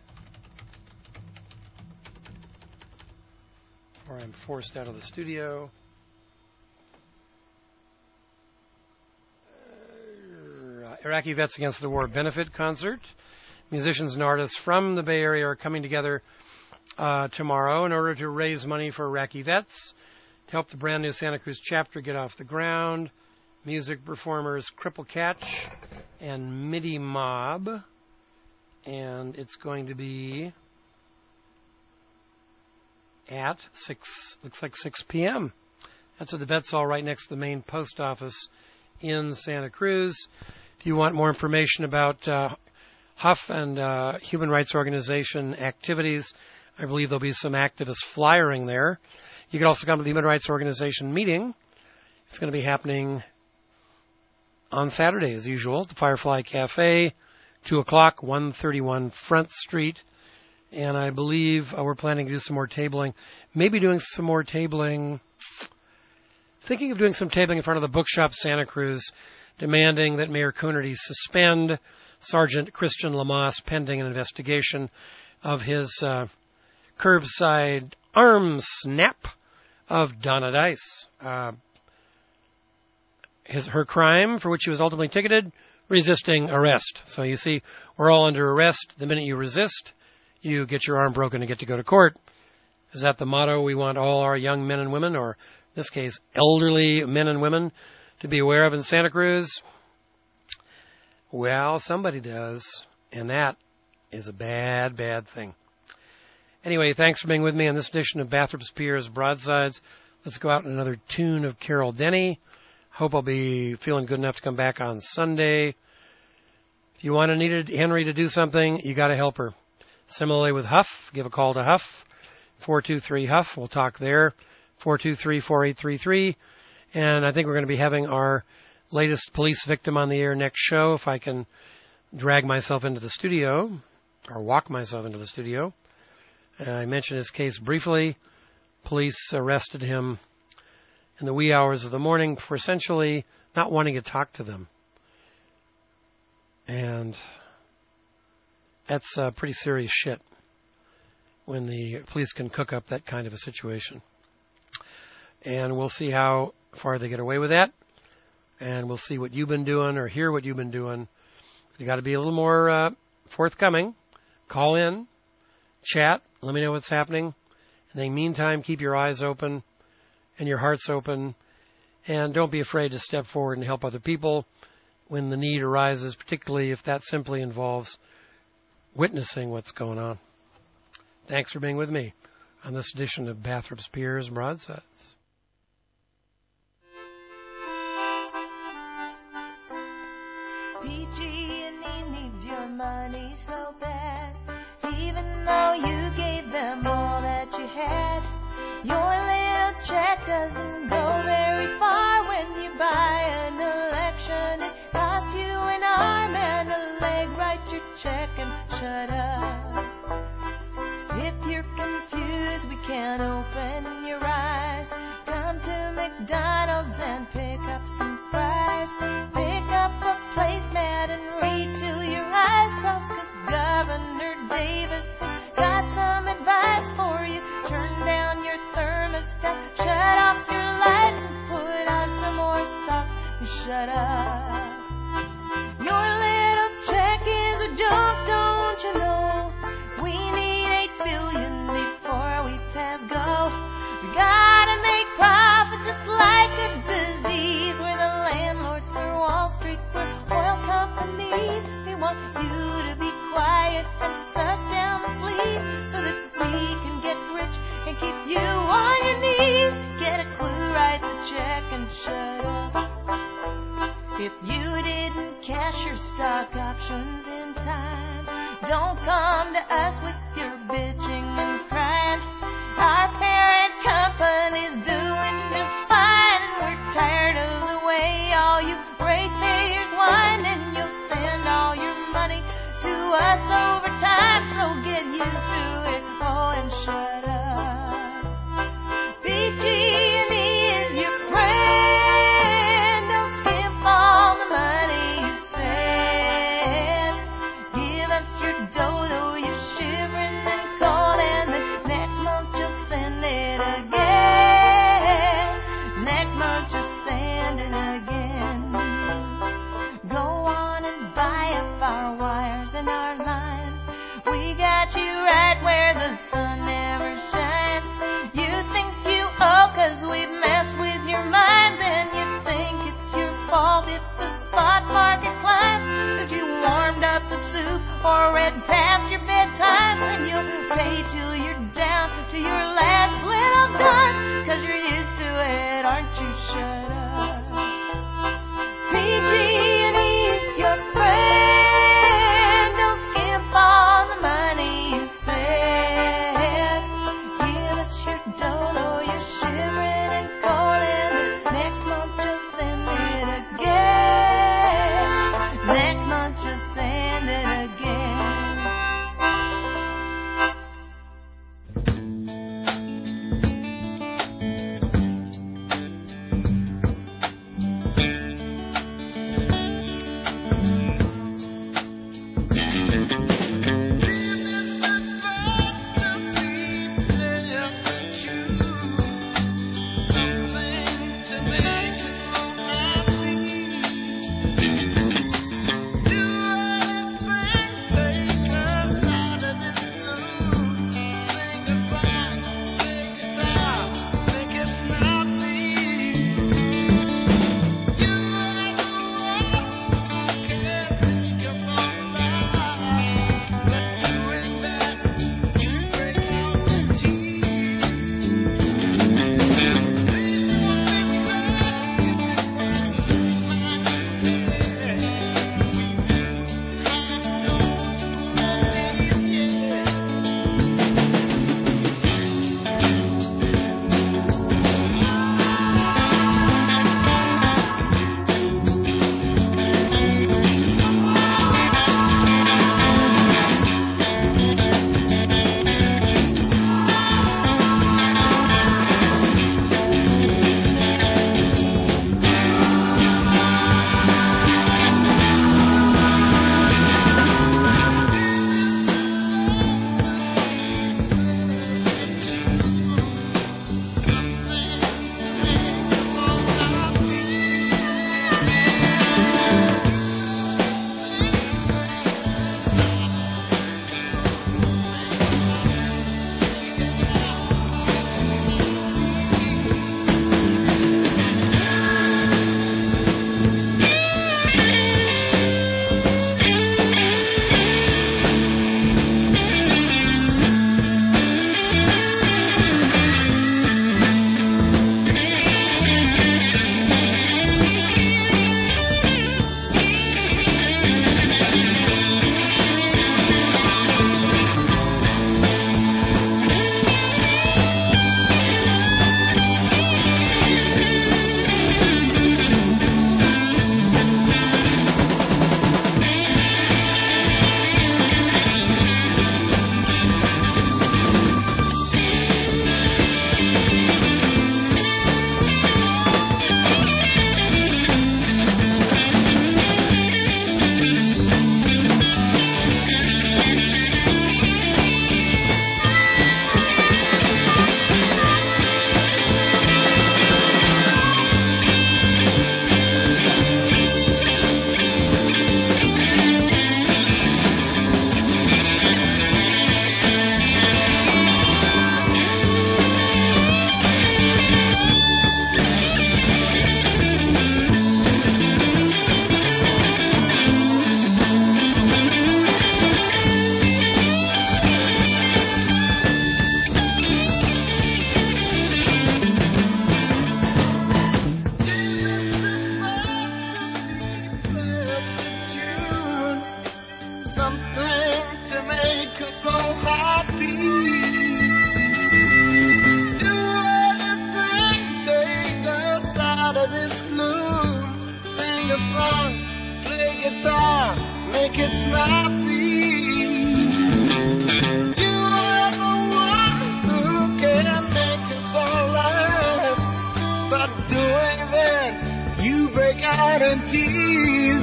Or I'm forced out of the studio. Uh, Iraqi Vets Against the War benefit concert. Musicians and artists from the Bay Area are coming together uh, tomorrow in order to raise money for Iraqi vets, to help the brand new Santa Cruz chapter get off the ground. Music performers Cripple Catch and MIDI Mob. And it's going to be at six, looks like six p.m. That's at the Vets Hall right next to the main post office in Santa Cruz. If you want more information about uh, Huff and uh, Human Rights Organization activities, I believe there'll be some activist flyering there. You can also come to the Human Rights Organization meeting. It's going to be happening on Saturday, as usual, at the Firefly Cafe, two o'clock, one thirty-one Front Street. And I believe uh, we're planning to do some more tabling. Maybe doing some more tabling, thinking of doing some tabling in front of the Bookshop Santa Cruz, demanding that Mayor Coonerty suspend Sergeant Christian Lamas pending an investigation of his uh, curbside arm snap of Donna Dice. Uh, his, her crime, for which he was ultimately ticketed, resisting arrest. So you see, we're all under arrest. The minute you resist, you get your arm broken and get to go to court. Is that the motto we want all our young men and women, or in this case, elderly men and women, to be aware of in Santa Cruz? Well, somebody does. And that is a bad, bad thing. Anyway, thanks for being with me on this edition of Bathrop Spears Broadsides. Let's go out in another tune of Carol Denny. Hope I'll be feeling good enough to come back on Sunday. If you want to need Henry to do something, you got to help her. Similarly with Huff, give a call to Huff, four two three Huff. We'll talk there, four two three, four eight three three. And I think we're going to be having our latest police victim on the air next show, if I can drag myself into the studio or walk myself into the studio. Uh, I mentioned his case briefly. Police arrested him in the wee hours of the morning for essentially not wanting to talk to them. And that's uh, pretty serious shit when the police can cook up that kind of a situation. And we'll see how far they get away with that. And we'll see what you've been doing or hear what you've been doing. You got to be a little more uh, forthcoming. Call in, chat, let me know what's happening. In the meantime, keep your eyes open and your hearts open. And don't be afraid to step forward and help other people when the need arises, particularly if that simply involves witnessing what's going on. Thanks for being with me on this edition of Bathrop Spears Broadsides. P G and E needs your money so bad. Even though you gave them all that you had, your little check doesn't go very far when you buy an election. It costs you an arm and a leg. Write your check and shut up. If you're confused, we can't open your eyes. Come to McDonald's and pick up some fries. Pick up a placemat and read till your eyes cross, 'cause Governor Davis has got some advice for you. Turn down your thermostat, shut off your lights, and put on some more socks and shut up. Your little check is a joke, don't you know? We need eight billion before we pass go. We gotta make profits, it's like a disease. We're the landlords for Wall Street, we're oil companies. We want you to be quiet and suck down the sleeves so that we can get rich and keep you on your knees. Get a clue, write the check and shut up. If you didn't cash your stock options in time, don't come to us with your bitching and crying. Our parent company's doing just fine, and we're tired of the way all you ratepayers whine, and you'll send all your money to us over time, so get used to it, oh, and shut up. B G and E is your friend, don't skimp on the money you send. Give us your dough, though you're shivering and cold, and the next month you'll send it again. Next month you'll send it again. Go on and buy up our wires and our lines. We got you right where the sun never shines. You think you owe 'cause we've messed with your minds, and you think it's your fault if the spot market climbs, 'cause you warmed up the soup or read past your bedtimes, and you'll pay till you're down to your last little dime, 'cause you're used to it, aren't you? Shut up. P G and E's your friend, don't skimp on the money you send. Give us your dough, though you're shivering and cold, and the next month you'll send it again. Next month you'll send it again. guarantees.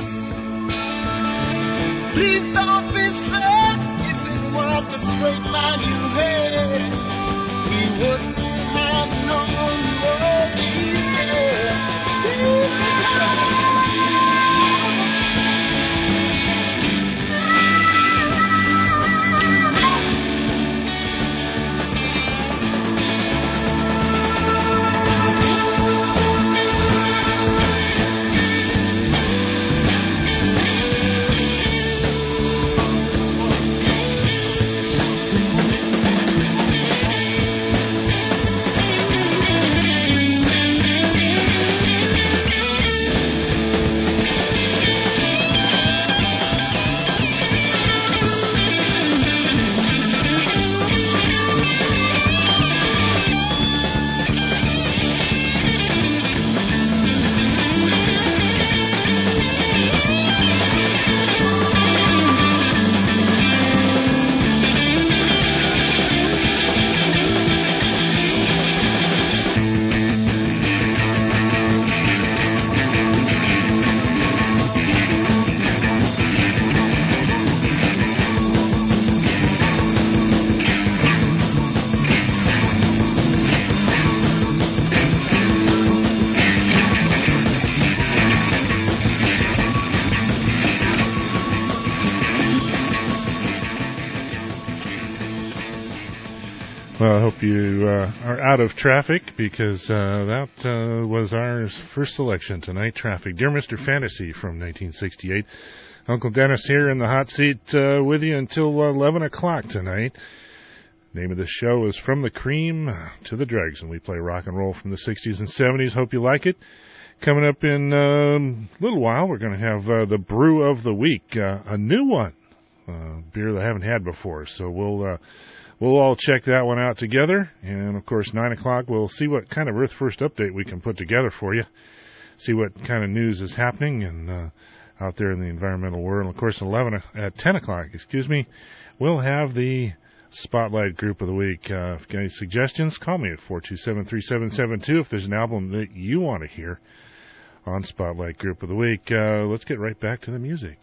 Please don't be sad if it was a straight line you had. We wouldn't have known your easy. Well, I hope you uh, are out of traffic, because uh, that uh, was our first selection tonight, Traffic. Dear Mister Fantasy from nineteen sixty-eight. Uncle Dennis here in the hot seat uh, with you until eleven o'clock tonight. Name of the show is From the Cream to the Dregs, and we play rock and roll from the sixties and seventies. Hope you like it. Coming up in um, a little while, we're going to have uh, the Brew of the Week, uh, a new one, uh, beer that I haven't had before. So we'll... Uh, We'll all check that one out together, and, of course, nine o'clock, we'll see what kind of Earth First update we can put together for you, see what kind of news is happening and uh, out there in the environmental world. And, of course, eleven at ten o'clock, excuse me, we'll have the Spotlight Group of the Week. Uh, if you got any suggestions, call me at four two seven, three seven seven two if there's an album that you want to hear on Spotlight Group of the Week. Uh, let's get right back to the music.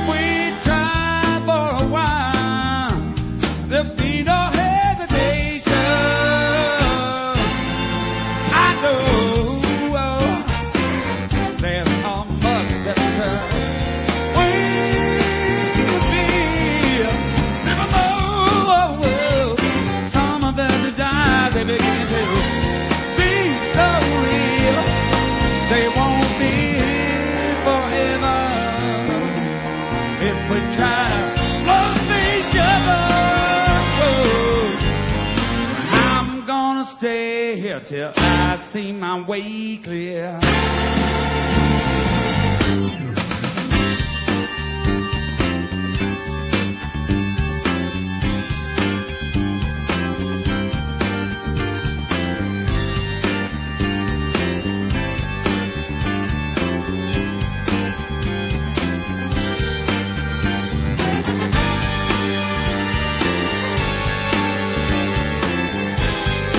There'll be no hesitation. here till I see my way clear.